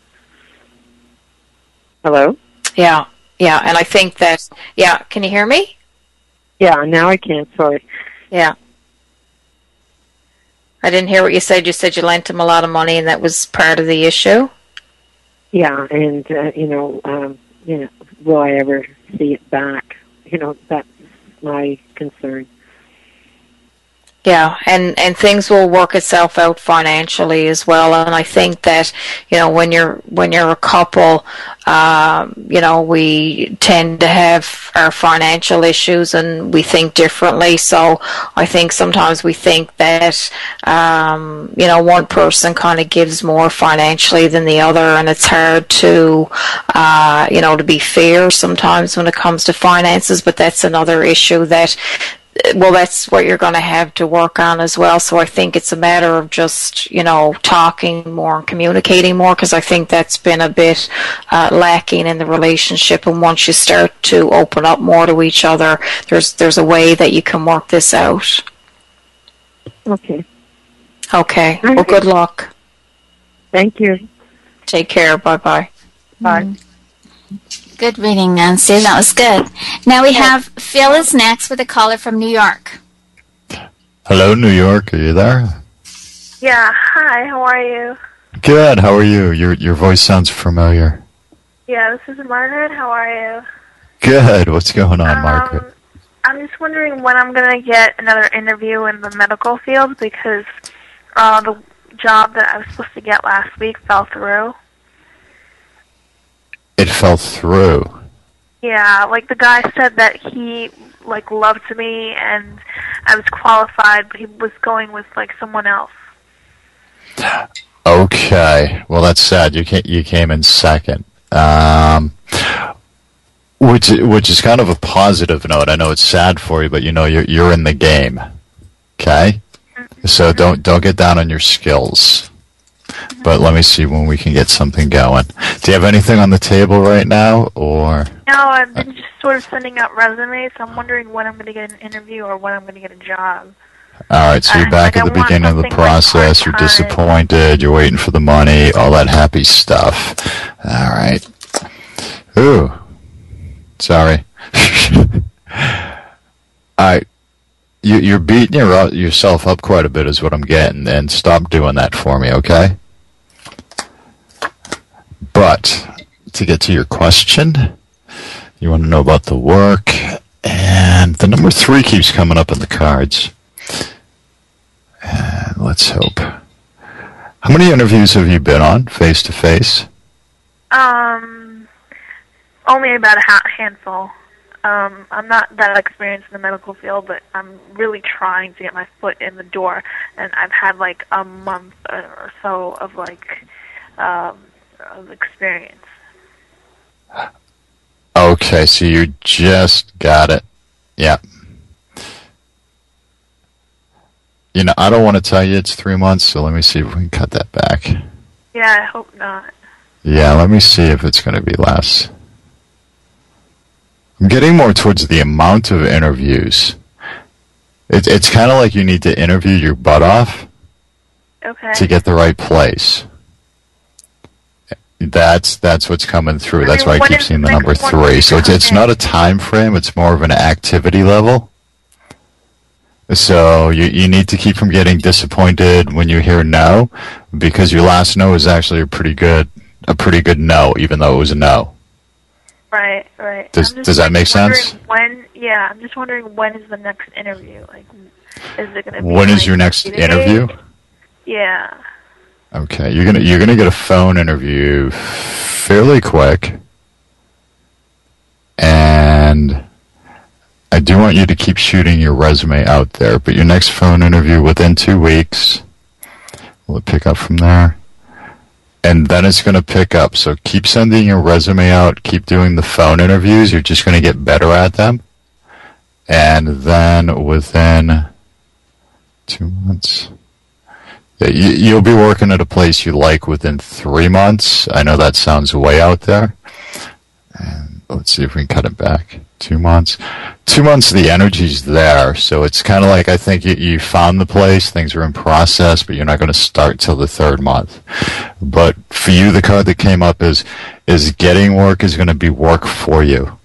Hello? Yeah, yeah, and I think that, yeah, can you hear me? Yeah, now I can, sorry. Yeah. I didn't hear what you said. You said you lent him a lot of money, and that was part of the issue? Yeah, and, uh, you know, um, you know, will I ever see it back? You know, that's my concern. Yeah, and, and things will work itself out financially as well. And I think that, you know, when you're when you're a couple, um, you know, we tend to have our financial issues and we think differently. So I think sometimes we think that, um, you know, one person kind of gives more financially than the other, and it's hard to, uh, you know, to be fair sometimes when it comes to finances. But that's another issue that, well, that's what you're going to have to work on as well. So I think it's a matter of just, you know, talking more and communicating more, because I think that's been a bit uh, lacking in the relationship. And once you start to open up more to each other, there's there's a way that you can work this out. Okay. Okay. All well, right. Good luck. Thank you. Take care. Bye-bye. Bye. Mm. Good reading, Nancy. That was good. Now we have Phil is next with a caller from New York. Hello, New York. Are you there? Yeah. Hi. How are you? Good. How are you? Your your voice sounds familiar. Yeah. This is Margaret. How are you? Good. What's going on, um, Margaret? I'm just wondering when I'm going to get another interview in the medical field, because uh, the job that I was supposed to get last week fell through. It fell through. Yeah, like the guy said that he like loved me and I was qualified, but he was going with like someone else. Okay, well that's sad. You came, you came in second, um, which which is kind of a positive note. I know it's sad for you, but you know you're you're in the game. Okay, mm-hmm. So don't don't get down on your skills. But let me see when we can get something going. Do you have anything on the table right now, or? No, I've been just sort of sending out resumes. So I'm wondering when I'm going to get an interview or when I'm going to get a job. All right, so you're back like at the I beginning of the process. Like you're disappointed. You're waiting for the money, all that happy stuff. All right. Ooh, sorry. All right. You, you're beating your, yourself up quite a bit is what I'm getting, and stop doing that for me, okay? But to get to your question, you want to know about the work, and the number three keeps coming up in the cards. And let's hope. How many interviews have you been on, face-to-face? Um, only about a ha- handful. Um, I'm not that experienced in the medical field, but I'm really trying to get my foot in the door, and I've had like a month or so of like um, of experience. Okay, so you just got it. Yeah. You know, I don't want to tell you it's three months, so let me see if we can cut that back. Yeah, I hope not. Yeah, let me see if it's going to be less. I'm getting more towards the amount of interviews. It, it's kind of like you need to interview your butt off okay. to get the right place. That's that's what's coming through. I That's mean, why I keep seeing the number three. So it's, it's not a time frame. It's more of an activity level. So you you need to keep from getting disappointed when you hear no, because your last no is actually a pretty good a pretty good no, even though it was a no. Right, right. Does I'm just does that make sense? When? Yeah, I'm just wondering when is the next interview? Like, is it going to be? When is like your next today? interview? Yeah. Okay, you're gonna you're gonna get a phone interview fairly quick, and I do want you to keep shooting your resume out there. But your next phone interview within two weeks, will it pick up from there? And then it's going to pick up. So keep sending your resume out. Keep doing the phone interviews. You're just going to get better at them. And then within two months, yeah, you, you'll be working at a place you like within three months. I know that sounds way out there. And let's see if we can cut it back. Two months. Two months, the energy's there. So it's kind of like, I think you, you found the place, things are in process, but you're not going to start till the third month. But for you, the card that came up is, is getting work is going to be work for you.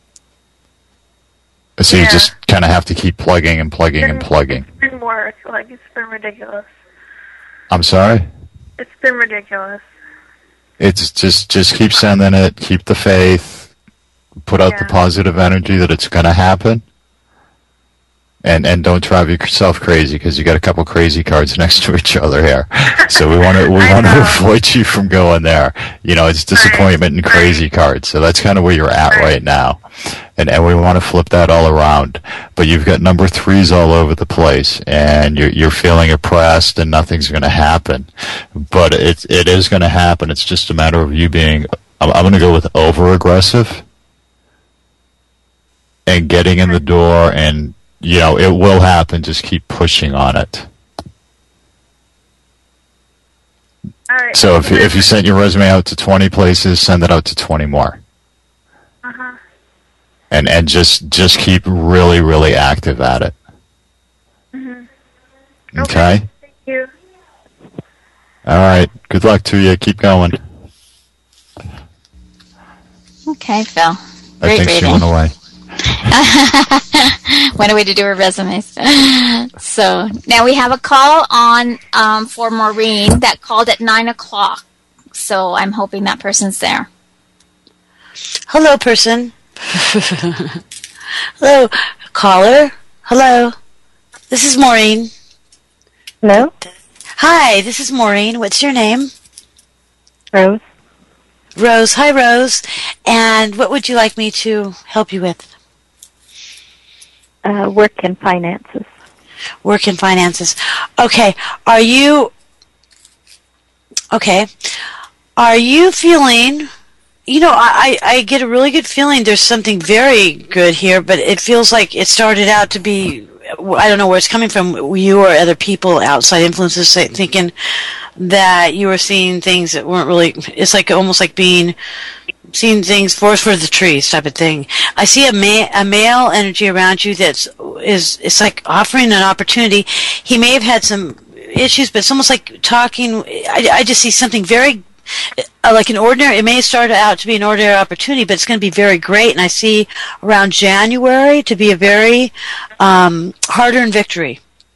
So yeah. you just kind of have to keep plugging and plugging and plugging. It's been work. Like, it's been ridiculous. I'm sorry? It's been ridiculous. It's just, just keep sending it, keep the faith. Put out yeah. the positive energy that it's going to happen, and and don't drive yourself crazy because you got a couple crazy cards next to each other here. So we want to we want to avoid you from going there. You know, it's disappointment right. and crazy right. cards. So that's kind of where you're at right, right now, and and we want to flip that all around. But you've got number threes all over the place, and you're you're feeling oppressed, and nothing's going to happen. But it it is going to happen. It's just a matter of you being. I'm, I'm going to go with over aggressive. And getting in the door, and, you know, it will happen. Just keep pushing on it. All right. So if you, if you sent your resume out to twenty places, send it out to twenty more. Uh-huh. And and just just keep really, really active at it. Mm-hmm. Okay? Okay. Thank you. All right. Good luck to you. Keep going. Okay, Phil. I Great think reading. she went away. Went away to do her resumes. So now we have a call on um, for Maureen that called at nine o'clock. So I'm hoping that person's there. Hello, person. Hello, caller. Hello. This is Maureen. Hello? Hi, this is Maureen. What's your name? Rose. Rose. Hi, Rose. And what would you like me to help you with? Uh, work and finances. Work and finances. Okay. Are you... Okay. Are you feeling... You know, I, I get a really good feeling there's something very good here, but it feels like it started out to be... I don't know where it's coming from, you or other people, outside influences, say, thinking that you were seeing things that weren't really... It's like almost like being... Seeing things forest for the trees type of thing. I see a, ma- a male energy around you that's is it's like offering an opportunity. He may have had some issues, but it's almost like talking. I, I just see something very uh, like an ordinary. It may start out to be an ordinary opportunity, but it's going to be very great. And I see around January to be a very um, hard-earned victory.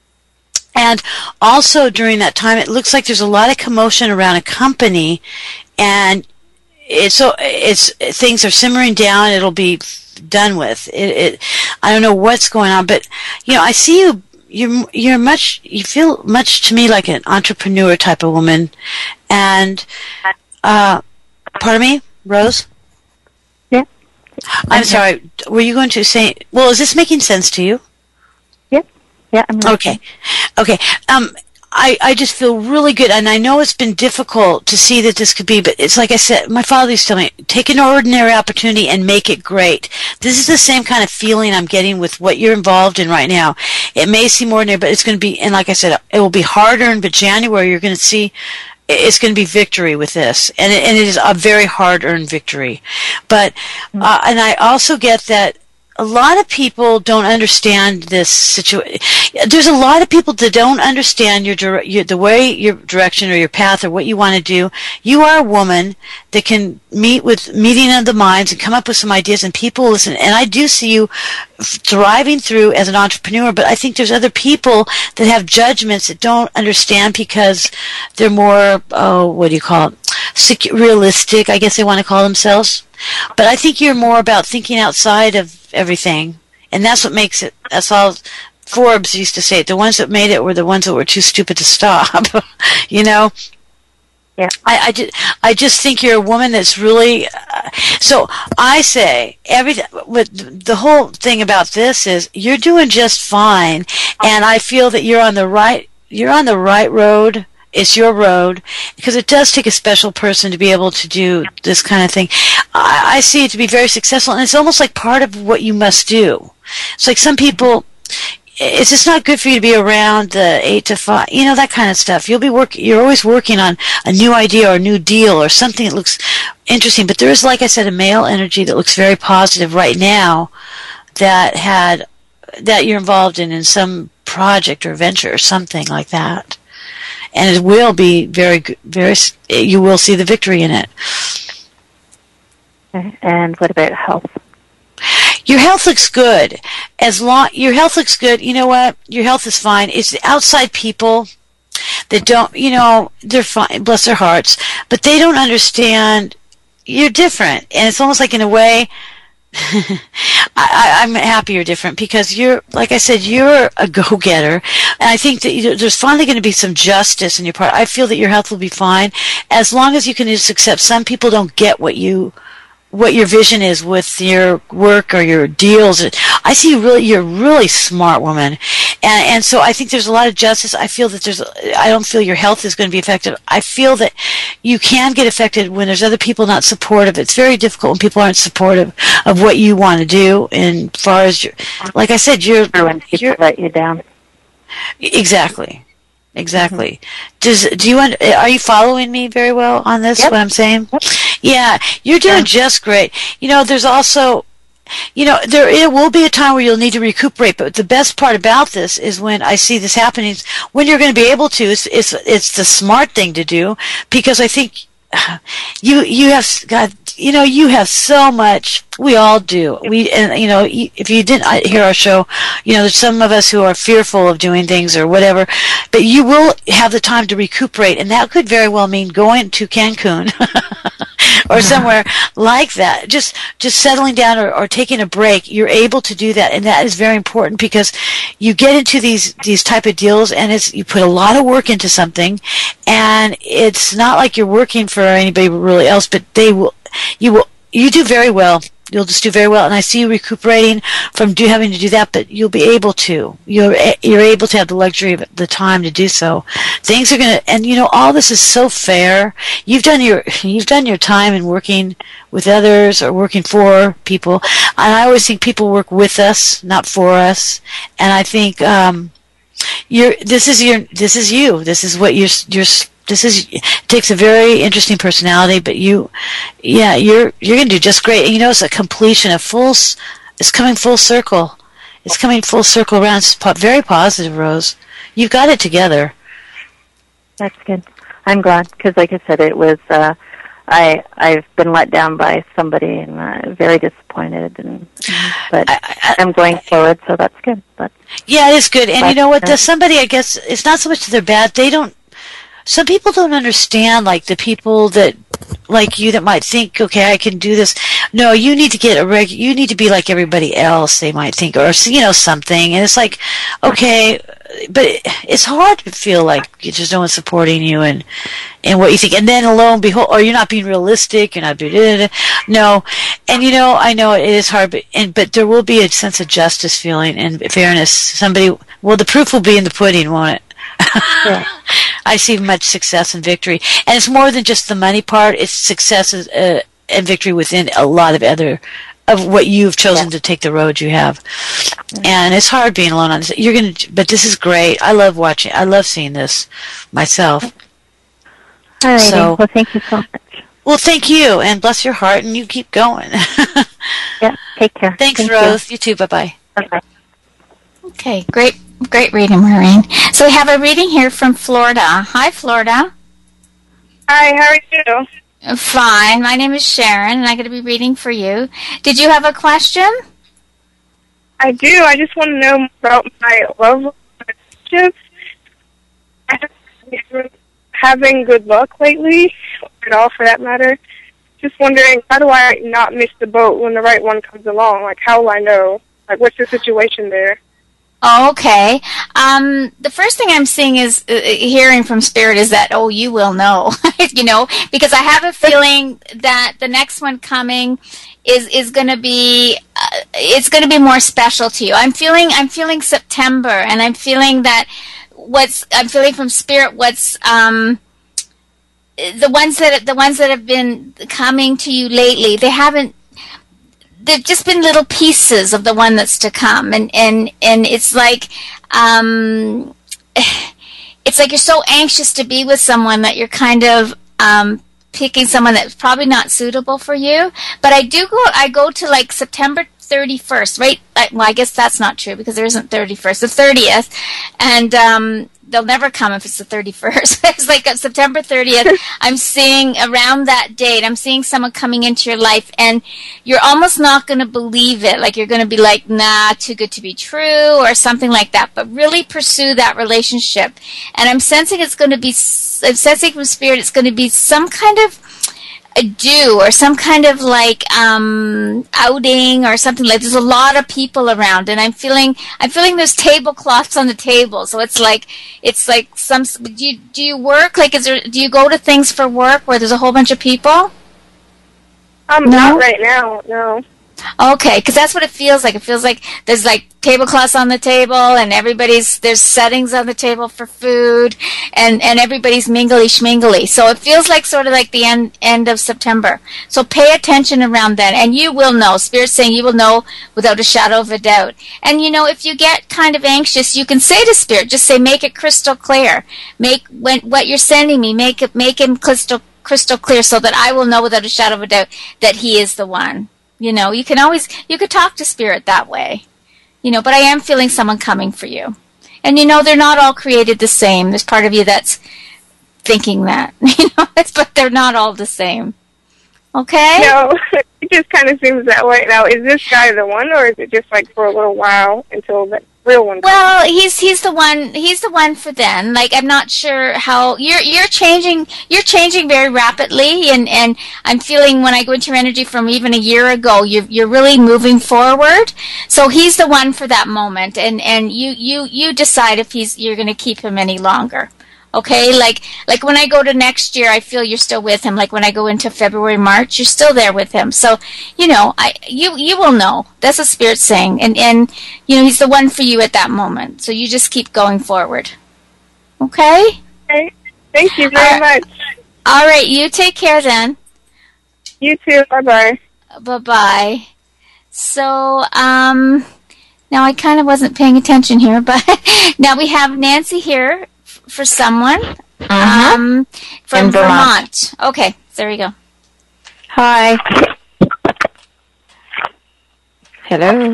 And also during that time, it looks like there's a lot of commotion around a company, and it's so it's things are simmering down. It'll be done with. It, it I don't know what's going on, but you know, I see you. You're you're much. You feel much to me like an entrepreneur type of woman, and uh, pardon me, Rose. Yeah. I'm sorry. Were you going to say? Well, is this making sense to you? Yep. Yeah. I'm okay. Okay. Um. I, I just feel really good, and I know it's been difficult to see that this could be, but it's like I said, my father used to tell me, take an ordinary opportunity and make it great. This is the same kind of feeling I'm getting with what you're involved in right now. It may seem ordinary, but it's going to be, and like I said, it will be hard-earned, but January you're going to see it's going to be victory with this, and it, and it is a very hard-earned victory. But, uh, and I also get that a lot of people don't understand this situation. There's a lot of people that don't understand your, dire- your the way your direction or your path or what you want to do. You are a woman that can meet with meeting of the minds and come up with some ideas, and people listen. And I do see you thriving through as an entrepreneur, but I think there's other people that have judgments that don't understand because they're more, oh, what do you call it? secu- realistic, I guess they want to call themselves. But I think you're more about thinking outside of everything. And that's what makes it, that's all Forbes used to say. The ones that made it were the ones that were too stupid to stop, you know? Yeah. I, I, just, I just think you're a woman that's really, uh, so I say, everything, with the whole thing about this is you're doing just fine, and I feel that you're on the right, you're on the right road. It's your road, because it does take a special person to be able to do this kind of thing. I, I see it to be very successful, and it's almost like part of what you must do. It's like some people, it's just not good for you to be around the eight to five, you know, that kind of stuff. You'll be work, you're always working on a new idea or a new deal or something that looks interesting. But there is, like I said, a male energy that looks very positive right now that had, that you're involved in in some project or venture or something like that. And it will be very, very, you will see the victory in it. And what about health? Your health looks good. As long, your health looks good, you know what? Your health is fine. It's the outside people that don't, you know, they're fine, bless their hearts, but they don't understand you're different. And it's almost like, in a way, I, I'm happy you're different, because you're, like I said, you're a go-getter, and I think that you, there's finally going to be some justice in your part. I feel that your health will be fine as long as you can just accept some people don't get what you, what your vision is with your work or your deals. I see you really, you're a really smart woman, and and so I think there's a lot of justice. I feel that there's, I don't feel your health is going to be affected. I feel that you can get affected when there's other people not supportive. It's very difficult when people aren't supportive of what you want to do. And as far as your, like I said, you're when people you're, let you down. Exactly. Exactly. Does do you want, are you following me very well on this? Yep. What I'm saying? Yep. Yeah, you're doing Yeah. just great. You know, there's also, you know, there it will be a time where you'll need to recuperate. But the best part about this is when I see this happening, when you're going to be able to. It's it's it's the smart thing to do, because I think you you have God. You know, you have so much. We all do. We, and you know, if you didn't hear our show, you know, there's some of us who are fearful of doing things or whatever, but you will have the time to recuperate, and that could very well mean going to Cancun or somewhere like that. Just, just settling down or, or taking a break. You're able to do that, and that is very important, because you get into these these type of deals, and it's you put a lot of work into something, and it's not like you're working for anybody really else, but they will. You will. You do very well. You'll just do very well, and I see you recuperating from do having to do that. But you'll be able to. You're you're able to have the luxury of the time to do so. Things are gonna, and you know, all this is so fair. You've done your you've done your time in working with others or working for people, and I always think people work with us, not for us. And I think um, you're. This is your. This is you. This is what you're. You're. This is, it takes a very interesting personality, but you, yeah, you're you're going to do just great. And you know, it's a completion, a full, it's coming full circle. It's coming full circle around. It's po- very positive, Rose. You've got it together. That's good. I'm glad, because like I said, it was, uh, I, I've been let down by somebody, and uh, very disappointed, and but I, I, I'm going forward, so that's good. That's, yeah, it is good. And you know what, the somebody, I guess, it's not so much that they're bad, they don't, some people don't understand, like the people that, like you, that might think, okay, I can do this. No, you need to get a reg. You need to be like everybody else. They might think, or you know, something. And it's like, okay, but it, it's hard to feel like there's no one supporting you and and what you think. And then, lo and behold, or you're not being realistic. You're not being no. And you know, I know it is hard, but and but there will be a sense of justice feeling and fairness. Somebody, well, the proof will be in the pudding, won't it? Yeah. I see much success and victory, and it's more than just the money part. It's success uh, and victory within a lot of other of what you've chosen yeah. to take the road you have. And it's hard being alone on this. You're gonna, but this is great. I love watching. I love seeing this myself. All right. So, well, thank you so much. Well, thank you, and bless your heart, and you keep going. Yeah. Take care. Thanks, thank Rose. You. you too. Bye bye. Bye bye. Okay. Great. Great reading, Maureen. So we have a reading here from Florida. Hi, Florida. Hi, how are you? Fine. My name is Sharon, and I'm going to be reading for you. Did you have a question? I do. I just want to know about my love relationships. I'm having good luck lately. at all for that matter. Just wondering, how do I not miss the boat when the right one comes along? Like, how will I know? Like, what's the situation there? Oh, okay. Um, the first thing I'm seeing is, uh, hearing from Spirit is that, oh, you will know, you know, because I have a feeling that the next one coming is, is going to be, uh, it's going to be more special to you. I'm feeling, I'm feeling September, and I'm feeling that what's, I'm feeling from Spirit what's, um, the ones that, the ones that have been coming to you lately, they haven't, they've just been little pieces of the one that's to come, and and and it's like um it's like you're so anxious to be with someone that you're kind of um picking someone that's probably not suitable for you. But I do go I go to like September thirty-first, right? Well, I guess that's not true because there isn't thirty-first, the thirtieth, and um they'll never come if it's the thirty-first. It's like September thirtieth. I'm seeing around that date, I'm seeing someone coming into your life, and you're almost not going to believe it. Like, you're going to be like, nah, too good to be true, or something like that. But really pursue that relationship. And I'm sensing it's going to be, I'm sensing from Spirit it's going to be some kind of a do, or some kind of like um outing, or something. Like, there's a lot of people around, and I'm feeling I'm feeling there's tablecloths on the table. So it's like it's like some. Do you do you work? Like, is there? Do you go to things for work where there's a whole bunch of people? Um, no? Not right now. No. Okay, because that's what it feels like. It feels like there's like tablecloths on the table, and everybody's there's settings on the table for food, and and everybody's mingly schmingly. So it feels like sort of like the end end of September. So pay attention around then, and you will know. Spirit's saying you will know without a shadow of a doubt. And you know, if you get kind of anxious, you can say to Spirit, just say, make it crystal clear. Make when what you're sending me, make it make him crystal crystal clear, so that I will know without a shadow of a doubt that he is the one. You know, you can always, you could talk to Spirit that way. You know, but I am feeling someone coming for you. And you know, they're not all created the same. There's part of you that's thinking that. You know, it's, but they're not all the same. Okay? No, it just kind of seems that way. Now, is this guy the one, or is it just like for a little while until the real one comes? Well, he's he's the one. He's the one for then. Like, I'm not sure how you're you're changing. You're changing very rapidly, and, and I'm feeling when I go into your energy from even a year ago, you're you're really moving forward. So he's the one for that moment, and, and you, you, you decide if he's you're going to keep him any longer. Okay, like like when I go to next year, I feel you're still with him. Like when I go into February, March, you're still there with him. So, you know, I you you will know. That's what Spirit's saying, and and you know, he's the one for you at that moment. So you just keep going forward. Okay. Okay. Thank you very All right. much. All right, you take care then. You too. Bye bye. Bye bye. So, um, now I kind of wasn't paying attention here, but now we have Nancy here. For someone uh-huh. um, from In Vermont. Vermont. Okay, there we go. Hi. Hello.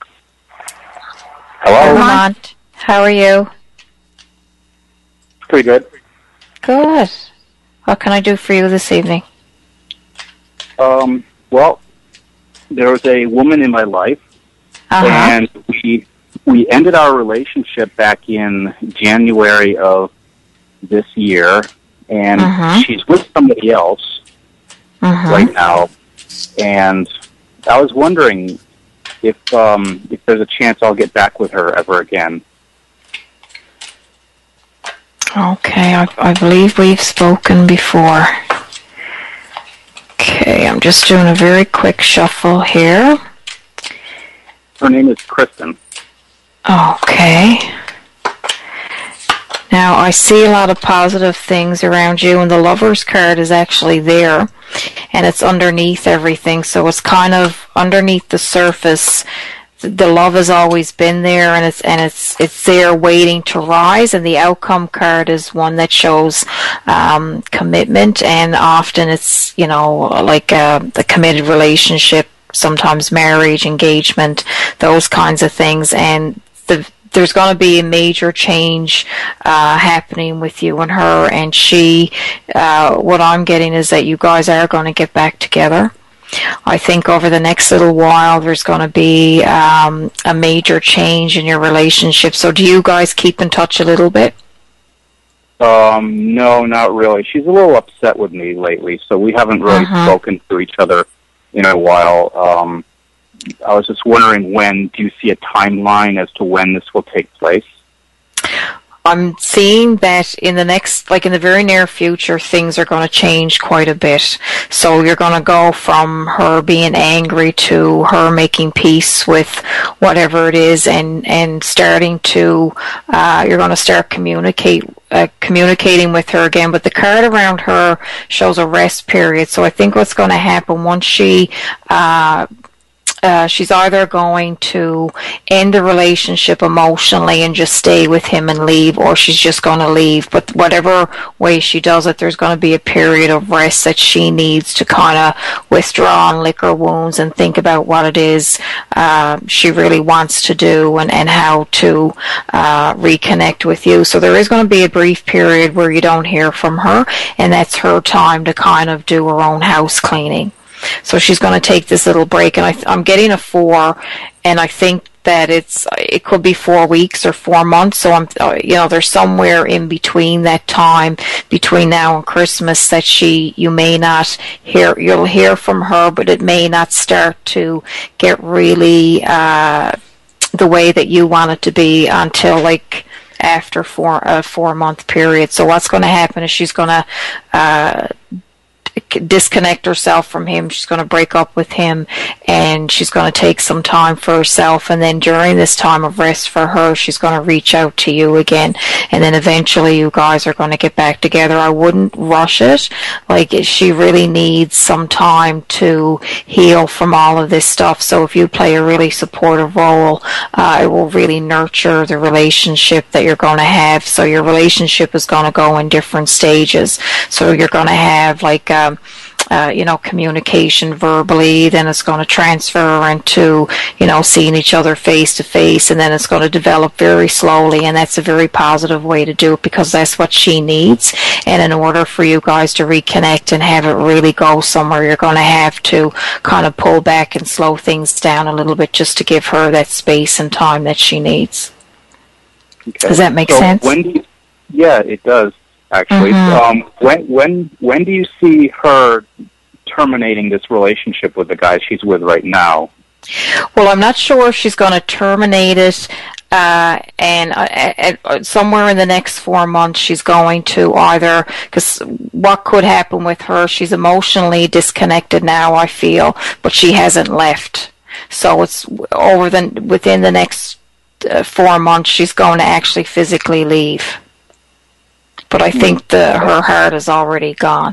Hello. Vermont. How are you? Pretty good. Good. What can I do for you this evening? Um, well, there was a woman in my life, uh-huh. and we we ended our relationship back in January of this year, and uh-huh. she's with somebody else uh-huh. right now. And I was wondering if um, if there's a chance I'll get back with her ever again. Okay, I, I believe we've spoken before. Okay, I'm just doing a very quick shuffle here. Her name is Kristen. Okay. Now, I see a lot of positive things around you, and the Lover's card is actually there, and it's underneath everything, so it's kind of underneath the surface. The love has always been there, and it's and it's it's there waiting to rise, and the outcome card is one that shows um, commitment, and often it's, you know, like uh, the committed relationship, sometimes marriage, engagement, those kinds of things, and the there's going to be a major change uh, happening with you and her, and she, uh, what I'm getting is that you guys are going to get back together. I think over the next little while there's going to be um, a major change in your relationship. So do you guys keep in touch a little bit? Um, no, not really. She's a little upset with me lately, so we haven't really Uh-huh. spoken to each other in a while. Um, I was just wondering when, do you see a timeline as to when this will take place? I'm seeing that in the next, like in the very near future, things are going to change quite a bit. So you're going to go from her being angry to her making peace with whatever it is, and and starting to, uh, you're going to start communicate uh, communicating with her again. But the card around her shows a rest period. So I think what's going to happen once she. Uh, Uh, she's either going to end the relationship emotionally and just stay with him and leave, or she's just going to leave. But whatever way she does it, there's going to be a period of rest that she needs to kind of withdraw and lick her wounds and think about what it is uh, she really wants to do, and, and how to uh, reconnect with you. So there is going to be a brief period where you don't hear from her, and that's her time to kind of do her own house cleaning. So she's going to take this little break, and I, I'm getting a four, and I think that it's it could be four weeks or four months. So I'm, you know, there's somewhere in between that time, between now and Christmas, that she you may not hear. You'll hear from her, but it may not start to get really uh, the way that you want it to be until like after four a four month period. So what's going to happen is she's going to. Uh, disconnect herself from him. She's going to break up with him, and she's going to take some time for herself, and then during this time of rest for her, she's going to reach out to you again, and then eventually you guys are going to get back together. I wouldn't rush it. Like, she really needs some time to heal from all of this stuff. So if you play a really supportive role, uh, it will really nurture the relationship that you're going to have. So your relationship is going to go in different stages. So you're going to have like um, Uh, you know, communication verbally, then it's going to transfer into, you know, seeing each other face to face, and then it's going to develop very slowly, and that's a very positive way to do it, because that's what she needs. And in order for you guys to reconnect and have it really go somewhere, you're going to have to kind of pull back and slow things down a little bit, just to give her that space and time that she needs. Okay. Does that make so sense? When do you, yeah, it does. Actually, Mm-hmm. um, when when when do you see her terminating this relationship with the guy she's with right now? Well, I'm not sure if she's going to terminate it, uh, and uh, at, at, somewhere in the next four months she's going to either, because what could happen with her, she's emotionally disconnected now, I feel, but she hasn't left. So it's over the within the next uh, four months she's going to actually physically leave. But I think the her heart is already gone.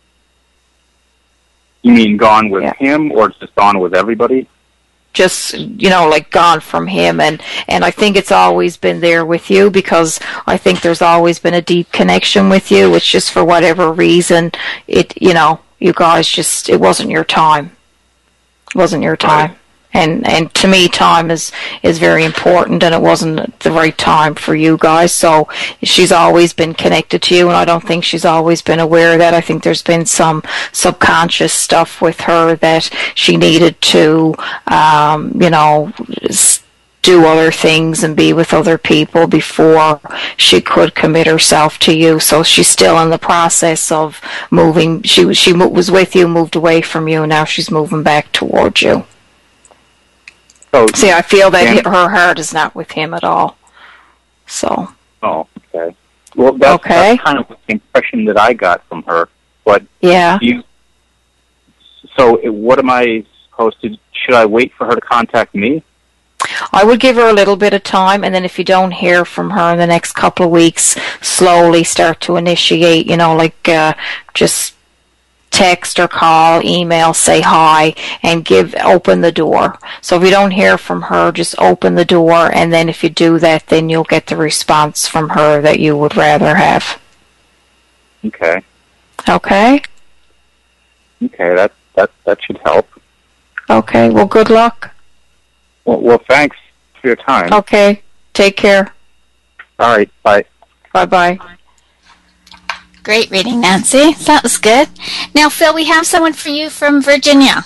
You mean gone with Yeah. him, or just gone with everybody? Just, you know, like gone from him. And, and I think it's always been there with you, because I think there's always been a deep connection with you. It's just for whatever reason, it, you know, you guys just, it wasn't your time. It wasn't your time. Right. And and to me, time is, is very important, and it wasn't the right time for you guys. So she's always been connected to you, and I don't think she's always been aware of that. I think there's been some subconscious stuff with her that she needed to, um, you know, do other things and be with other people before she could commit herself to you. So she's still in the process of moving. She, she was with you, moved away from you, now she's moving back towards you. So, See, I feel that and, her heart is not with him at all. So. Oh, okay. Well, that's, Okay. that's kind of the impression that I got from her. But Yeah. you, so what am I supposed to? Should I wait for her to contact me? I would give her a little bit of time, and then if you don't hear from her in the next couple of weeks, slowly start to initiate, you know, like uh, just text or call, email, say hi, and give open the door. So if you don't hear from her, just open the door, and then if you do that, then you'll get the response from her that you would rather have. Okay. Okay? Okay, that that that should help. Okay, well, good luck. Well, well thanks for your time. Okay, take care. All right, bye. Bye-bye. Great reading, Nancy. That was good. Now, Phil, we have someone for you from Virginia.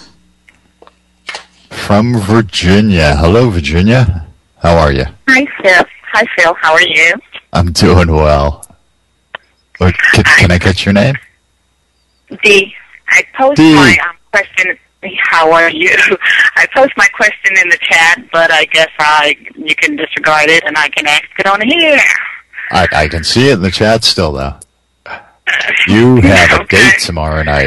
From Virginia. Hello, Virginia. How are you? Hi, Phil. Hi, Phil. How are you? I'm doing well. Look, can, can I get your name? Dee. I post Dee. my um, question. How are you? I post my question in the chat, but I guess I you can disregard it and I can ask it on here. I, I can see it in the chat still, though. You have a Okay. date tomorrow night.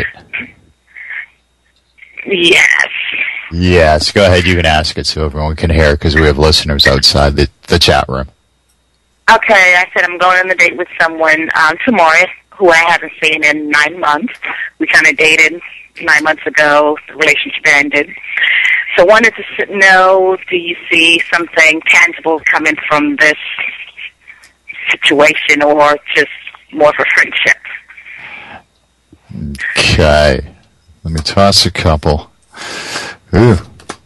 Yes. Yes, go ahead. You can ask it so everyone can hear because we have listeners outside the, the chat room. Okay, I said I'm going on a date with someone um, tomorrow who I haven't seen in nine months. We kind of dated nine months ago. The relationship ended. So wanted to s- know, do you see something tangible coming from this situation or just more of a friendship? Okay. Let me toss a couple. Ooh.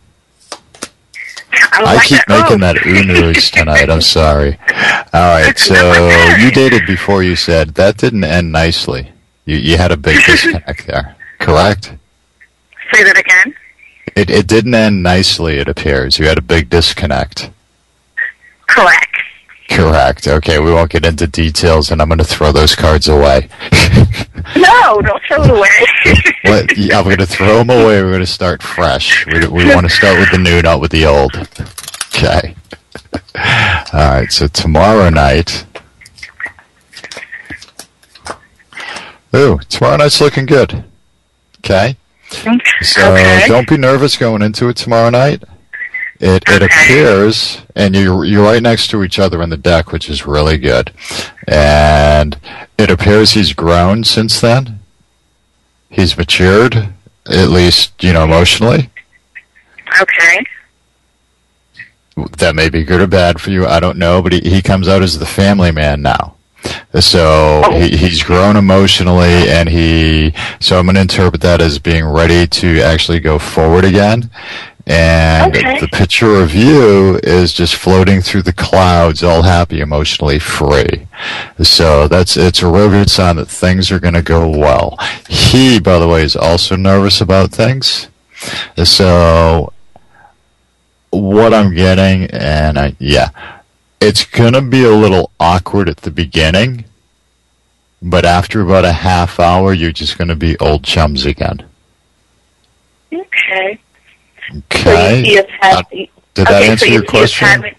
I, I like keep that. making Oh. that ooh noise tonight. I'm sorry. All right, so you dated before you said. That didn't end nicely. You, you had a big disconnect there, correct? Say that again? It, it didn't end nicely, it appears. You had a big disconnect. Correct. Correct. Okay, we won't get into details, and I'm going to throw those cards away. No, don't throw it away. What, yeah, I'm going to throw them away. We're going to start fresh. We, we want to start with the new, not with the old. Okay. All right, so tomorrow night. Ooh, tomorrow night's looking good. Okay? So Okay. don't be nervous going into it tomorrow night. It it appears, and you're you're right next to each other on the deck, which is really good. And it appears he's grown since then. He's matured, at least you know emotionally. Okay. That may be good or bad for you. I don't know, but he, he comes out as the family man now. So he, he's grown emotionally, and he. So I'm going to interpret that as being ready to actually go forward again. And Okay. the picture of you is just floating through the clouds, all happy, emotionally free. So that's it's a real good sign that things are going to go well. He, by the way, is also nervous about things. So what I'm getting, and I, yeah, it's going to be a little awkward at the beginning, but after about a half hour, you're just going to be old chums again. Okay. Okay. So you see us have, Uh, did that okay, answer so you your see us question? having-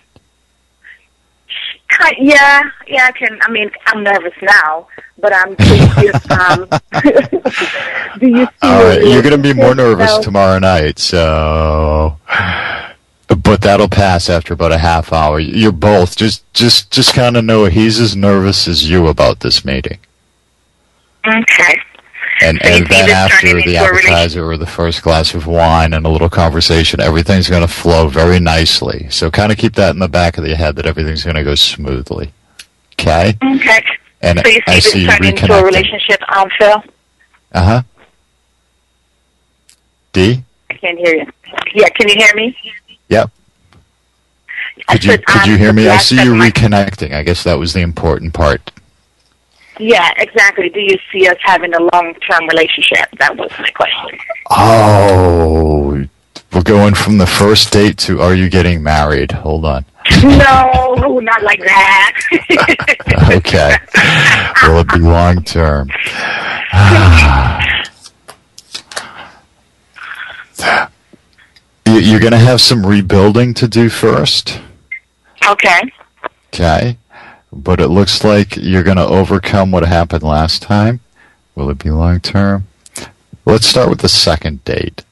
Ki- yeah, yeah, I can. I mean, I'm nervous now, but I'm curious. Um, do you see? All right, your you're going to be more relationship nervous now? tomorrow night, so. But that'll pass after about a half hour. You're both just, just, just kind of know he's as nervous as you about this meeting. Okay. And So you and see then this after turning the into a appetizer or the first glass of wine and a little conversation, everything's going to flow very nicely. So kind of keep that in the back of your head that everything's going to go smoothly. Okay? Okay. And so you see I this see you turning into a reconnecting. relationship, um, Phil? Uh huh. D? I can't hear you. Yeah, can you hear me? Yep. I Could you said, could um, you hear me? I last see you time I- reconnecting. I guess that was the important part. Yeah, exactly. Do you see us having a long-term relationship? That was my question. Oh, we're going from the first date to are you getting married? Hold on. No, not like that. Okay. Will it be long term? You- You're going to have some rebuilding to do first. Okay. Okay. But it looks like you're going to overcome what happened last time. Will it be long term? Let's start with the second date.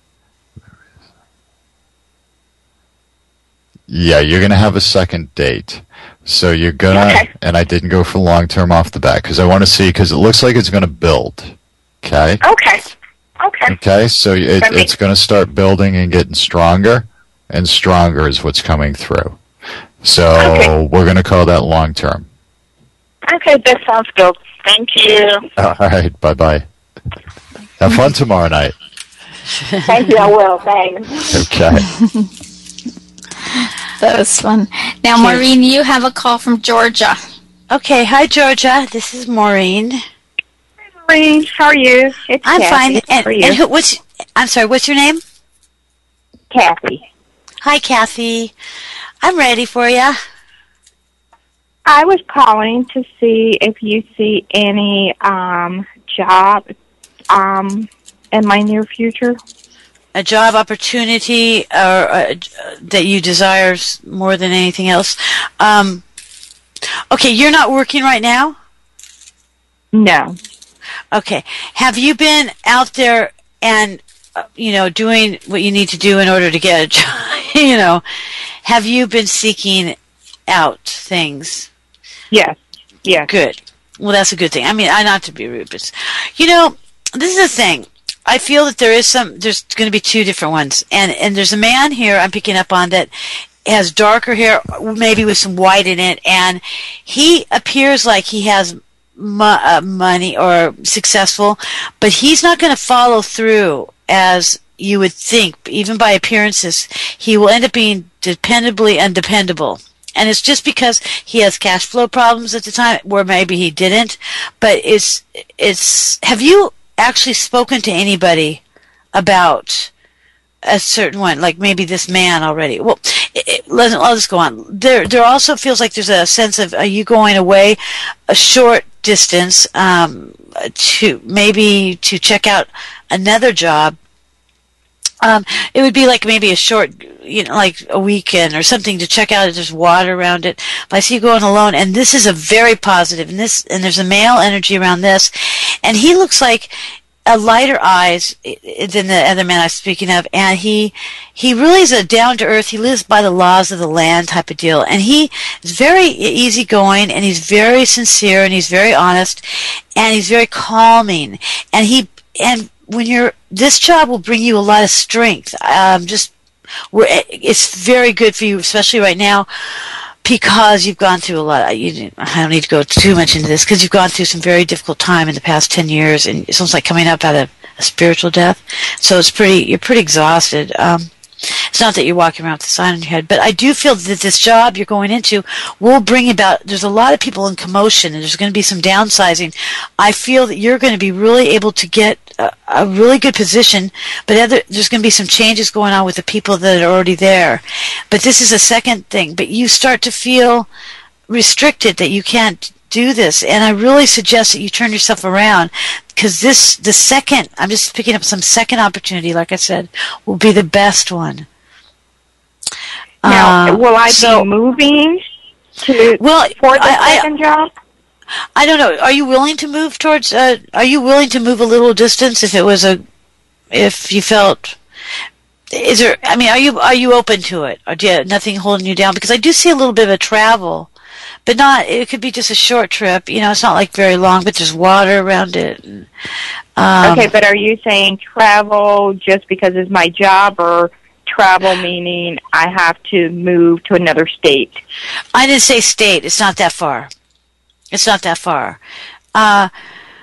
Yeah, you're going to have a second date. So you're going to, Okay. and I didn't go for long term off the bat because I want to see, because it looks like it's going to build. Okay? Okay. Okay. Okay, so it, Okay. it's going to start building and getting stronger, and stronger is what's coming through. So Okay. we're going to call that long term. Okay, that sounds good. Thank you. All right, bye bye. Have fun tomorrow night. Thank you, I will. Thanks. Okay. That was fun. Now, Maureen, you have a call from Georgia. Okay, hi Georgia. This is Maureen. Maureen, how are you? It's I'm Kathy. fine. And, How are you? and who, what's? I'm sorry. What's your name? Kathy. Hi, Kathy. I'm ready for you. I was calling to see if you see any um, job um, in my near future. A job opportunity or uh, that you desire more than anything else. Um, okay, you're not working right now? No. Okay. Have you been out there and, uh, you know, doing what you need to do in order to get a job? You know, have you been seeking out things? Yes. Yeah. Good. Well, that's a good thing. I mean, I not to be rude, but, you know, this is the thing. I feel that there is some, there's going to be two different ones. And, and there's a man here I'm picking up on that has darker hair, maybe with some white in it, and he appears like he has mo- uh, money or successful, but he's not going to follow through as you would think, even by appearances. He will end up being dependably undependable. And it's just because he has cash flow problems at the time, where maybe he didn't. But it's, it's, have you actually spoken to anybody about a certain one, like maybe this man already? Well, it, it, let, I'll just go on. There, there also feels like there's a sense of, are you going away a short distance, um, to maybe to check out another job? Um, it would be like maybe a short, you know, like a weekend or something to check out if there's water around it. But I see you going alone, and this is a very positive, and this, and there's a male energy around this, and he looks like a lighter eyes than the other man I'm speaking of, and he, he really is a down to earth. He lives by the laws of the land type of deal, and he is very easygoing, and he's very sincere, and he's very honest, and he's very calming, and he, and when you're, this job will bring you a lot of strength. Um, just, we're, it's very good for you, especially right now, because you've gone through a lot. You, I don't need to go too much into this, because you've gone through some very difficult time in the past ten years, and it's almost like coming up out of a spiritual death. So it's pretty, you're pretty exhausted. Um, it's not that you're walking around with a sign on your head, but I do feel that this job you're going into will bring about, there's a lot of people in commotion, and there's going to be some downsizing. I feel that you're going to be really able to get a, a really good position, but other, there's going to be some changes going on with the people that are already there. But this is a second thing, but you start to feel restricted that you can't do this, and I really suggest that you turn yourself around, because this, the second, I'm just picking up some second opportunity, like I said, will be the best one. Now, uh, will I so, be moving to well, for the I, second I, job? I don't know. Are you willing to move towards? Uh, are you willing to move a little distance if it was a, if you felt? Is there? I mean, are you are you open to it, or do you have nothing holding you down? Because I do see a little bit of a travel. But not, it could be just a short trip. You know, it's not like very long, but there's water around it. And, um, okay, but are you saying travel just because it's my job, or travel meaning I have to move to another state? I didn't say state. It's not that far. It's not that far. Uh,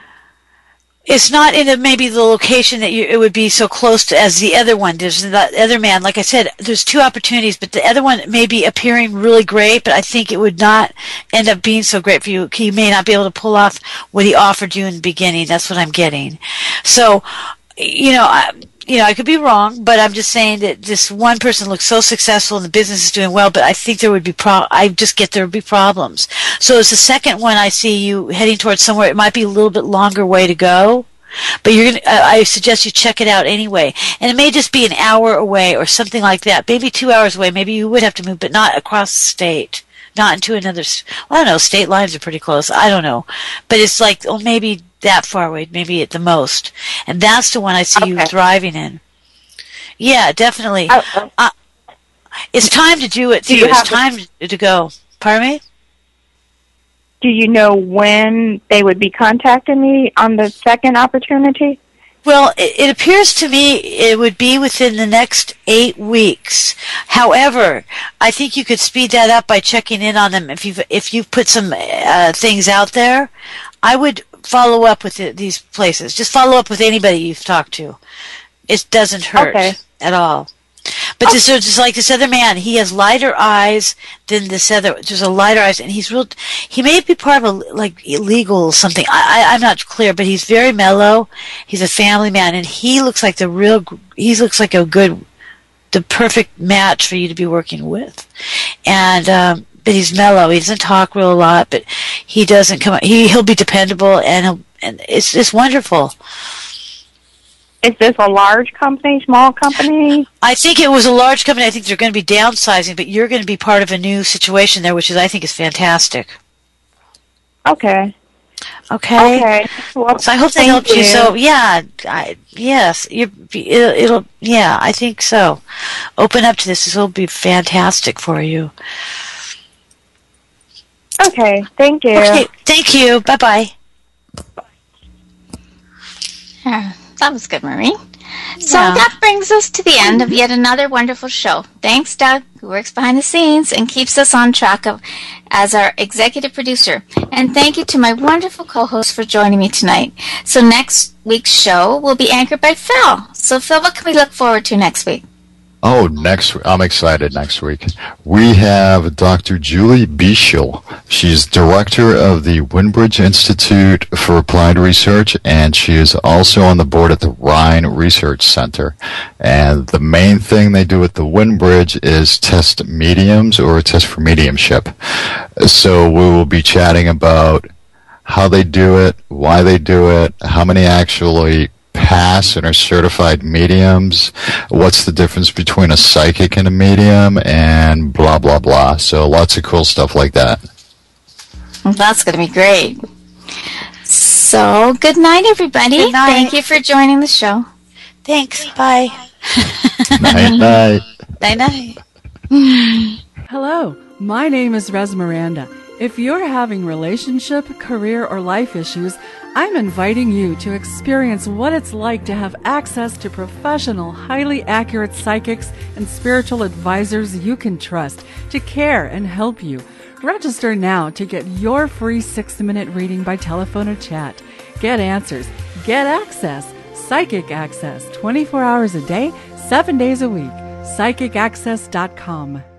it's not in a, maybe the location that you, it would be so close to as the other one. There's the other man. Like I said, there's two opportunities, but the other one may be appearing really great, but I think it would not end up being so great for you. He may not be able to pull off what he offered you in the beginning. That's what I'm getting. So, you know, I, you know, I could be wrong, but I'm just saying that this one person looks so successful and the business is doing well, but I think there would be pro- I just get there would be problems. So it's the second one I see you heading towards somewhere. It might be a little bit longer way to go, but you're gonna, uh, I suggest you check it out anyway. And it may just be an hour away or something like that. Maybe two hours away. Maybe you would have to move, but not across the state. Not into another, well, I don't know, state lines are pretty close. I don't know. But it's like, oh, maybe that far away, maybe at the most. And that's the one I see okay. you thriving in. Yeah, definitely. Oh, uh, it's time to do it, too. Do it's time a, to go. Pardon me? Do you know when they would be contacting me on the second opportunity? Well, it, it appears to me it would be within the next eight weeks. However, I think you could speed that up by checking in on them. If you've if you've put some uh, things out there, I would follow up with the, these places. Just follow up with anybody you've talked to. It doesn't hurt okay. at all. But this is just like this other man. He has lighter eyes than this other. There's a lighter eyes, and he's real. He may be part of a like illegal something. I, I I'm not clear, but he's very mellow. He's a family man, and he looks like the real. He looks like a good, the perfect match for you to be working with. And um, but he's mellow. He doesn't talk real a lot, but he doesn't come. He he'll be dependable, and he'll, and it's it's wonderful. Is this a large company, small company? I think it was a large company. I think they're going to be downsizing, but you're going to be part of a new situation there, which is I think is fantastic. Okay. Okay. Okay. Well, so I hope that thank helps you. you. So yeah, I, yes, you it'll, it'll. Yeah, I think so. Open up to this. This will be fantastic for you. Okay. Thank you. Okay. Thank you. Bye bye. Yeah, that was good, Maureen. So Yeah. that brings us to the end of yet another wonderful show. Thanks, Doug, who works behind the scenes and keeps us on track of as our executive producer. And thank you to my wonderful co-host for joining me tonight. So next week's show will be anchored by Phil. So Phil, what can we look forward to next week? Oh, next week. I'm excited next week. We have Doctor Julie Bischel. She's director of the Windbridge Institute for Applied Research, and she is also on the board at the Rhine Research Center. And the main thing they do at the Windbridge is test mediums or test for mediumship. So we will be chatting about how they do it, why they do it, how many actually pass and are certified mediums, what's the difference between a psychic and a medium, and blah, blah, blah. So lots of cool stuff like that. Well, that's going to be great. So good night, everybody. Good night. Thank you for joining the show. Thanks. Bye. Night, night. Night, night. Hello, my name is Res Miranda. If you're having relationship, career, or life issues, I'm inviting you to experience what it's like to have access to professional, highly accurate psychics and spiritual advisors you can trust to care and help you. Register now to get your free six-minute reading by telephone or chat. Get answers. Get access. Psychic Access, twenty-four hours a day, seven days a week. psychic access dot com.